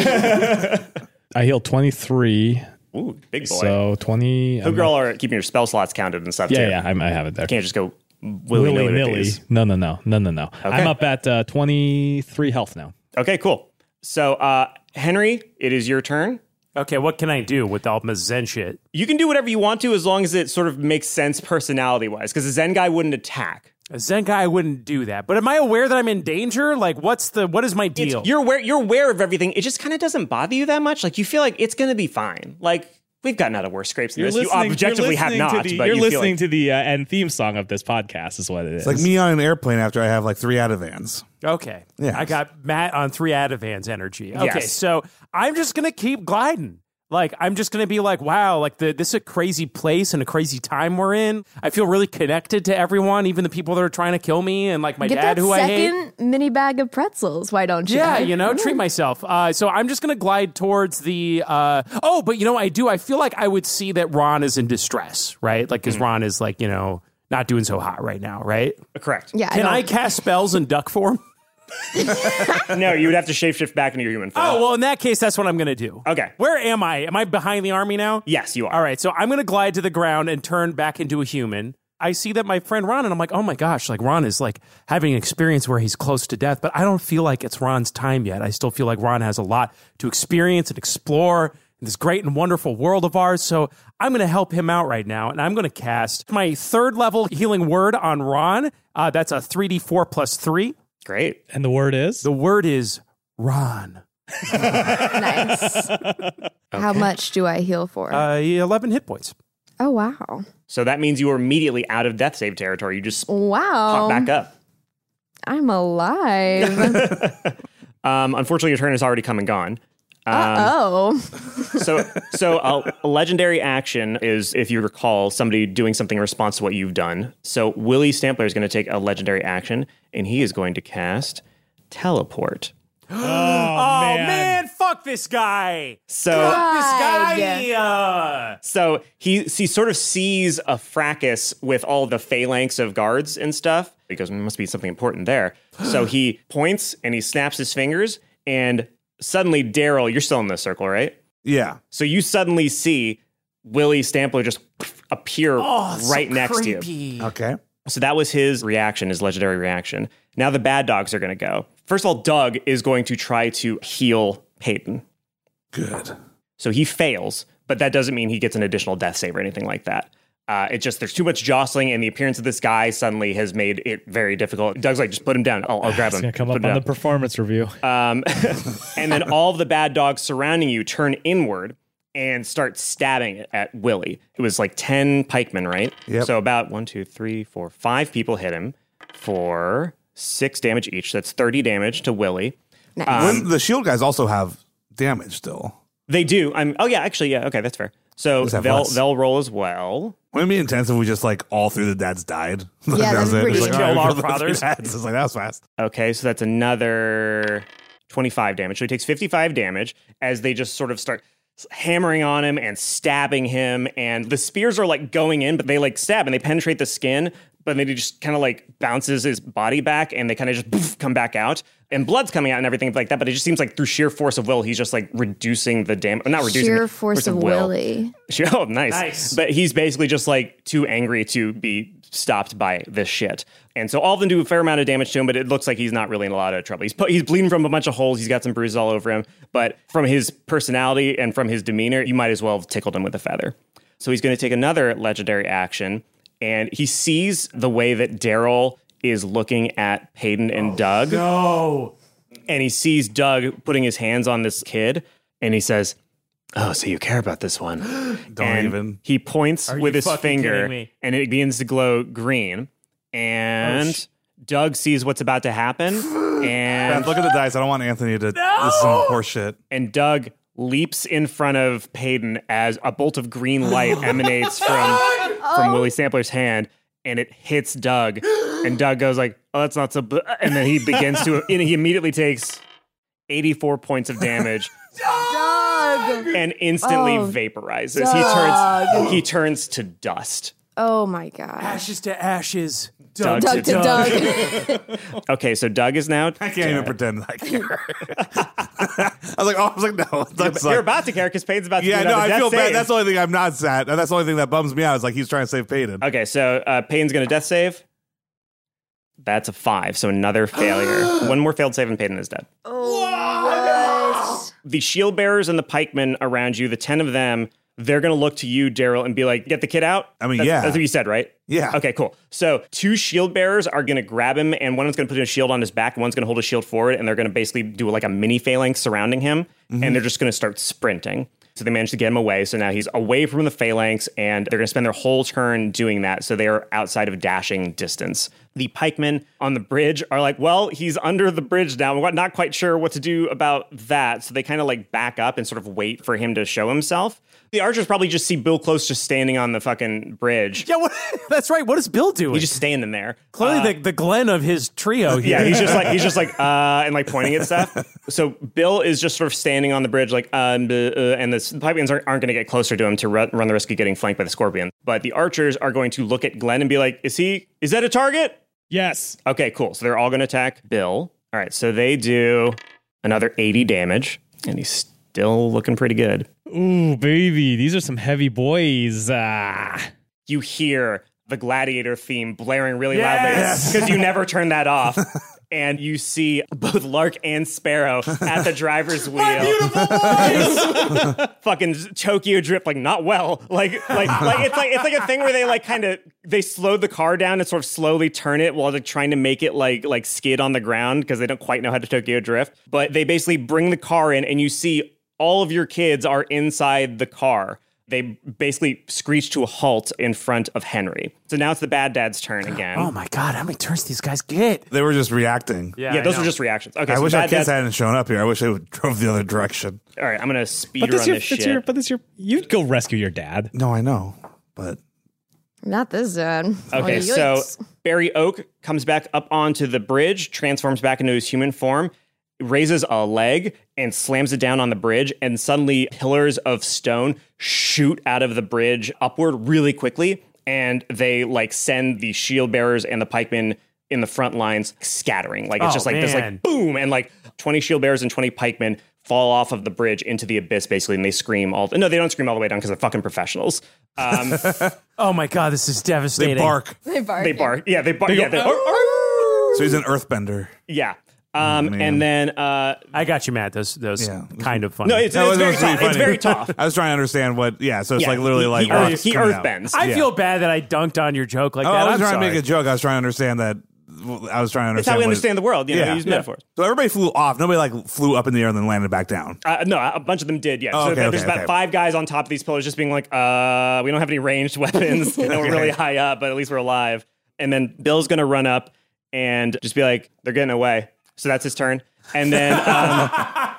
Speaker 2: I heal twenty-three.
Speaker 8: Ooh, big boy.
Speaker 2: So twenty.
Speaker 8: Hope you all are keeping your spell slots counted and stuff
Speaker 2: yeah,
Speaker 8: too.
Speaker 2: yeah, I, I have it there.
Speaker 8: You can't just go willy nilly with
Speaker 2: Willy-nilly.
Speaker 8: these.
Speaker 2: No, no, no, no, no, no.
Speaker 8: Okay.
Speaker 2: I'm up at uh, twenty-three health now.
Speaker 8: Okay, cool. So uh, Henry, it is your turn.
Speaker 6: Okay, what can I do with all my Zen shit?
Speaker 8: You can do whatever you want to as long as it sort of makes sense personality wise, because a Zen guy wouldn't attack.
Speaker 6: A Zen guy wouldn't do that. But am I aware that I'm in danger? Like, what's the what is my
Speaker 8: It's-
Speaker 6: deal?
Speaker 8: you're aware you're aware of everything. It just kind of doesn't bother you that much. Like you feel like it's gonna be fine. Like we've gotten out of worse scrapes than this. You objectively
Speaker 2: you're
Speaker 8: have
Speaker 2: listening
Speaker 8: not,
Speaker 2: to the,
Speaker 8: but
Speaker 2: you're
Speaker 8: you feel
Speaker 2: listening
Speaker 8: like,
Speaker 2: to the uh, end theme song of this podcast, is what it is.
Speaker 13: It's like me on an airplane after I have like three Advans.
Speaker 6: Okay.
Speaker 13: Yeah.
Speaker 6: I got Matt on three Advans energy. Okay,
Speaker 8: Yes.
Speaker 6: so I'm just gonna keep gliding. Like, I'm just going to be like, wow, like the, this is a crazy place and a crazy time we're in. I feel really connected to everyone, even the people that are trying to kill me and like my
Speaker 3: Get
Speaker 6: dad
Speaker 3: that
Speaker 6: who I hate.
Speaker 3: second mini bag of pretzels. Why don't you?
Speaker 6: Yeah, you know, treat myself. Uh, so I'm just going to glide towards the. Uh, oh, but you know, I do. I feel like I would see that Ron is in distress, right? Like, because Ron is like, you know, not doing so hot right now, right?
Speaker 8: correct.
Speaker 3: Yeah.
Speaker 6: Can I,
Speaker 3: don't-
Speaker 6: cast spells in duck form?
Speaker 8: No, you would have to shapeshift back into your human form.
Speaker 6: Oh, well, in that case, that's what I'm going to do.
Speaker 8: Okay.
Speaker 6: Where am I? Am I behind the army now?
Speaker 8: Yes, you are.
Speaker 6: All right, so I'm going to glide to the ground and turn back into a human. I see that my friend Ron, and I'm like, oh my gosh, like Ron is like having an experience where he's close to death, but I don't feel like it's Ron's time yet. I still feel like Ron has a lot to experience and explore in this great and wonderful world of ours. So I'm going to help him out right now, and I'm going to cast my third level healing word on Ron. Uh, that's a three d four plus three.
Speaker 8: Great.
Speaker 2: and the word is?
Speaker 6: The word is Ron.
Speaker 3: Nice. How much do I heal for?
Speaker 6: Uh, eleven hit points.
Speaker 3: oh, wow.
Speaker 8: So that means you are immediately out of death save territory. You just
Speaker 3: Wow.
Speaker 8: pop back up.
Speaker 3: I'm alive.
Speaker 8: Um, unfortunately, your turn has already come and gone. Um,
Speaker 3: oh.
Speaker 8: So, so a, a legendary action is, if you recall, somebody doing something in response to what you've done. So Willie Stampler is going to take a legendary action, and he is going to cast Teleport.
Speaker 2: Oh,
Speaker 6: Oh,
Speaker 2: man.
Speaker 6: man, fuck this guy.
Speaker 8: So
Speaker 6: Fuck this guy.
Speaker 3: God.
Speaker 6: Uh,
Speaker 8: So he he sort of sees a fracas with all the phalanx of guards and stuff. He goes, there must be something important there. So he points and he snaps his fingers, and suddenly Daryl, you're still in the circle, right?
Speaker 13: Yeah.
Speaker 8: So you suddenly see Willie Stampler just appear
Speaker 6: oh,
Speaker 8: right
Speaker 6: so
Speaker 8: next
Speaker 6: creepy.
Speaker 8: to you.
Speaker 13: Okay.
Speaker 8: So that was his reaction, his legendary reaction. Now the bad dogs are going to go. First of all, Doug is going to try to heal Peyton.
Speaker 13: Good.
Speaker 8: So he fails, but that doesn't mean he gets an additional death save or anything like that. Uh, it just, there's too much jostling, and the appearance of this guy suddenly has made it very difficult. Doug's like, just put him down. I'll, I'll grab
Speaker 2: It's
Speaker 8: him.
Speaker 2: going to come
Speaker 8: Put
Speaker 2: up
Speaker 8: him
Speaker 2: on
Speaker 8: down.
Speaker 2: the performance review.
Speaker 8: Um, and then all of the bad dogs surrounding you turn inward and start stabbing at Willie. It was like ten pikemen, right?
Speaker 13: Yep.
Speaker 8: So about one, two, three, four, five people hit him for six damage each. That's thirty damage to Willie.
Speaker 3: Nice.
Speaker 8: Um,
Speaker 13: When the shield guys also have damage still.
Speaker 8: They do. I'm. Oh yeah, actually, yeah. Okay, that's fair. So
Speaker 13: Just have
Speaker 8: they'll
Speaker 13: less.
Speaker 8: they'll roll as well.
Speaker 13: Wouldn't it be intense if we just like all three of the dads died? Like,
Speaker 3: Yeah,
Speaker 13: that was
Speaker 3: that'd be
Speaker 13: it. It's
Speaker 3: pretty
Speaker 13: like,
Speaker 6: Kill
Speaker 13: all
Speaker 6: our
Speaker 13: right, the three
Speaker 6: brothers.
Speaker 13: dads. It's like that was fast.
Speaker 8: Okay, so that's another twenty-five damage. So he takes fifty-five damage as they just sort of start hammering on him and stabbing him. And the spears are like going in, but they like stab and they penetrate the skin, but then he just kind of like bounces his body back and they kind of just poof, come back out. And blood's coming out and everything like that. But it just seems like through sheer force of will, he's just like reducing the damage. Not reducing
Speaker 3: Sheer
Speaker 8: it,
Speaker 3: force of
Speaker 8: will.
Speaker 3: Willie.
Speaker 8: Sheer- Oh, nice.
Speaker 6: Nice.
Speaker 8: But he's basically just like too angry to be stopped by this shit. And so all of them do a fair amount of damage to him, but it looks like he's not really in a lot of trouble. He's pu- he's bleeding from a bunch of holes. He's got some bruises all over him. But from his personality and from his demeanor, you might as well have tickled him with a feather. So he's going to take another legendary action. And he sees the way that Daryl is looking at Peyton and Doug.
Speaker 6: No.
Speaker 8: And he sees Doug putting his hands on this kid. And he says, oh, so you care about this one.
Speaker 13: Don't
Speaker 8: And
Speaker 13: even.
Speaker 8: He points
Speaker 6: Are
Speaker 8: with
Speaker 6: you
Speaker 8: his
Speaker 6: fucking
Speaker 8: finger
Speaker 6: kidding me?
Speaker 8: and it begins to glow green. And
Speaker 6: Oh, sh-
Speaker 8: Doug sees what's about to happen. And,
Speaker 13: Beth, look at the dice. I don't want Anthony to. This is some horse shit.
Speaker 8: and Doug leaps in front of Peyton as a bolt of green light emanates from, from Willie Sampler's hand. And it hits Doug. And Doug goes like, oh, that's not so... B-. And then he begins to... And he immediately takes eighty-four points of damage.
Speaker 3: Doug.
Speaker 8: And instantly
Speaker 3: Oh,
Speaker 8: vaporizes.
Speaker 3: Doug.
Speaker 8: He turns he turns to dust.
Speaker 3: Oh my God.
Speaker 6: Ashes to ashes.
Speaker 8: Doug,
Speaker 3: Doug to Doug.
Speaker 8: Okay, so Doug is now.
Speaker 13: I can't even pretend I care. I was like, oh, I was like, no. Doug's
Speaker 8: You're
Speaker 13: like,
Speaker 8: about to care because Peyton's about to
Speaker 13: yeah,
Speaker 8: do
Speaker 13: no,
Speaker 8: another
Speaker 13: I
Speaker 8: death
Speaker 13: feel bad.
Speaker 8: save.
Speaker 13: That's the only thing I'm not sad. That's the only thing that bums me out. Is like he's trying to save Peyton.
Speaker 8: Okay, so uh, Peyton's going to death save. That's a five, so another failure. One more failed save and Peyton is dead.
Speaker 3: What?
Speaker 8: The shield bearers and the pikemen around you, the ten of them, they're going to look to you, Daryl, and be like, get the kid out?
Speaker 13: I mean,
Speaker 8: that's,
Speaker 13: yeah.
Speaker 8: That's what you said, right?
Speaker 13: Yeah.
Speaker 8: Okay, cool. So two shield bearers are going to grab him, and one's going to put a shield on his back, and one's going to hold a shield forward, and they're going to basically do like a mini phalanx surrounding him,
Speaker 13: Mm-hmm.
Speaker 8: and they're just going to start sprinting. So they managed to get him away. So now he's away from the phalanx, and they're going to spend their whole turn doing that. So they are outside of dashing distance. The pikemen on the bridge are like, well, he's under the bridge now. We're not quite sure what to do about that. So they kind of like back up and sort of wait for him to show himself. The archers probably just see Bill Close just standing on the fucking bridge.
Speaker 6: Yeah, what, that's right. What is Bill doing?
Speaker 8: He's just standing there.
Speaker 6: Clearly
Speaker 8: Uh,
Speaker 6: the, the Glenn of his trio here.
Speaker 8: yeah, he's just like he's just like uh and like pointing at stuff. So Bill is just sort of standing on the bridge, like um, uh, and the pikemen aren't, aren't going to get closer to him to run, run the risk of getting flanked by the scorpion. But the archers are going to look at Glenn and be like, "Is he? Is that a target?"
Speaker 2: Yes.
Speaker 8: Okay, cool. So they're all going to attack Bill. All right, so they do another eighty damage, and he's still looking pretty good.
Speaker 2: Ooh, baby. These are some heavy boys. Ah.
Speaker 8: You hear the Gladiator theme blaring really
Speaker 6: Yes!
Speaker 8: loudly because you never turn that off. And you see both Lark and Sparrow at the driver's wheel. Fucking Tokyo Drift, like not well. Like, like, like it's like it's like a thing where they like kind of they slow the car down and sort of slowly turn it while they're trying to make it like like skid on the ground because they don't quite know how to Tokyo Drift. But they basically bring the car in, and you see all of your kids are inside the car. They basically screech to a halt in front of Henry. So now it's the bad dad's turn again.
Speaker 6: Oh my God, how many turns these guys get?
Speaker 13: They were just reacting.
Speaker 6: Yeah,
Speaker 8: yeah,
Speaker 6: I
Speaker 8: those
Speaker 6: know.
Speaker 8: were just reactions. Okay,
Speaker 13: I
Speaker 8: so
Speaker 13: wish our
Speaker 8: bad
Speaker 13: kids
Speaker 8: dad's-
Speaker 13: hadn't shown up here. I wish they would drove the other direction.
Speaker 8: All right, I'm gonna speed
Speaker 2: But
Speaker 8: run
Speaker 2: this, your,
Speaker 8: this
Speaker 2: that's
Speaker 8: shit.
Speaker 2: your, but this your, you'd go rescue your dad.
Speaker 13: No, I know, but
Speaker 3: Not this bad.
Speaker 8: Okay,
Speaker 3: Oh,
Speaker 8: so
Speaker 3: yikes.
Speaker 8: Barry Oak comes back up onto the bridge, transforms back into his human form, raises a leg and slams it down on the bridge, and suddenly pillars of stone shoot out of the bridge upward really quickly, and they like send the shield bearers and the pikemen in the front lines scattering. Like it's
Speaker 6: Oh,
Speaker 8: just like this
Speaker 6: man.
Speaker 8: like boom, and like twenty shield bearers and twenty pikemen fall off of the bridge into the abyss basically, and they scream all no, they don't scream all the way down because they're fucking professionals. Um,
Speaker 6: Oh my god, this is devastating.
Speaker 13: They bark.
Speaker 3: They bark.
Speaker 8: they bark. Yeah, they bark. Yeah, they,
Speaker 13: So he's an earthbender.
Speaker 8: yeah. Um,
Speaker 13: man.
Speaker 8: and then uh,
Speaker 6: I got you, Matt. Those those
Speaker 13: Yeah.
Speaker 6: kind of funny.
Speaker 8: no, it's,
Speaker 13: That
Speaker 8: it's
Speaker 13: was-
Speaker 8: very
Speaker 13: was really
Speaker 8: tough. It's
Speaker 13: funny.
Speaker 8: very tough.
Speaker 13: I was trying to understand what. Yeah, so it's
Speaker 8: Yeah,
Speaker 13: like literally
Speaker 8: he-
Speaker 13: like
Speaker 8: he,
Speaker 13: rocks
Speaker 8: earth, he
Speaker 13: coming out.
Speaker 8: earthbends.
Speaker 6: I
Speaker 8: Yeah.
Speaker 6: feel bad that I dunked on your joke like
Speaker 13: Oh,
Speaker 6: that.
Speaker 13: I was
Speaker 6: I'm
Speaker 13: trying
Speaker 6: sorry.
Speaker 13: to make a joke. I was trying to understand that. I was trying to understand.
Speaker 8: It's how we
Speaker 13: what-
Speaker 8: understand the world. You know,
Speaker 13: Yeah.
Speaker 8: use
Speaker 13: Yeah.
Speaker 8: metaphors.
Speaker 13: So everybody flew off. Nobody like flew up in the air and then landed back down.
Speaker 8: Uh, no, a bunch of them did, yeah.
Speaker 13: Oh,
Speaker 8: so
Speaker 13: okay,
Speaker 8: there's
Speaker 13: okay,
Speaker 8: about
Speaker 13: okay.
Speaker 8: five guys on top of these pillars just being like, uh, we don't have any ranged weapons. And we're really high up, but at least we're alive. And then Bill's going to run up and just be like, they're getting away. So that's his turn. And then um,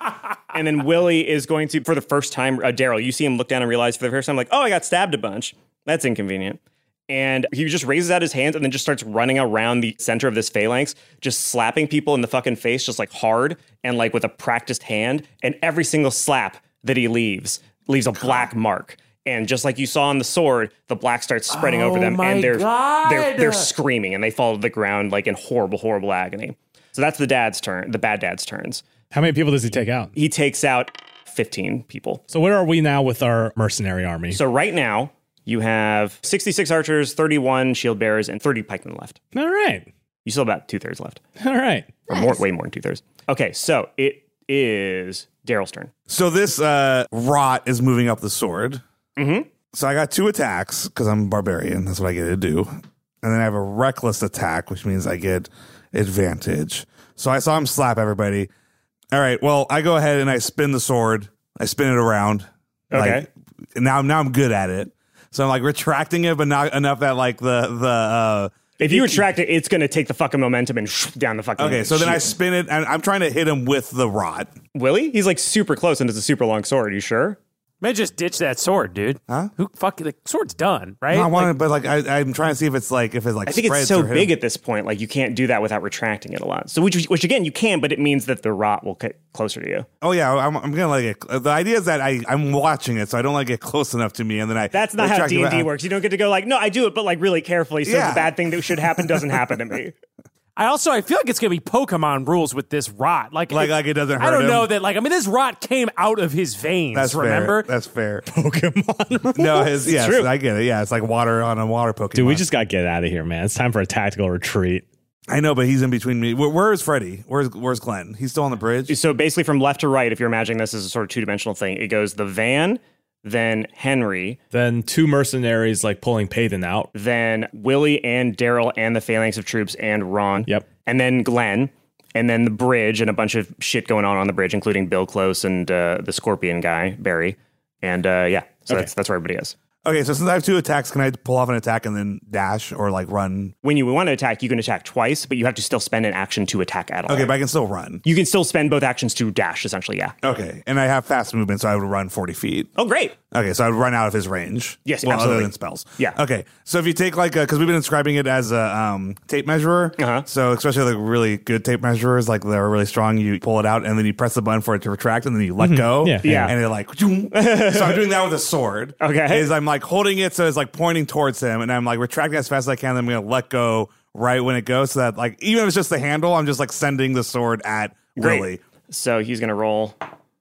Speaker 8: and then Willie is going to, for the first time, uh, Daryl, you see him look down and realize for the first time, like, oh, I got stabbed a bunch. That's inconvenient. And he just raises out his hands and then just starts running around the center of this phalanx, just slapping people in the fucking face, just like hard and like with a practiced hand. And every single slap that he leaves leaves a black mark. And just like you saw on the sword, the black starts spreading over
Speaker 6: Oh
Speaker 8: them,
Speaker 6: my
Speaker 8: and they're
Speaker 6: God.
Speaker 8: they're they're screaming and they fall to the ground like in horrible, horrible agony. So that's the dad's turn, the bad dad's turns.
Speaker 2: How many people does he take out?
Speaker 8: He takes out fifteen people.
Speaker 2: So where are we now with our mercenary army?
Speaker 8: So right now you have sixty-six archers, thirty-one shield bearers, and thirty pikemen left.
Speaker 2: All right.
Speaker 8: You still have about two thirds left,
Speaker 2: All right.
Speaker 8: or more, way more than two thirds. Okay, so it is Daryl's turn.
Speaker 13: So this uh, rot is moving up the sword.
Speaker 8: Mm-hmm.
Speaker 13: So I got two attacks because I'm a barbarian. That's what I get to do. And then I have a reckless attack, which means I get advantage. So I saw him slap everybody. All right. Well, I go ahead and I spin the sword. I spin it around.
Speaker 8: Okay.
Speaker 13: Like, and now, now I'm good at it. So I'm like retracting it, but not enough that like the the. Uh,
Speaker 8: If you retract it, it's going to take the fucking momentum and down the fucking.
Speaker 13: okay, so then I
Speaker 8: chute.
Speaker 13: spin it, and I'm trying to hit him with the rod.
Speaker 8: Willie, he's like super close, and it's a super long sword. You sure?
Speaker 6: Man, just ditch that sword, dude.
Speaker 13: Huh?
Speaker 6: Who fuck the sword's done, right?
Speaker 13: No, I want
Speaker 6: Like,
Speaker 13: it, but like I, I'm trying to see if it's like if it's like
Speaker 8: I think it's
Speaker 13: spreads
Speaker 8: so
Speaker 13: or hit
Speaker 8: big
Speaker 13: him.
Speaker 8: at this point, like you can't do that without retracting it a lot. So which, which again, you can, but it means that the rot will get closer to you.
Speaker 13: Oh yeah, I'm, I'm gonna like it. The idea is that I I'm watching it, so I don't like get close enough to me, and then I.
Speaker 8: That's not how
Speaker 13: retract it
Speaker 8: D and D
Speaker 13: back.
Speaker 8: works. You don't get to go like, no, I do it, but like really carefully, so
Speaker 13: Yeah.
Speaker 8: the bad thing that should happen doesn't happen to me.
Speaker 6: I also I feel like it's gonna be Pokemon rules with this rot. Like
Speaker 13: Like like it doesn't hurt
Speaker 6: I don't
Speaker 13: him.
Speaker 6: know that. Like I mean, this rot came out of his veins.
Speaker 13: That's
Speaker 6: remember?
Speaker 13: fair. That's fair.
Speaker 2: Pokemon.
Speaker 13: No, his yes,
Speaker 2: true.
Speaker 13: I get it. Yeah, it's like water on a water Pokemon.
Speaker 2: Dude, we just got to get out of here, man. It's time for a tactical retreat.
Speaker 13: I know, but he's in between me. Where, where is Freddy? Where's Where's Glenn? He's still on the bridge.
Speaker 8: So basically, from left to right, if you're imagining this as a sort of two dimensional thing, it goes the van, then Henry,
Speaker 2: Then two mercenaries like pulling Payton out.
Speaker 8: then Willie and Daryl and the phalanx of troops and Ron.
Speaker 2: Yep.
Speaker 8: And then Glenn, and then the bridge and a bunch of shit going on on the bridge, including Bill Close and uh, the Scorpion guy, Barry. And uh, yeah, so
Speaker 2: Okay.
Speaker 8: that's that's where everybody is.
Speaker 13: Okay, so since I have two attacks, can I pull off an attack and then dash or like run?
Speaker 8: When you want to attack, you can attack twice, but you have to still spend an action to attack at all.
Speaker 13: Okay, but I can still run.
Speaker 8: You can still spend both actions to dash, essentially, yeah.
Speaker 13: Okay, and I have fast movement, so I would run forty feet.
Speaker 8: Oh, great.
Speaker 13: Okay, so I would run out of his range.
Speaker 8: Yes,
Speaker 13: well,
Speaker 8: absolutely.
Speaker 13: other than spells.
Speaker 8: Yeah.
Speaker 13: Okay, so if you take like, because we've been describing it as a um, tape measurer.
Speaker 8: Uh-huh.
Speaker 13: So especially like really good tape measurers, like they're really strong. You pull it out and then you press the button for it to retract, and then you let go.
Speaker 2: Yeah.
Speaker 8: Yeah.
Speaker 13: And it like, zoom. So I'm doing that with a sword.
Speaker 8: Okay.
Speaker 13: Is I'm like holding it so it's like pointing towards him, and I'm like retracting as fast as I can. Then I'm gonna let go right when it goes, so that like even if it's just the handle, I'm just like sending the sword at
Speaker 8: Great.
Speaker 13: Willie.
Speaker 8: So he's going to roll.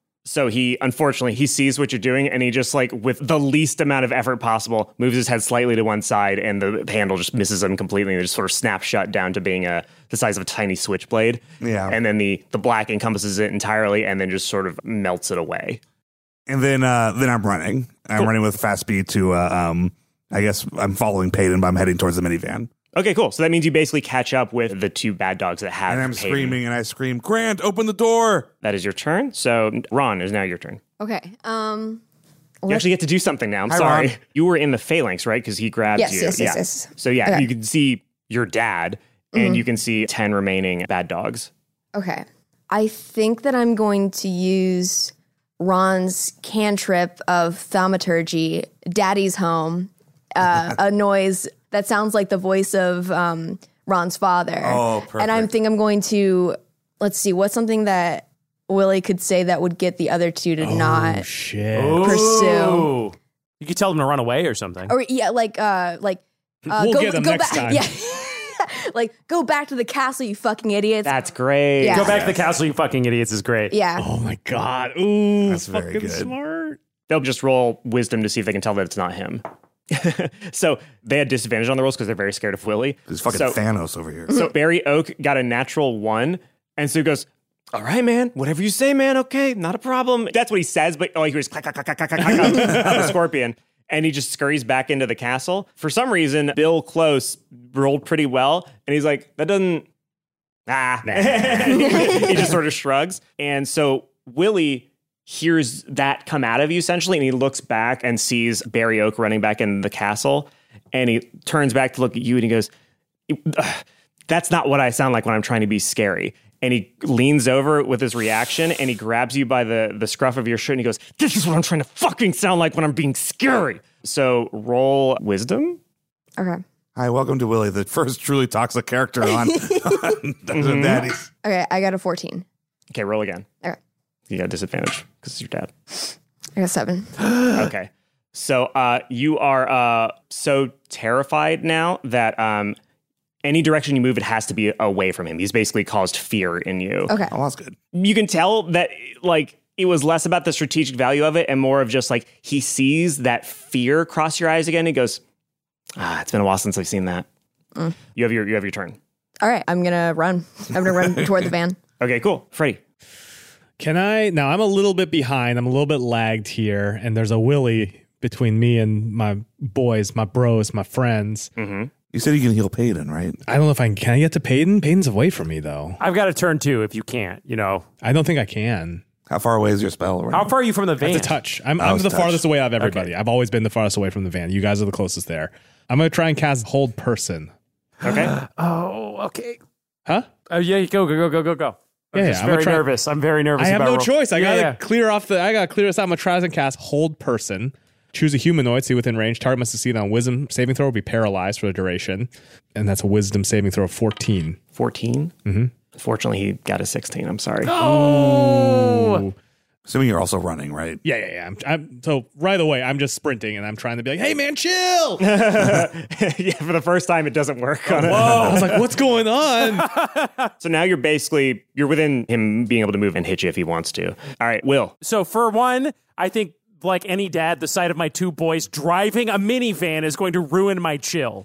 Speaker 8: So he, unfortunately, he sees what you're doing, and he just like, with the least amount of effort possible, moves his head slightly to one side, and the handle just misses him completely, and it just sort of snaps shut down to being a, the size of a tiny switchblade.
Speaker 13: Yeah.
Speaker 8: And then the, the black encompasses it entirely, and then just sort of melts it away.
Speaker 13: And then uh, then I'm running. I'm running with fast speed to uh, um. I guess I'm following Payton, but I'm heading towards the minivan.
Speaker 8: Okay, cool. So that means you basically catch up with the two bad dogs that have
Speaker 13: And I'm
Speaker 8: Payton.
Speaker 13: screaming and I scream, Grant, open the door.
Speaker 8: That is your turn. So Ron, is now your turn.
Speaker 3: Okay. Um.
Speaker 8: You actually get to do something now. I'm
Speaker 13: Hi,
Speaker 8: sorry.
Speaker 13: Ron.
Speaker 8: You were in the phalanx, right? Because he grabbed
Speaker 3: Yes,
Speaker 8: you.
Speaker 3: yes, yes,
Speaker 8: yeah.
Speaker 3: yes.
Speaker 8: So yeah,
Speaker 3: Okay.
Speaker 8: you can see your dad, and you can see ten remaining bad dogs.
Speaker 3: Okay. I think that I'm going to use Ron's cantrip of thaumaturgy, Daddy's Home, uh, a noise that sounds like the voice of um, Ron's father.
Speaker 13: Oh, perfect.
Speaker 3: And I think I'm going to, let's see, what's something that Willie could say that would get the other two to not
Speaker 2: shit.
Speaker 3: pursue.
Speaker 6: You could tell them to run away or something.
Speaker 3: Or yeah, like uh like uh
Speaker 2: We'll
Speaker 3: go,
Speaker 2: get them
Speaker 3: go
Speaker 2: next
Speaker 3: back.
Speaker 2: time.
Speaker 3: Yeah. Like, go back to the castle, you fucking idiots.
Speaker 8: That's great.
Speaker 3: Yeah.
Speaker 6: Go back to the castle, you fucking idiots is great.
Speaker 3: Yeah.
Speaker 2: Oh my god. Ooh,
Speaker 13: That's very
Speaker 2: fucking
Speaker 13: good.
Speaker 2: smart.
Speaker 8: They'll just roll wisdom to see if they can tell that it's not him. So they had disadvantage on the rolls because they're very scared of Willie.
Speaker 13: He's fucking
Speaker 8: so,
Speaker 13: Thanos over here.
Speaker 8: So Barry Oak got a natural one, and so he goes, all right, man, whatever you say, man, okay, not a problem. That's what he says, but oh, he hears clack, clack, clack, clack, clack, clack, clack, of the scorpion, and he just scurries back into the castle. For some reason, Bill Close rolled pretty well, and he's like, that doesn't, ah. He just sort of shrugs. And so Willie hears that come out of you, essentially, and he looks back and sees Barry Oak running back into the castle, and he turns back to look at you, and he goes, that's not what I sound like when I'm trying to be scary. And he leans over with his reaction, and he grabs you by the, the scruff of your shirt, and he goes, this is what I'm trying to fucking sound like when I'm being scary. So roll wisdom.
Speaker 3: Okay.
Speaker 13: Hi, welcome to Willie, the first truly toxic character on, on mm-hmm. Daddies.
Speaker 3: Okay, I got a fourteen.
Speaker 8: Okay, roll again.
Speaker 3: Okay.
Speaker 8: You got disadvantage because it's your dad.
Speaker 3: I got seven.
Speaker 8: Okay. So uh, you are uh, so terrified now that um, any direction you move, it has to be away from him. He's basically caused fear in you.
Speaker 3: Okay.
Speaker 13: Oh, that's good.
Speaker 8: You can tell that, like, it was less about the strategic value of it and more of just, like, he sees that fear cross your eyes again. And he goes, ah, it's been a while since I've seen that. Mm. You have your you have your turn.
Speaker 3: All right, I'm going to run. I'm going to run toward the van.
Speaker 8: Okay, cool. Freddie.
Speaker 2: Can I? Now, I'm a little bit behind. I'm a little bit lagged here, and there's a Willie between me and my boys, my bros, my friends.
Speaker 8: Mm-hmm.
Speaker 13: You said you can heal Payton, right?
Speaker 2: I don't know if I can. Can I get to Payton? Payton's away from me, though.
Speaker 6: I've got a turn too if you can't, you know.
Speaker 2: I don't think I can.
Speaker 13: How far away is your spell? Right
Speaker 6: How
Speaker 13: now?
Speaker 6: far are you from the van?
Speaker 2: That's a touch. I'm,
Speaker 13: Oh,
Speaker 2: I'm
Speaker 13: it's
Speaker 2: the
Speaker 13: touch.
Speaker 2: farthest away out of everybody.
Speaker 6: Okay.
Speaker 2: I've always been the farthest away from the van. You guys are the closest there. I'm going to try and cast Hold Person.
Speaker 8: Okay.
Speaker 6: Oh, okay.
Speaker 2: Huh?
Speaker 6: Oh, yeah, go, go, go, go, go, go. I'm
Speaker 2: Yeah,
Speaker 6: just
Speaker 2: yeah, I'm
Speaker 6: very
Speaker 2: try-
Speaker 6: nervous. I'm very nervous.
Speaker 2: I have
Speaker 6: about
Speaker 2: no
Speaker 6: roll-
Speaker 2: choice. I
Speaker 6: Yeah,
Speaker 2: gotta
Speaker 6: yeah.
Speaker 2: clear off the. I gotta clear this out. I'm gonna try and cast Hold Person. Choose a humanoid. See within range. Target must succeed on Wisdom saving throw. Will be paralyzed for the duration, and that's a Wisdom saving throw of fourteen.
Speaker 8: fourteen?
Speaker 2: Mm-hmm.
Speaker 8: Unfortunately, he got a sixteen. I'm sorry.
Speaker 2: Oh.
Speaker 13: Assuming you're also running, right?
Speaker 2: Yeah, yeah, yeah. I'm, I'm, so right away, I'm just sprinting, and I'm trying to be like, "Hey, man, chill."
Speaker 8: Yeah, for the first time, it doesn't work. On
Speaker 2: Whoa! I was like, "What's going on?"
Speaker 8: So now you're basically, you're within him being able to move and hit you if he wants to. All right, Will.
Speaker 6: So for one, I think like any dad, the sight of my two boys driving a minivan is going to ruin my chill.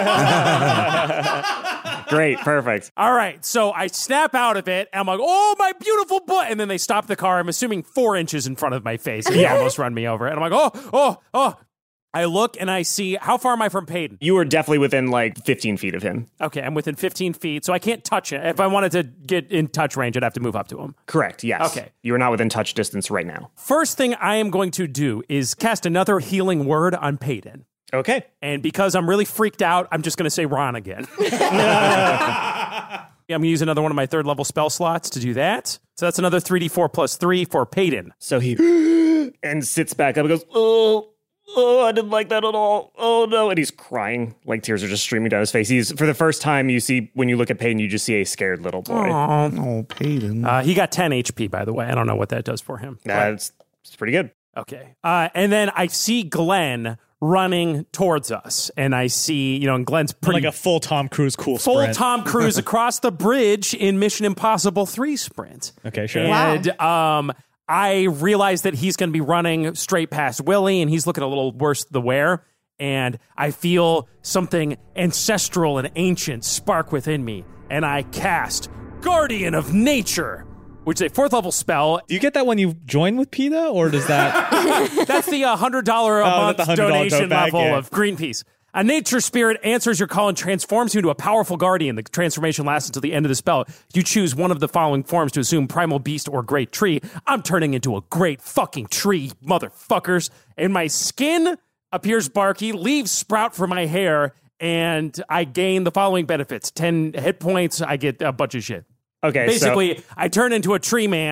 Speaker 8: Great, perfect.
Speaker 6: All right, so I snap out of it, and I'm like, oh, my beautiful boy. And then they stop the car, I'm assuming four inches in front of my face, and they almost run me over. And I'm like, oh, oh, oh. I look, and I see, how far am I from Payton?
Speaker 8: You were definitely within like fifteen feet of him.
Speaker 6: Okay, I'm within fifteen feet, so I can't touch it. If I wanted to get in touch range, I'd have to move up to him.
Speaker 8: Correct, yes.
Speaker 6: Okay.
Speaker 8: You are not within touch distance right now.
Speaker 6: First thing I am going to do is cast another healing word on Payton.
Speaker 8: Okay.
Speaker 6: And because I'm really freaked out, I'm just going to say Ron again. I'm going to use another one of my third level spell slots to do that. So that's another three d four plus three for Payton.
Speaker 8: So he and sits back up and goes, oh, oh, I didn't like that at all. Oh, no. And he's crying. Like tears are just streaming down his face. He's, for the first time, you see, when you look at Payton, you just see a scared little boy.
Speaker 6: Aww.
Speaker 13: Oh, Payton.
Speaker 6: Uh, he got ten H P, by the way. I don't know what that does for him.
Speaker 8: That's it's pretty good.
Speaker 6: Okay. Uh, and then I see Glenn running towards us. And I see, you know, and Glenn's pretty...
Speaker 2: like a full Tom Cruise cool
Speaker 6: full
Speaker 2: sprint.
Speaker 6: Tom Cruise across the bridge in Mission Impossible three sprint.
Speaker 2: Okay, sure.
Speaker 6: And um, I realize that he's going to be running straight past Willie, and he's looking a little worse the wear. And I feel something ancestral and ancient spark within me. And I cast Guardian of Nature, which is a fourth level spell.
Speaker 2: Do you get that when you join with PETA, or does that...
Speaker 6: That's the uh, one hundred dollars a
Speaker 2: Oh,
Speaker 6: month
Speaker 2: that's the one hundred dollars
Speaker 6: donation
Speaker 2: tote bag,
Speaker 6: level
Speaker 2: yeah.
Speaker 6: of Greenpeace. A nature spirit answers your call and transforms you into a powerful guardian. The transformation lasts until the end of the spell. You choose one of the following forms to assume: primal beast or great tree. I'm turning into a great fucking tree, motherfuckers. And my skin appears barky, leaves sprout for my hair, and I gain the following benefits. ten hit points, I get a bunch of shit.
Speaker 8: Okay,
Speaker 6: Basically,
Speaker 8: so,
Speaker 6: I turn into a tree man,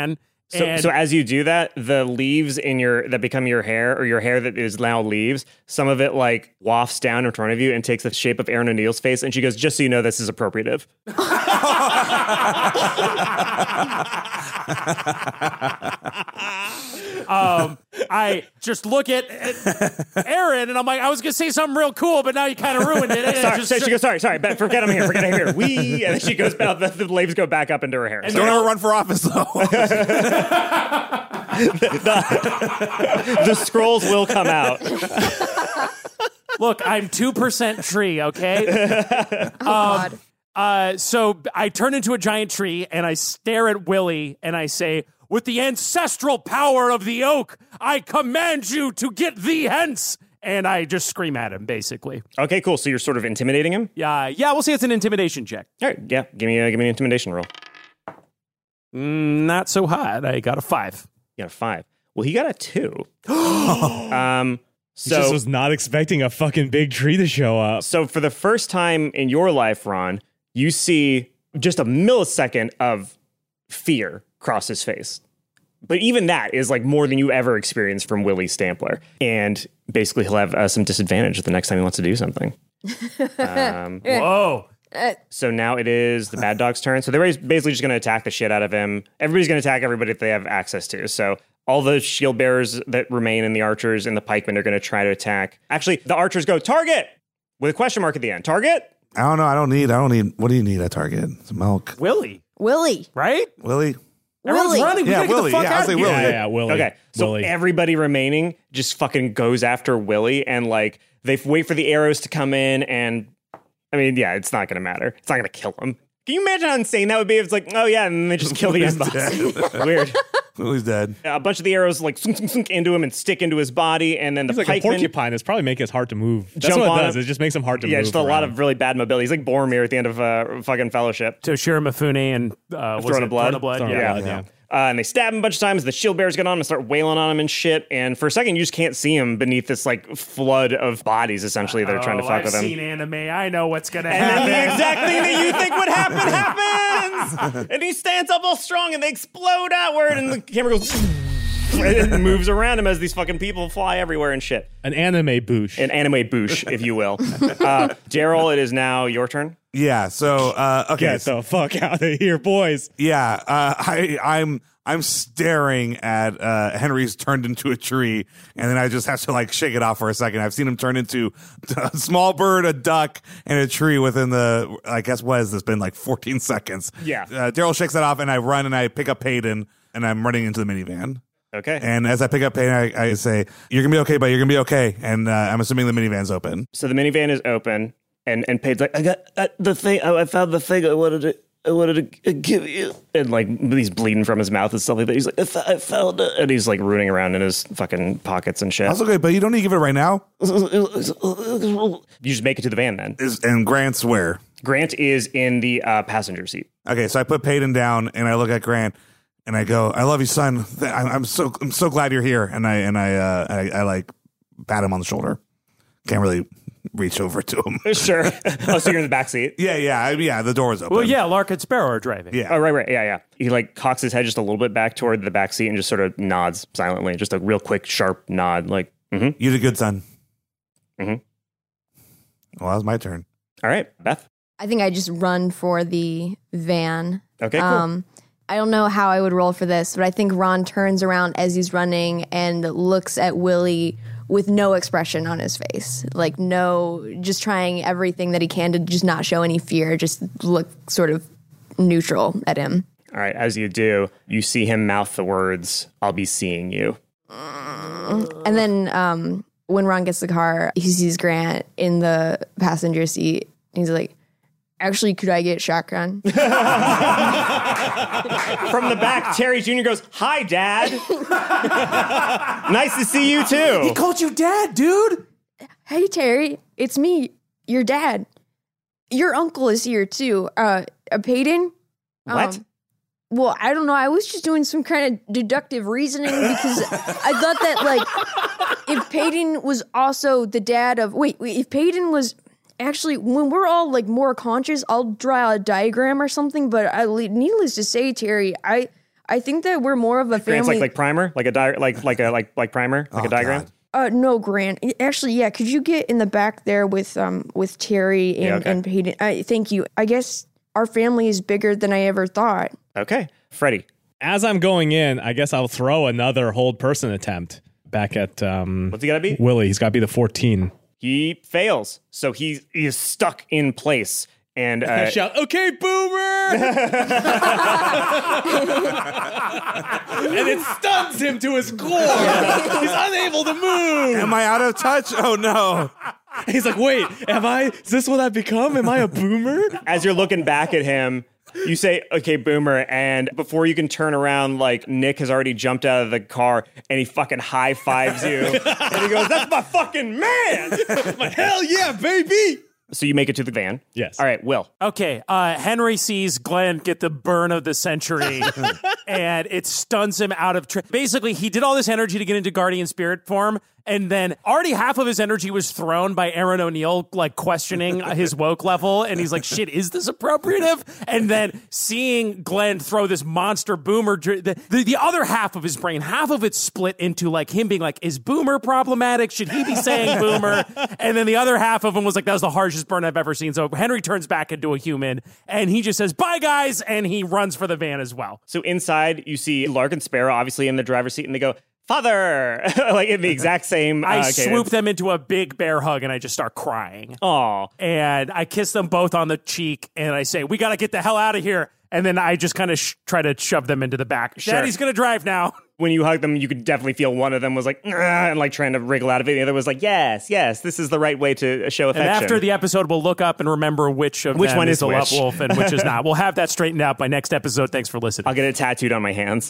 Speaker 8: So,
Speaker 6: And-
Speaker 8: so as you do that, the leaves in your that become your hair, or your hair that is now leaves, some of it like wafts down in front of you and takes the shape of Erin O'Neill's face. And she goes, "Just so you know, this is appropriative."
Speaker 6: um, I just look at, at Erin, and I'm like, I was gonna say something real cool, but now you kind of ruined it. And
Speaker 8: sorry,
Speaker 6: just,
Speaker 8: so she goes, "Sorry, sorry, but forget I'm here, forget I'm here." We, and then she goes back. The, the leaves go back up into her hair.
Speaker 13: Don't ever run for office, though.
Speaker 8: the, the scrolls will come out.
Speaker 6: Look, I'm two percent tree, okay?
Speaker 3: Oh, God.
Speaker 6: Um, uh, so I turn into a giant tree, and I stare at Willie, and I say, "With the ancestral power of the oak, I command you to get thee hence!" And I just scream at him, basically.
Speaker 8: Okay, cool. So you're sort of intimidating him?
Speaker 6: Yeah, yeah. We'll say it's an intimidation check.
Speaker 8: All right, yeah. Give me a, give me an intimidation roll.
Speaker 6: Mm, not so hot. I got a five.
Speaker 8: You got a five. Well, he got a two. um, so
Speaker 2: he just was not expecting a fucking big tree to show up.
Speaker 8: So for the first time in your life, Ron, you see just a millisecond of fear cross his face. But even that is like more than you ever experienced from Willie Stampler. And basically he'll have uh, some disadvantage the next time he wants to do something. Um,
Speaker 6: Whoa.
Speaker 8: So now it is the bad dog's turn. So they're basically just going to attack the shit out of him. Everybody's going to attack everybody that they have access to. So all the shield bearers that remain and the archers and the pikemen are going to try to attack. Actually, the archers go, "Target!" with a question mark at the end. Target?
Speaker 13: I don't know. I don't need. I don't need. What do you need at Target? Some milk.
Speaker 6: Willie.
Speaker 3: Willie.
Speaker 6: Right?
Speaker 13: Willie.
Speaker 6: Everyone's
Speaker 3: Willie.
Speaker 6: running. We
Speaker 13: Yeah,
Speaker 6: gotta get
Speaker 13: Willie.
Speaker 6: the fuck
Speaker 13: Yeah, I
Speaker 6: out
Speaker 13: was
Speaker 6: of
Speaker 13: like,
Speaker 6: here.
Speaker 13: Willie.
Speaker 2: Yeah, yeah, Willie.
Speaker 8: Okay, so
Speaker 2: Willie.
Speaker 8: everybody remaining just fucking goes after Willie, and like they wait for the arrows to come in, and I mean, yeah, it's not going to matter. It's not going to kill him. Can you imagine how insane that would be if it's like, oh yeah, and then they just kill the end boss? Weird.
Speaker 13: Willie's dead.
Speaker 8: A bunch of the arrows like sunk, sunk, sunk into him and stick into his body, and then the
Speaker 2: He's like
Speaker 8: pikemen
Speaker 2: a porcupine. It's probably making it hard to move. That's
Speaker 8: jump
Speaker 2: what
Speaker 8: on
Speaker 2: it does.
Speaker 8: him.
Speaker 2: It just makes him hard to
Speaker 8: yeah,
Speaker 2: move.
Speaker 8: just a lot
Speaker 2: around.
Speaker 8: of really bad mobility. He's like Boromir at the end of uh, fucking Fellowship.
Speaker 6: Toshiro Mifune and uh, was
Speaker 8: Throne
Speaker 6: it
Speaker 8: of Blood.
Speaker 6: Throne of Blood.
Speaker 2: Throne of
Speaker 6: yeah.
Speaker 2: Blood, yeah.
Speaker 8: Uh, and they stab him a bunch of times. The shield bearers get on him and start wailing on him and shit. And for a second, you just can't see him beneath this like flood of bodies. Essentially, they're trying to
Speaker 6: Oh,
Speaker 8: fuck
Speaker 6: I've
Speaker 8: with him.
Speaker 6: seen anime. I know what's gonna
Speaker 8: And
Speaker 6: happen.
Speaker 8: then the exact thing that you think would happen happens. And he stands up all strong, and they explode outward, and the camera goes and it moves around him as these fucking people fly everywhere and shit.
Speaker 2: An anime boosh.
Speaker 8: An anime boosh, if you will. Uh, Daryl, it is now your turn.
Speaker 13: Yeah. So uh, okay.
Speaker 2: Get the fuck out of here, boys.
Speaker 13: Yeah. Uh, I I'm I'm staring at uh, Henry's turned into a tree, and then I just have to like shake it off for a second. I've seen him turn into a small bird, a duck, and a tree within the I guess what has this been like fourteen seconds?
Speaker 8: Yeah.
Speaker 13: Uh, Daryl shakes that off, and I run and I pick up Peyton, and I'm running into the minivan.
Speaker 8: Okay.
Speaker 13: And as I pick up Peyton, I, I say, "You're gonna be okay, but you're gonna be okay." And uh, I'm assuming the minivan's open.
Speaker 8: So the minivan is open, and and Peyton's like, I got uh, the thing. I, I found the thing I wanted to. I wanted to give you, and like he's bleeding from his mouth and stuff like that. He's like, I, f- I found it, and he's like rooting around in his fucking pockets and shit.
Speaker 13: That's okay, but you don't need to give it right now.
Speaker 8: You just make it to the van then.
Speaker 13: Is and Grant's where?
Speaker 8: Grant is in the uh, passenger seat.
Speaker 13: Okay, so I put Peyton down and I look at Grant and I go, "I love you, son. Th- I'm I'm so I'm so glad you're here." And I and I uh, I, I like pat him on the shoulder. Can't really reach over to him.
Speaker 8: Sure. Oh, so you're in the back seat?
Speaker 13: Yeah, yeah, I- yeah. The door was open.
Speaker 6: Well, yeah, Lark and Sparrow are driving.
Speaker 13: Yeah.
Speaker 8: Oh, right, right. Yeah, yeah. He like cocks his head just a little bit back toward the back seat and just sort of nods silently. Just a real quick, sharp nod. Like, mm-hmm.
Speaker 13: You did good, son.
Speaker 8: Mm-hmm.
Speaker 13: Well, that was my turn.
Speaker 8: All right, Beth.
Speaker 3: I think I just run for the van.
Speaker 8: Okay, cool.
Speaker 3: Um, I don't know how I would roll for this, but I think Ron turns around as he's running and looks at Willie with no expression on his face. Like, no, just trying everything that he can to just not show any fear, just look sort of neutral at him.
Speaker 8: All right, as you do, you see him mouth the words, "I'll be seeing you."
Speaker 3: And then um, when Ron gets the car, he sees Grant in the passenger seat. He's like, "Actually, could I get shotgun?"
Speaker 8: From the back, Terry Junior goes, "Hi, Dad." Nice to see you, too.
Speaker 6: He called you dad, dude.
Speaker 3: Hey, Terry, it's me, your dad. Your uncle is here, too. Uh, uh Peyton?
Speaker 8: What?
Speaker 3: Um, well, I don't know. I was just doing some kind of deductive reasoning because I thought that, like, if Peyton was also the dad of... Wait, wait, if Peyton was... Actually, when we're all, like, more conscious, I'll draw a diagram or something, but I, needless to say, Terry, I... I think that we're more of a
Speaker 8: Grant's
Speaker 3: family.
Speaker 8: like like primer, like a di- like like a like like primer, like
Speaker 13: Oh,
Speaker 8: a diagram.
Speaker 13: God.
Speaker 3: Uh, no, Grant. Actually, yeah. Could you get in the back there with um with Terry and,
Speaker 8: Yeah, okay.
Speaker 3: and Peyton? Uh, thank you. I guess our family is bigger than I ever thought.
Speaker 8: Okay, Freddie.
Speaker 7: As I'm going in, I guess I'll throw another hold person attempt back at um,
Speaker 8: What's he gotta be?
Speaker 7: Willie. He's got to be the fourteen.
Speaker 8: He fails, so he, he is stuck in place. And uh,
Speaker 7: shout, "Okay, boomer!" and it stuns him to his core. He's unable to move.
Speaker 13: Am I out of touch? Oh no.
Speaker 7: He's like, "Wait, am I? Is this what I've become? Am I a boomer?"
Speaker 8: as you're looking back at him, you say, "Okay, boomer," and before you can turn around, like Nick has already jumped out of the car and he fucking high fives you, and he goes, "That's my fucking man!"
Speaker 7: Like, hell yeah, baby!
Speaker 8: So you make it to the van.
Speaker 7: Yes.
Speaker 8: All right, Will.
Speaker 6: Okay, uh, Henry sees Glenn get the burn of the century, and it stuns him out of... Tri- Basically, he did all this energy to get into Guardian Spirit form, and then already half of his energy was thrown by Aaron O'Neill, like, questioning his woke level, and he's like, shit, is this appropriative? And then seeing Glenn throw this monster boomer... The, the, the other half of his brain, half of it split into, like, him being like, is boomer problematic? Should he be saying boomer? And then the other half of him was like, that was the harshest burn I've ever seen. So Henry turns back into a human, and he just says, bye, guys, and he runs for the van as well.
Speaker 8: So inside, you see Lark and Sparrow, obviously in the driver's seat, and they go, "Father!" like in the exact same.
Speaker 6: I
Speaker 8: uh,
Speaker 6: swoop
Speaker 8: cadence.
Speaker 6: them into a big bear hug, and I just start crying.
Speaker 8: Aw.
Speaker 6: And I kiss them both on the cheek, and I say, we got to get the hell out of here. And then I just kind of sh- try to shove them into the back.
Speaker 8: Sure.
Speaker 6: Daddy's going to drive now.
Speaker 8: When you hug them, you could definitely feel one of them was like, "Nah," and like trying to wriggle out of it. The other was like, yes, yes, this is the right way to show affection.
Speaker 6: And after the episode, we'll look up and remember which of
Speaker 8: Which
Speaker 6: them
Speaker 8: one
Speaker 6: is
Speaker 8: is
Speaker 6: the
Speaker 8: which.
Speaker 6: love wolf and which is not. We'll have that straightened out by next episode. Thanks for listening.
Speaker 8: I'll get it tattooed on my hands.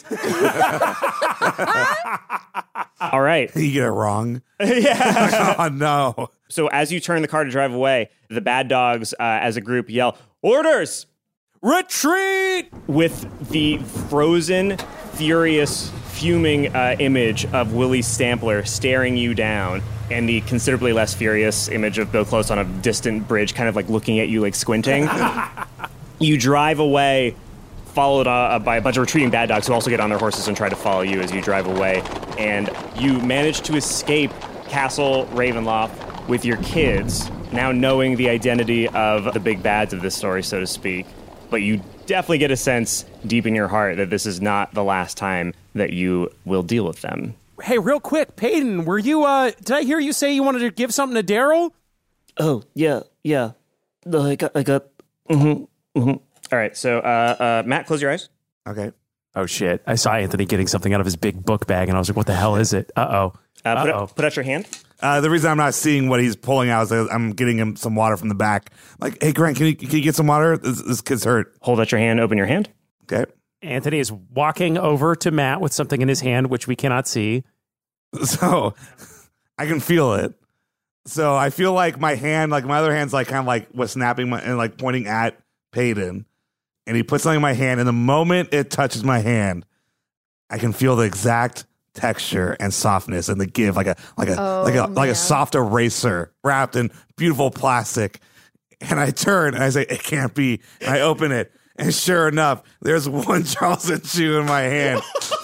Speaker 8: All right.
Speaker 13: You get it wrong.
Speaker 8: Yeah.
Speaker 13: Oh no.
Speaker 8: So as you turn the car to drive away, the bad dogs uh, as a group yell, "Orders!
Speaker 6: Retreat!"
Speaker 8: With the frozen, furious, fuming uh, image of Willie Stampler staring you down, and the considerably less furious image of Bill Close on a distant bridge, kind of like looking at you, like squinting. You drive away, followed uh, by a bunch of retreating bad dogs who also get on their horses and try to follow you as you drive away. And you manage to escape Castle Ravenloft with your kids, now knowing the identity of the big bads of this story, so to speak. But you definitely get a sense deep in your heart that this is not the last time that you will deal with them.
Speaker 6: Hey, real quick, Peyton, were you, uh, did I hear you say you wanted to give something to Daryl?
Speaker 8: Oh, yeah, yeah. No, I got, I got, mm-hmm, mm-hmm. All right, so, uh, uh, Matt, close your eyes.
Speaker 13: Okay.
Speaker 6: Oh, shit. I saw Anthony getting something out of his big book bag, and I was like, what the hell is it? Uh-oh.
Speaker 8: Uh, put,
Speaker 6: Uh-oh.
Speaker 8: out, put out your hand.
Speaker 13: Uh, the reason I'm not seeing what he's pulling out is that I'm getting him some water from the back. Like, hey, Grant, can you, can you get some water? This, this kid's hurt.
Speaker 8: Hold out your hand, open your hand.
Speaker 13: Okay.
Speaker 6: Anthony is walking over to Matt with something in his hand, which we cannot see.
Speaker 13: So I can feel it. So I feel like my hand, like my other hand's like kind of like was snapping my, and like pointing at Peyton. And he puts something in my hand. And the moment it touches my hand, I can feel the exact texture and softness and the give, like a like a
Speaker 3: Oh,
Speaker 13: like a like
Speaker 3: man.
Speaker 13: a soft eraser wrapped in beautiful plastic. And I turn and I say, it can't be. And I open it. And sure enough, there's one Charleston chew in my hand.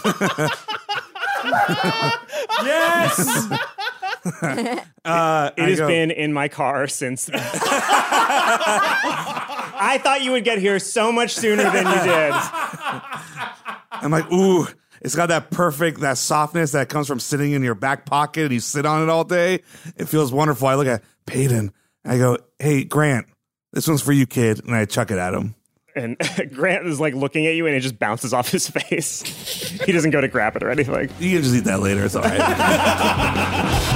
Speaker 6: Yes!
Speaker 13: Uh,
Speaker 8: It
Speaker 13: I
Speaker 8: has
Speaker 13: go-
Speaker 8: been in my car since. I thought you would get here so much sooner than you did.
Speaker 13: I'm like, ooh, it's got that perfect, that softness that comes from sitting in your back pocket and you sit on it all day. It feels wonderful. I look at Peyton. I go, hey, Grant, this one's for you, kid. And I chuck it at him.
Speaker 8: And Grant is like looking at you and it just bounces off his face. He doesn't go to grab it or anything.
Speaker 13: You can just eat that later. It's all right.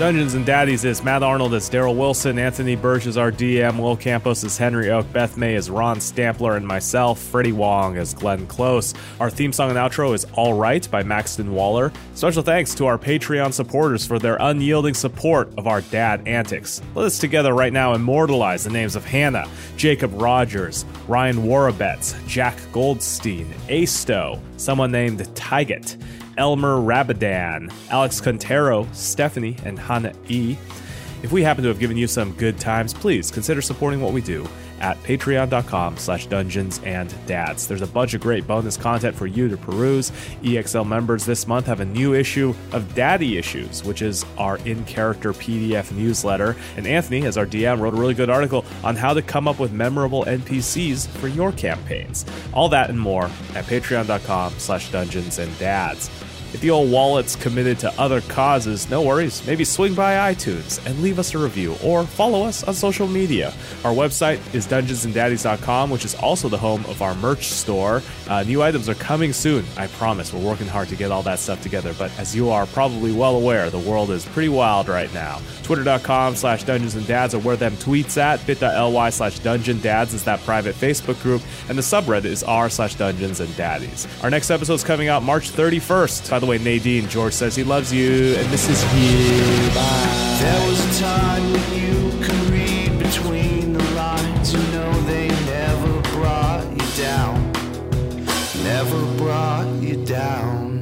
Speaker 7: Dungeons and Daddies is Matt Arnold as Daryl Wilson, Anthony Burge is our D M, Will Campos is Henry Oak, Beth May is Ron Stampler, and myself, Freddie Wong, as Glenn Close. Our theme song and outro is All Right by Maxton Waller. Special thanks to our Patreon supporters for their unyielding support of our dad antics. Let us together right now immortalize the names of Hannah, Jacob Rogers, Ryan Warabetz, Jack Goldstein, Asto, someone named Tyget, Elmer Rabadan, Alex Contero, Stephanie, and Hannah E. If we happen to have given you some good times, please consider supporting what we do at patreon.com slash dungeons and dads. There's a bunch of great bonus content for you to peruse. E X L members this month have a new issue of Daddy Issues, which is our in-character P D F newsletter. And Anthony, as our D M, wrote a really good article on how to come up with memorable N P Cs for your campaigns. All that and more at patreon.com slash dungeons and dads. If the old wallet's committed to other causes, no worries. Maybe swing by iTunes and leave us a review or follow us on social media. Our website is dungeons and daddies dot com, which is also the home of our merch store. Uh, new items are coming soon, I promise. We're working hard to get all that stuff together, but as you are probably well aware, the world is pretty wild right now. Twitter.com slash Dungeons and Dads are where them tweets at. Bit.ly slash Dungeon Dads is that private Facebook group, and the subreddit is r slash Dungeons and Daddies. Our next episode is coming out March thirty-first. By the way, Nadine, George says he loves you and misses you. Bye.
Speaker 14: There was a time when you could read between the lines. You know they never brought you down. Never brought you down.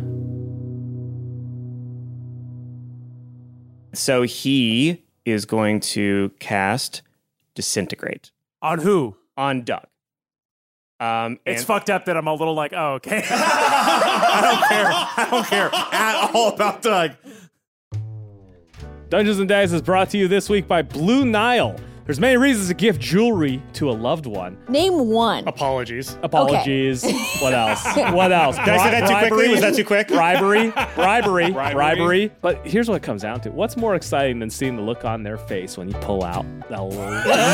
Speaker 8: So he is going to cast Disintegrate.
Speaker 6: On who?
Speaker 8: On Doug. Um,
Speaker 6: it's
Speaker 8: and-
Speaker 6: fucked up that I'm a little like, oh, okay.
Speaker 5: I don't care. I don't care at all about Doug.
Speaker 2: Dungeons and Dads is brought to you this week by Blue Nile. There's many reasons to gift jewelry to a loved one.
Speaker 3: Name one.
Speaker 4: Apologies.
Speaker 2: Apologies. What else? What else?
Speaker 8: Did I say that too quickly? Was that too quick?
Speaker 2: Bribery. Bribery.
Speaker 5: Bribery.
Speaker 2: Bribery. But here's what it comes down to. What's more exciting than seeing the look on their face when you pull out that little...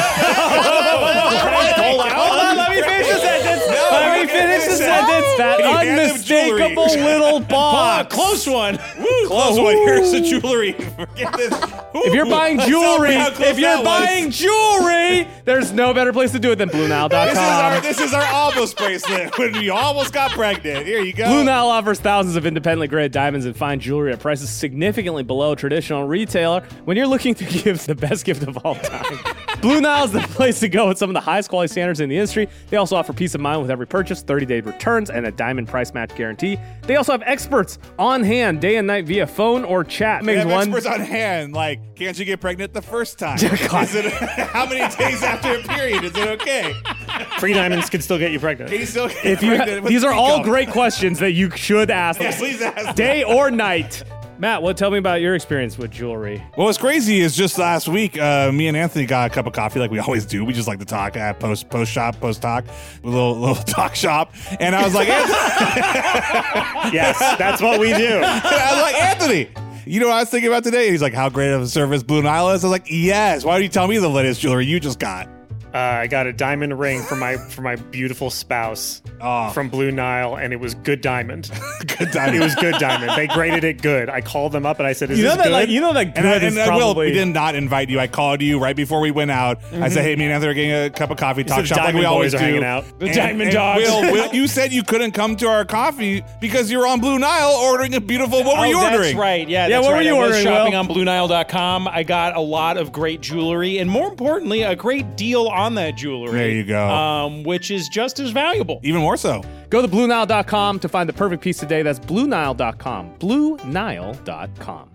Speaker 2: Hold on, let me finish the sentence.
Speaker 5: No,
Speaker 2: let me finish the sentence. That
Speaker 5: Can you hand them
Speaker 2: unmistakable
Speaker 5: jewelry?
Speaker 2: little box.
Speaker 4: Close one.
Speaker 5: Close one. Here's the jewelry. Forget this.
Speaker 2: If you're buying
Speaker 5: Let's
Speaker 2: jewelry,
Speaker 5: celebrate how close
Speaker 2: if you're
Speaker 5: that was.
Speaker 2: buying jewelry, there's no better place to do it than Blue Nile dot com.
Speaker 5: This is our this is our almost bracelet when you almost got pregnant. Here you go.
Speaker 2: Blue Nile offers thousands of independently graded diamonds and fine jewelry at prices significantly below traditional retailer. When you're looking to give the best gift of all time, Blue Nile is the place to go with some of the highest quality standards in the industry. They also offer peace of mind with every purchase, thirty-day returns, and a diamond price match guarantee. They also have experts on hand day and night via phone or chat.
Speaker 5: They
Speaker 2: Makes
Speaker 5: have
Speaker 2: one
Speaker 5: experts on hand. Like, can't you get pregnant the first time?
Speaker 2: God.
Speaker 5: Is it, how many days after a period is it okay?
Speaker 8: Free diamonds can still get you pregnant.
Speaker 5: Can you still get
Speaker 2: If you
Speaker 5: pregnant
Speaker 2: ha-
Speaker 5: with
Speaker 2: these are
Speaker 5: free
Speaker 2: all
Speaker 5: cum?
Speaker 2: great questions that you should ask.
Speaker 5: Yeah, please ask.
Speaker 2: Day or night. Matt, what tell me about your experience with jewelry?
Speaker 5: Well, what's crazy is just last week, uh, me and Anthony got a cup of coffee like we always do. We just like to talk at post post shop, post talk, a little little talk shop. And I was like, Anthony.
Speaker 8: Yes, that's what we do.
Speaker 5: I was like, Anthony, you know what I was thinking about today? And he's like, how great of a service Blue Nile is? I was like, yes. Why don't you tell me the latest jewelry you just got?
Speaker 8: Uh, I got a diamond ring for my for my beautiful spouse
Speaker 5: Oh.
Speaker 8: from Blue Nile, and it was good diamond.
Speaker 5: Good diamond.
Speaker 8: It was good diamond. They graded it good. I called them up and I said, "Is
Speaker 2: You know
Speaker 8: this
Speaker 2: that,
Speaker 8: good?"
Speaker 2: like, you know that good
Speaker 5: And I,
Speaker 2: is
Speaker 5: and I will,
Speaker 2: probably.
Speaker 5: we did not invite you. I called you right before we went out. I said, hey, me and Anthony are getting a cup of coffee, talk
Speaker 8: said
Speaker 5: shop like
Speaker 8: Diamond
Speaker 5: we always
Speaker 8: Boys
Speaker 5: do.
Speaker 8: are hanging out.
Speaker 4: The Diamond Dogs.
Speaker 5: Will, Will, you said you couldn't come to our coffee because you were on Blue Nile ordering a beautiful, what were
Speaker 4: oh,
Speaker 5: you
Speaker 4: that's
Speaker 5: ordering?
Speaker 4: right. Yeah,
Speaker 2: Yeah,
Speaker 4: that's
Speaker 2: what
Speaker 4: right.
Speaker 2: were you
Speaker 4: I was
Speaker 2: ordering,
Speaker 4: shopping
Speaker 2: Will?
Speaker 4: on Blue Nile dot com. I got a lot of great jewelry, and more importantly, a great deal on that jewelry.
Speaker 5: There you go.
Speaker 4: Um, which is just as valuable.
Speaker 5: Even more so.
Speaker 2: Go to Blue Nile dot com to find the perfect piece today. That's Blue Nile dot com. Blue Nile dot com.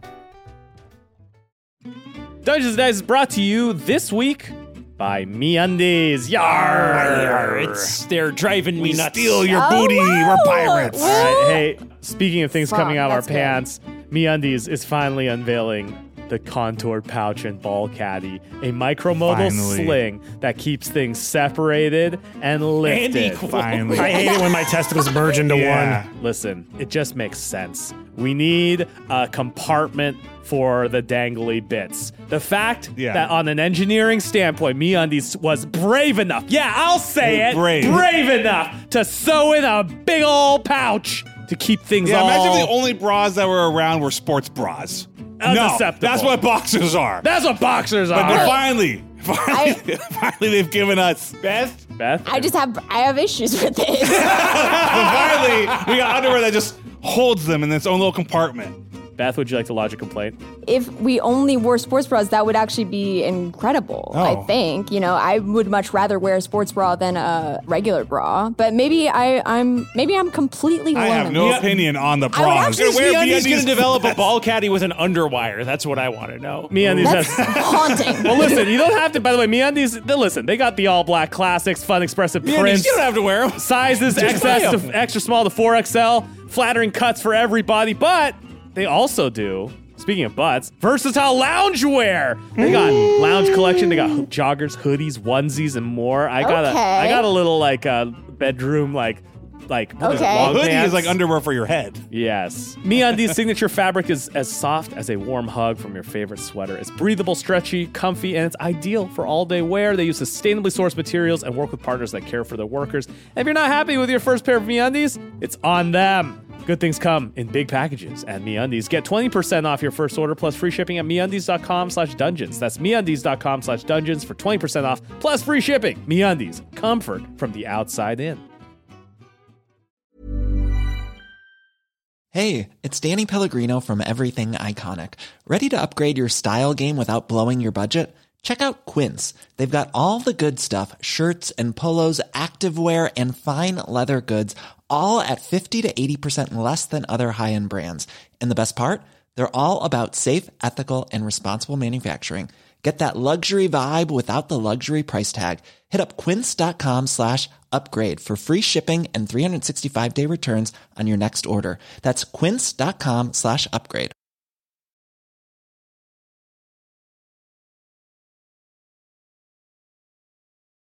Speaker 2: Dungeons and Dice is brought to you this week by MeUndies. Yar!
Speaker 4: It's they're driving me
Speaker 5: We
Speaker 4: nuts.
Speaker 5: steal your
Speaker 3: Oh,
Speaker 5: booty.
Speaker 3: wow.
Speaker 5: We're pirates.
Speaker 3: Woo!
Speaker 2: All right, hey, speaking of things
Speaker 3: Fuck,
Speaker 2: coming out of our
Speaker 3: that's good.
Speaker 2: pants, MeUndies is finally unveiling the contoured pouch and ball caddy, a micromobile
Speaker 5: Finally.
Speaker 2: sling that keeps things separated and lifted.
Speaker 4: And equal.
Speaker 5: Finally.
Speaker 8: I hate it when my testicles merge into
Speaker 5: Yeah.
Speaker 8: one.
Speaker 2: Listen, it just makes sense. We need a compartment for the dangly bits. The fact
Speaker 5: Yeah.
Speaker 2: that on an engineering standpoint, MeUndies was brave enough, yeah, I'll say
Speaker 5: Hey,
Speaker 2: it,
Speaker 5: brave.
Speaker 2: brave enough to sew in a big old pouch to keep things
Speaker 5: Yeah,
Speaker 2: all...
Speaker 5: imagine if the only bras that were around were sports bras.
Speaker 2: Unacceptable.
Speaker 5: that's what boxers are.
Speaker 2: That's what boxers
Speaker 5: But
Speaker 2: are.
Speaker 5: they're finally, finally, finally, they've given us.
Speaker 2: Beth, Beth.
Speaker 15: I just have I have issues with it.
Speaker 5: But finally, we got underwear that just holds them in its own little compartment.
Speaker 2: Beth, would you like to lodge a complaint?
Speaker 15: If we only wore sports bras, that would actually be incredible,
Speaker 5: Oh.
Speaker 15: I think. You know, I would much rather wear a sports bra than a regular bra. But maybe I, I'm maybe I'm completely
Speaker 5: I
Speaker 15: alone.
Speaker 5: have no opinion on the
Speaker 15: I would
Speaker 5: bras.
Speaker 15: actually-
Speaker 5: You're gonna wear
Speaker 4: MeUndies going
Speaker 5: MeUndies.
Speaker 4: to develop a ball caddy with an underwire. That's what I want to know.
Speaker 2: MeUndies
Speaker 15: That's
Speaker 2: has.
Speaker 15: haunting.
Speaker 2: Well, listen, you don't have to. By the way, MeUndies. they- Listen, they got the all black classics, fun, expressive
Speaker 4: MeUndies,
Speaker 2: prints.
Speaker 4: you don't have to wear them.
Speaker 2: Sizes
Speaker 4: Just
Speaker 2: X
Speaker 4: buy
Speaker 2: S
Speaker 4: 'em.
Speaker 2: to extra small to four X L. Flattering cuts for everybody, but they also do. Speaking of butts, versatile loungewear. They got lounge collection. They got joggers, hoodies, onesies, and more. I got a,
Speaker 15: Okay.
Speaker 2: I got a little like uh, bedroom like, like what is it,
Speaker 15: Okay.
Speaker 2: long
Speaker 5: Hoodie
Speaker 2: pants?
Speaker 5: is like underwear for your head.
Speaker 2: Yes. MeUndies signature fabric is as soft as a warm hug from your favorite sweater. It's breathable, stretchy, comfy, and it's ideal for all-day wear. They use sustainably sourced materials and work with partners that care for their workers. And if you're not happy with your first pair of MeUndies, it's on them. Good things come in big packages at MeUndies. Get twenty percent off your first order plus free shipping at MeUndies.com slash dungeons. That's MeUndies.com slash dungeons for twenty percent off plus free shipping. MeUndies, comfort from the outside in.
Speaker 16: Hey, it's Danny Pellegrino from Everything Iconic. Ready to upgrade your style game without blowing your budget? Check out Quince. They've got all the good stuff, shirts and polos, activewear, and fine leather goods, all at fifty to eighty percent less than other high-end brands. And the best part? They're all about safe, ethical, and responsible manufacturing. Get that luxury vibe without the luxury price tag. Hit up quince.com slash upgrade for free shipping and three sixty-five day returns on your next order. That's quince.com slash upgrade.